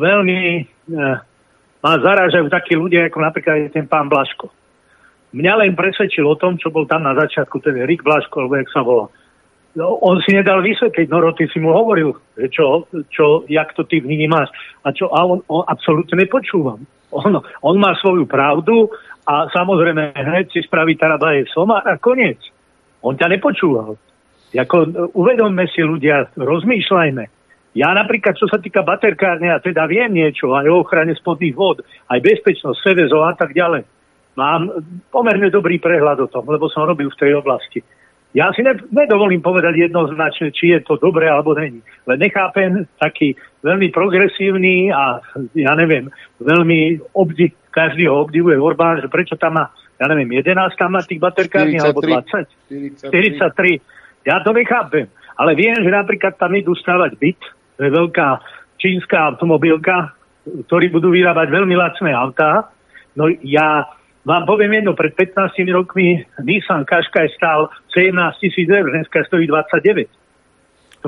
ma zarážajú takí ľudia, ako napríklad ten pán Blažko. Mňa len presvedčil o tom, čo bol tam na začiatku, ten Rick Blažko, alebo jak sa volá. No, on si nedal vysvetliť, no ty si mu hovoril, že jak to ty vnímaš a on absolútne nepočúvam. On má svoju pravdu a samozrejme hneď si spraví Tarabaje Somar a koniec. On ťa nepočúval. Uvedomme si ľudia, rozmýšľajme. Ja napríklad, čo sa týka baterkárne, a teda viem niečo aj o ochrane spodných vod, aj bezpečnosť, Seveso a tak ďalej. Mám pomerne dobrý prehľad o tom, lebo som robil v tej oblasti. Ja si nedovolím povedať jednoznačne, či je to dobré alebo není. Len nechápem taký veľmi progresívny a ja neviem, veľmi každý ho obdivuje Orbán, že prečo tam má, ja neviem, 11 tam má tých baterkární alebo 20? 43. Ja to nechápem. Ale viem, že napríklad tam idú stavať byt, to je veľká čínska automobilka, ktorí budú vyrábať veľmi lacné autá. No ja vám poviem jedno, pred 15 rokmi Nissan Qashqai stál 17 000 eur, dneska stojí 29. No,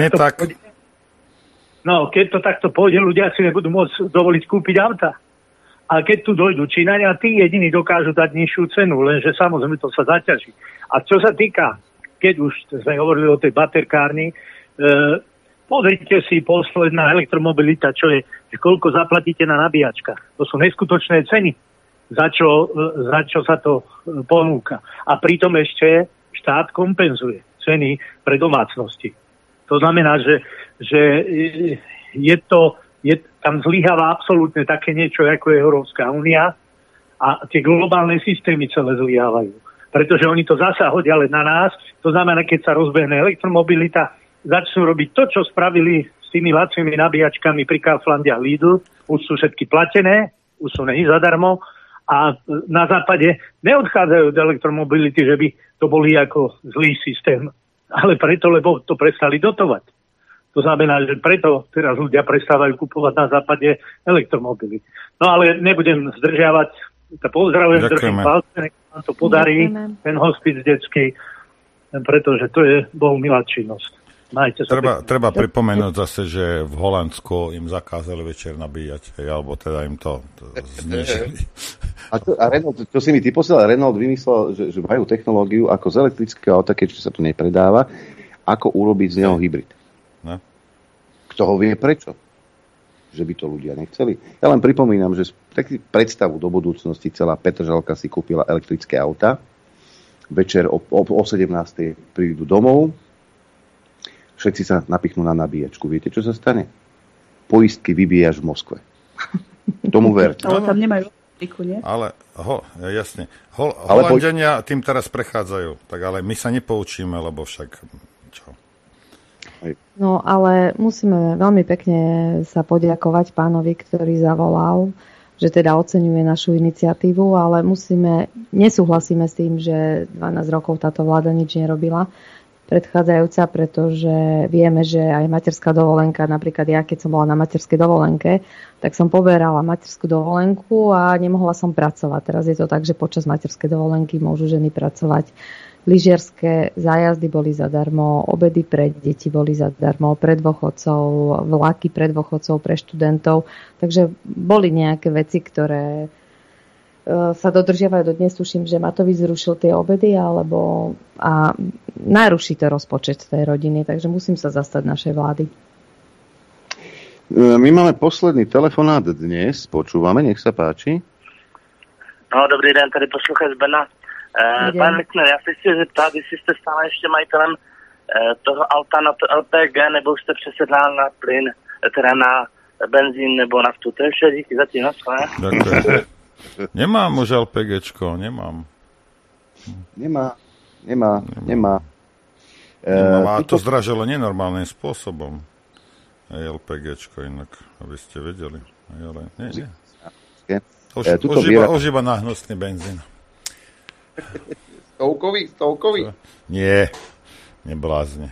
keď to takto pôjde, ľudia si nebudú môcť dovoliť kúpiť auta. A keď tu dojdú Číňania, tí jediní dokážu dať nižšiu cenu, lenže samozrejme to sa zaťaží. A čo sa týka, keď už sme hovorili o tej baterkárni, pozrite si posledná elektromobilita, čo je, koľko zaplatíte na nabíjačkách. To sú neskutočné ceny, za čo sa to ponúka. A pritom ešte štát kompenzuje ceny pre domácnosti. To znamená, že tam zlyháva absolútne také niečo, ako je Európska únia a tie globálne systémy celé zlyhávajú. Pretože oni to zasa hodia len na nás. To znamená, keď sa rozbehne elektromobilita, začnú robiť to, čo spravili s tými lacnými nabíjačkami pri Kauflande a Lidl. Už sú všetky platené, už sú není zadarmo a na západe neodchádzajú od elektromobility, že by to boli ako zlý systém, ale preto, lebo to prestali dotovať. To znamená, že preto teraz ľudia prestávajú kupovať na západe elektromobily. No ale nebudem zdržiavať. Pozdravujem, držím palce, nech vám to podarí, ten hospic detský, pretože to je Bohu milá činnosť. Treba pripomenúť zase, že v Holandsku im zakázali večer nabíjať, alebo teda im to znižili. A Renault, čo si mi ty posielal, Renault vymyslel, že majú technológiu ako z elektrického auta, keďže sa to nepredáva, ako urobiť z neho hybrid. No. Kto ho vie prečo? Že by to ľudia nechceli. Ja len pripomínam, že taký predstavu do budúcnosti celá Petržalka si kúpila elektrické auta. Večer o 17. prídu domov, všetci sa napichnú na nabíjačku. Viete, čo sa stane? Poistky vybíjaš v Moskve. Tomu verte. Ale tam nemajú elektriku, nie? Ale, jasne. Holanďania tým teraz prechádzajú. Tak ale my sa nepoučíme, lebo však... Čo? No, ale musíme veľmi pekne sa poďakovať pánovi, ktorý zavolal, že teda oceňuje našu iniciatívu, ale nesúhlasíme s tým, že 12 rokov táto vláda nič nerobila predchádzajúca, pretože vieme, že aj materská dovolenka, napríklad ja, keď som bola na materskej dovolenke, tak som poberala materskú dovolenku a nemohla som pracovať. Teraz je to tak, že počas materskej dovolenky môžu ženy pracovať. Lyžiarske zájazdy boli zadarmo, obedy pre deti boli zadarmo, pre dôchodcov, vlaky pre dôchodcov, pre študentov. Takže boli nejaké veci, ktoré sa dodržiavajú dodnes. Tuším, že Matovič zrušil tie obedy a naruší to rozpočet tej rodiny. Takže musím sa zastať našej vlády. My máme posledný telefonát dnes. Počúvame, nech sa páči. No, dobrý den, tady posluchač z Brna. Pane Lickner, já se chci zeptat, jestli jste stále ještě majitelem toho auta na to LPG, nebo jste přesedlal na plyn, teda na benzín nebo naftu. To je vše, díky za tím, Ďakujem. Nemám už LPGčko, nemám. Nemá. A to zdražilo nenormálnym spôsobom. LPGčko inak, aby ste vedeli. Ale nie. Už iba náhnostný benzín. Stovkový? Nie, neblázne.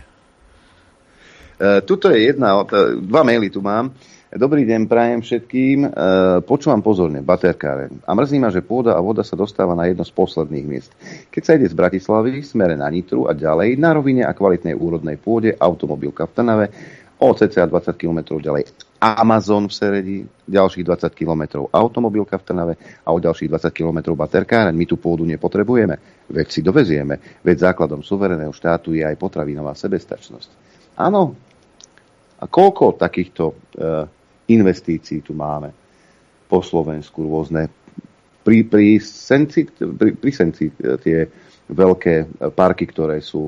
Tuto je dva maily tu mám. Dobrý deň, prajem všetkým. Počúvam pozorne, baterkáren. A mrzí ma, že pôda a voda sa dostáva na jedno z posledných miest. Keď sa ide z Bratislavy smere na Nitru a ďalej, na rovine a kvalitnej úrodnej pôde, automobilka v Trnave, o cca 20 km ďalej Amazon v Seredi, ďalších 20 km automobilka v Trnave a o ďalších 20 km baterkáren. My tú pôdu nepotrebujeme, veď si dovezieme, veď základom suverénneho štátu je aj potravinová sebestačnosť. Áno. A koľko takýchto investícií tu máme po Slovensku rôzne. Pri Senci tie veľké parky, ktoré sú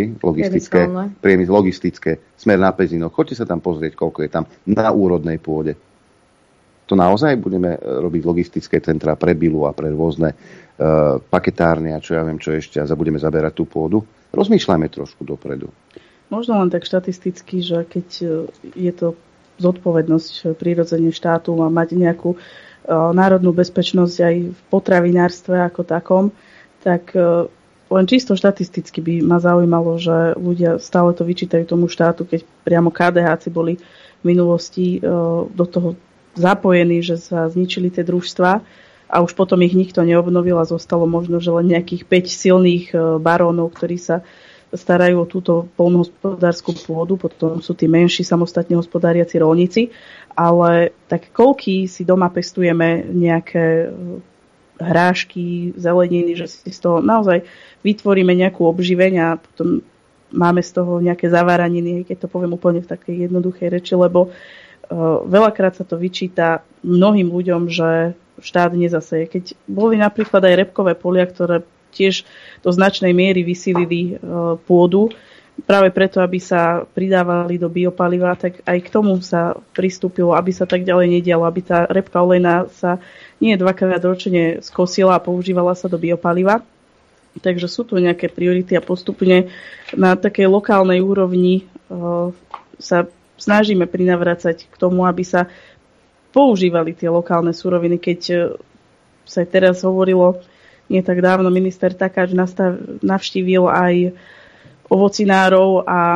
logistické, smer na Pezinok. Choďte sa tam pozrieť, koľko je tam na úrodnej pôde. To naozaj budeme robiť logistické centrá pre Bilu a pre rôzne paketárne a čo ja viem, čo ešte a budeme zaberať tú pôdu. Rozmýšľajme trošku dopredu. Možno len tak štatisticky, že keď je to zodpovednosť prirodzene štátu a mať nejakú národnú bezpečnosť aj v potravinárstve ako takom, tak len čisto štatisticky by ma zaujímalo, že ľudia stále to vyčítajú tomu štátu, keď priamo KDH-ci boli v minulosti do toho zapojení, že sa zničili tie družstva a už potom ich nikto neobnovil a zostalo možno, že len nejakých 5 silných barónov, ktorí sa starajú o túto poľnohospodárskú pôdu, potom sú tí menší samostatne hospodáriaci roľníci, ale tak koľký si doma pestujeme nejaké hrášky, zeleniny, že si z toho naozaj vytvoríme nejakú obživeň a potom máme z toho nejaké zaváraniny, keď to poviem úplne v takej jednoduchej reči, lebo veľakrát sa to vyčíta mnohým ľuďom, že štát nezaseje. Keď boli napríklad aj repkové polia, ktoré tiež do značnej miery vysílili pôdu, práve preto, aby sa pridávali do biopaliva, tak aj k tomu sa pristúpilo, aby sa tak ďalej nedialo, aby tá repka olejná sa nie 2-krát ročne skosila a používala sa do biopaliva. Takže sú tu nejaké priority a postupne na takej lokálnej úrovni sa snažíme prinavracať k tomu, aby sa používali tie lokálne suroviny. Keď sa teraz hovorilo, nie tak dávno minister Takáč navštívil aj ovocinárov a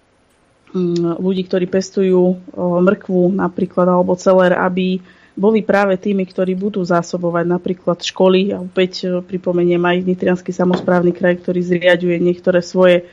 ľudí, ktorí pestujú mrkvu napríklad alebo celer, aby boli práve tými, ktorí budú zásobovať napríklad školy. A opäť pripomeniem aj Nitriansky samosprávny kraj, ktorý zriaďuje niektoré svoje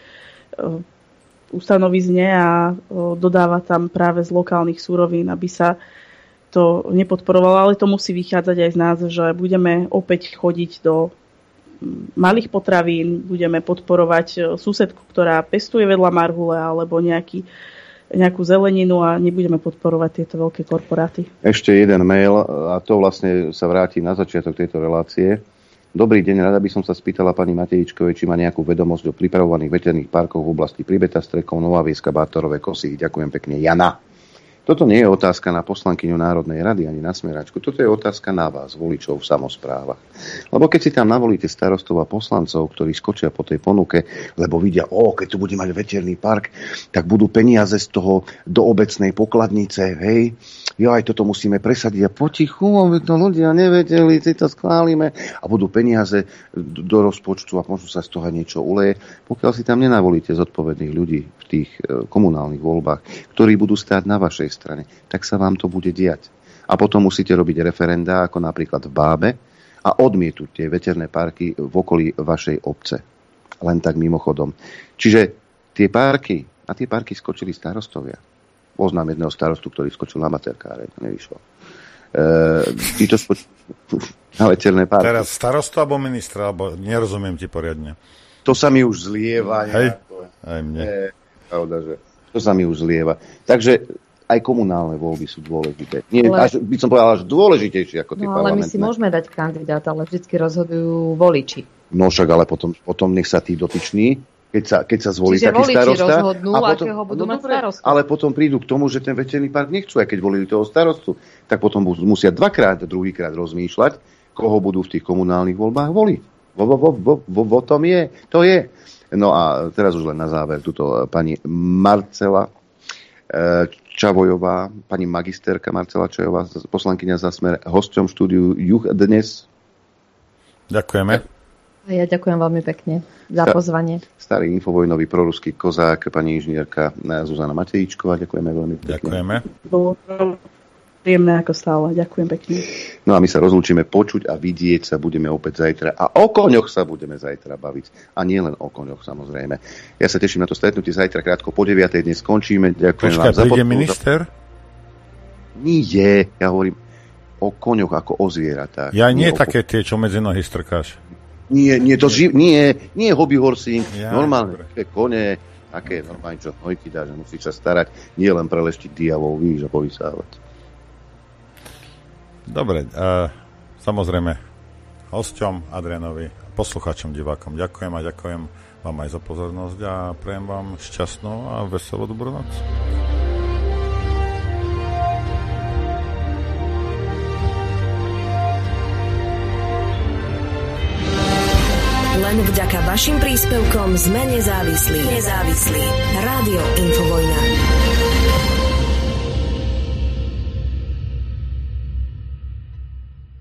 ustanovizne a dodáva tam práve z lokálnych surovín, aby sa to nepodporovalo, ale to musí vychádzať aj z nás, že budeme opäť chodiť do malých potravín, budeme podporovať susedku, ktorá pestuje vedľa marhule alebo nejakú zeleninu a nebudeme podporovať tieto veľké korporáty. Ešte jeden mail a to vlastne sa vráti na začiatok tejto relácie. Dobrý deň, rada by som sa spýtala pani Matejíčkovej, či má nejakú vedomosť o pripravovaných veterných parkoch v oblasti Pribeta, Strekov, Nová Vieska, Bátorové Kosy. Ďakujem pekne. Jana. Toto nie je otázka na poslankyňu Národnej rady ani na Smeračku. Toto je otázka na vás, voličov v samosprávach. Lebo keď si tam navolíte starostov a poslancov, ktorí skočia po tej ponuke, lebo vidia, keď tu bude mať veterný park, tak budú peniaze z toho do obecnej pokladnice, hej, aj toto musíme presadiť a potichu, aby to ľudia nevedeli, si to schválime a budú peniaze do rozpočtu a možno sa z toho niečo uleje. Pokiaľ si tam nenavolíte zodpovedných ľudí v tých komunálnych voľbách, ktorí budú stáť na vašej strane, tak sa vám to bude diať. A potom musíte robiť referendá, ako napríklad v Bábe, a odmietnúť tie veterné parky v okolí vašej obce. Len tak mimochodom. Čiže tie parky skočili starostovia. Poznám jedného starostu, ktorý skočil na amatérkáre, to nevyšlo. Títo skočili na veterné parky. Teraz starostu alebo ministra, alebo nerozumiem ti poriadne. To sa mi už zlieva. Hej, aj mne. To sa mi už zlieva. Takže aj komunálne voľby sú dôležité. Nie, by som povedal, až dôležitejšie ako tie parlamentné. Ale my si môžeme dať kandidáta, ale vždy rozhodujú voliči. No však, ale potom nech sa tí dotyční, keď sa zvolí čiže taký starosta. Rozhodnú, a potom, akého budú mať starostu. Ale potom prídu k tomu, že ten veterný park nechcú, aj keď volili toho starostu. Tak potom musia druhýkrát rozmýšľať, koho budú v tých komunálnych voľbách voliť. Vo tom je. To je. No a teraz už len na záver tuto pani Marcela Čavojová, pani magisterka Marcela Čavojová, poslankyňa za Smer, hosťom štúdiu Juh dnes. Ďakujeme. Ja ďakujem veľmi pekne za pozvanie. Starý infovojnový proruský kozák, pani inžinierka Zuzana Matejíčková. Ďakujeme veľmi pekne. Ďakujeme. Bolo príjemné ako stále. Ďakujem pekne. No a my sa rozlúčime, počuť a vidieť sa budeme opäť zajtra. A o koňoch sa budeme zajtra baviť. A nie len o koňoch, samozrejme. Ja sa teším na to stretnutie zajtra krátko po 9:00. Dnes skončíme. Ďakujem vám za podporu. Príde minister? Nie, ja hovorím o koňoch ako o zvieratách. Ja nie také tie, čo medzi nohy strkáš. Nie hobby horsing. Ja, normálne kone, také normálne, čo nohy ti dá, že musíš sa starať. Nie len preleštiť diavol, víš, a povysávať. Dobre, samozrejme hosťom Adrianovi poslucháčom, divákom ďakujem a ďakujem vám aj za pozornosť a prajem vám šťastnú a veselú dobrú noc. Len vďaka vašim príspevkom sme nezávislí. Rádio Infovojna.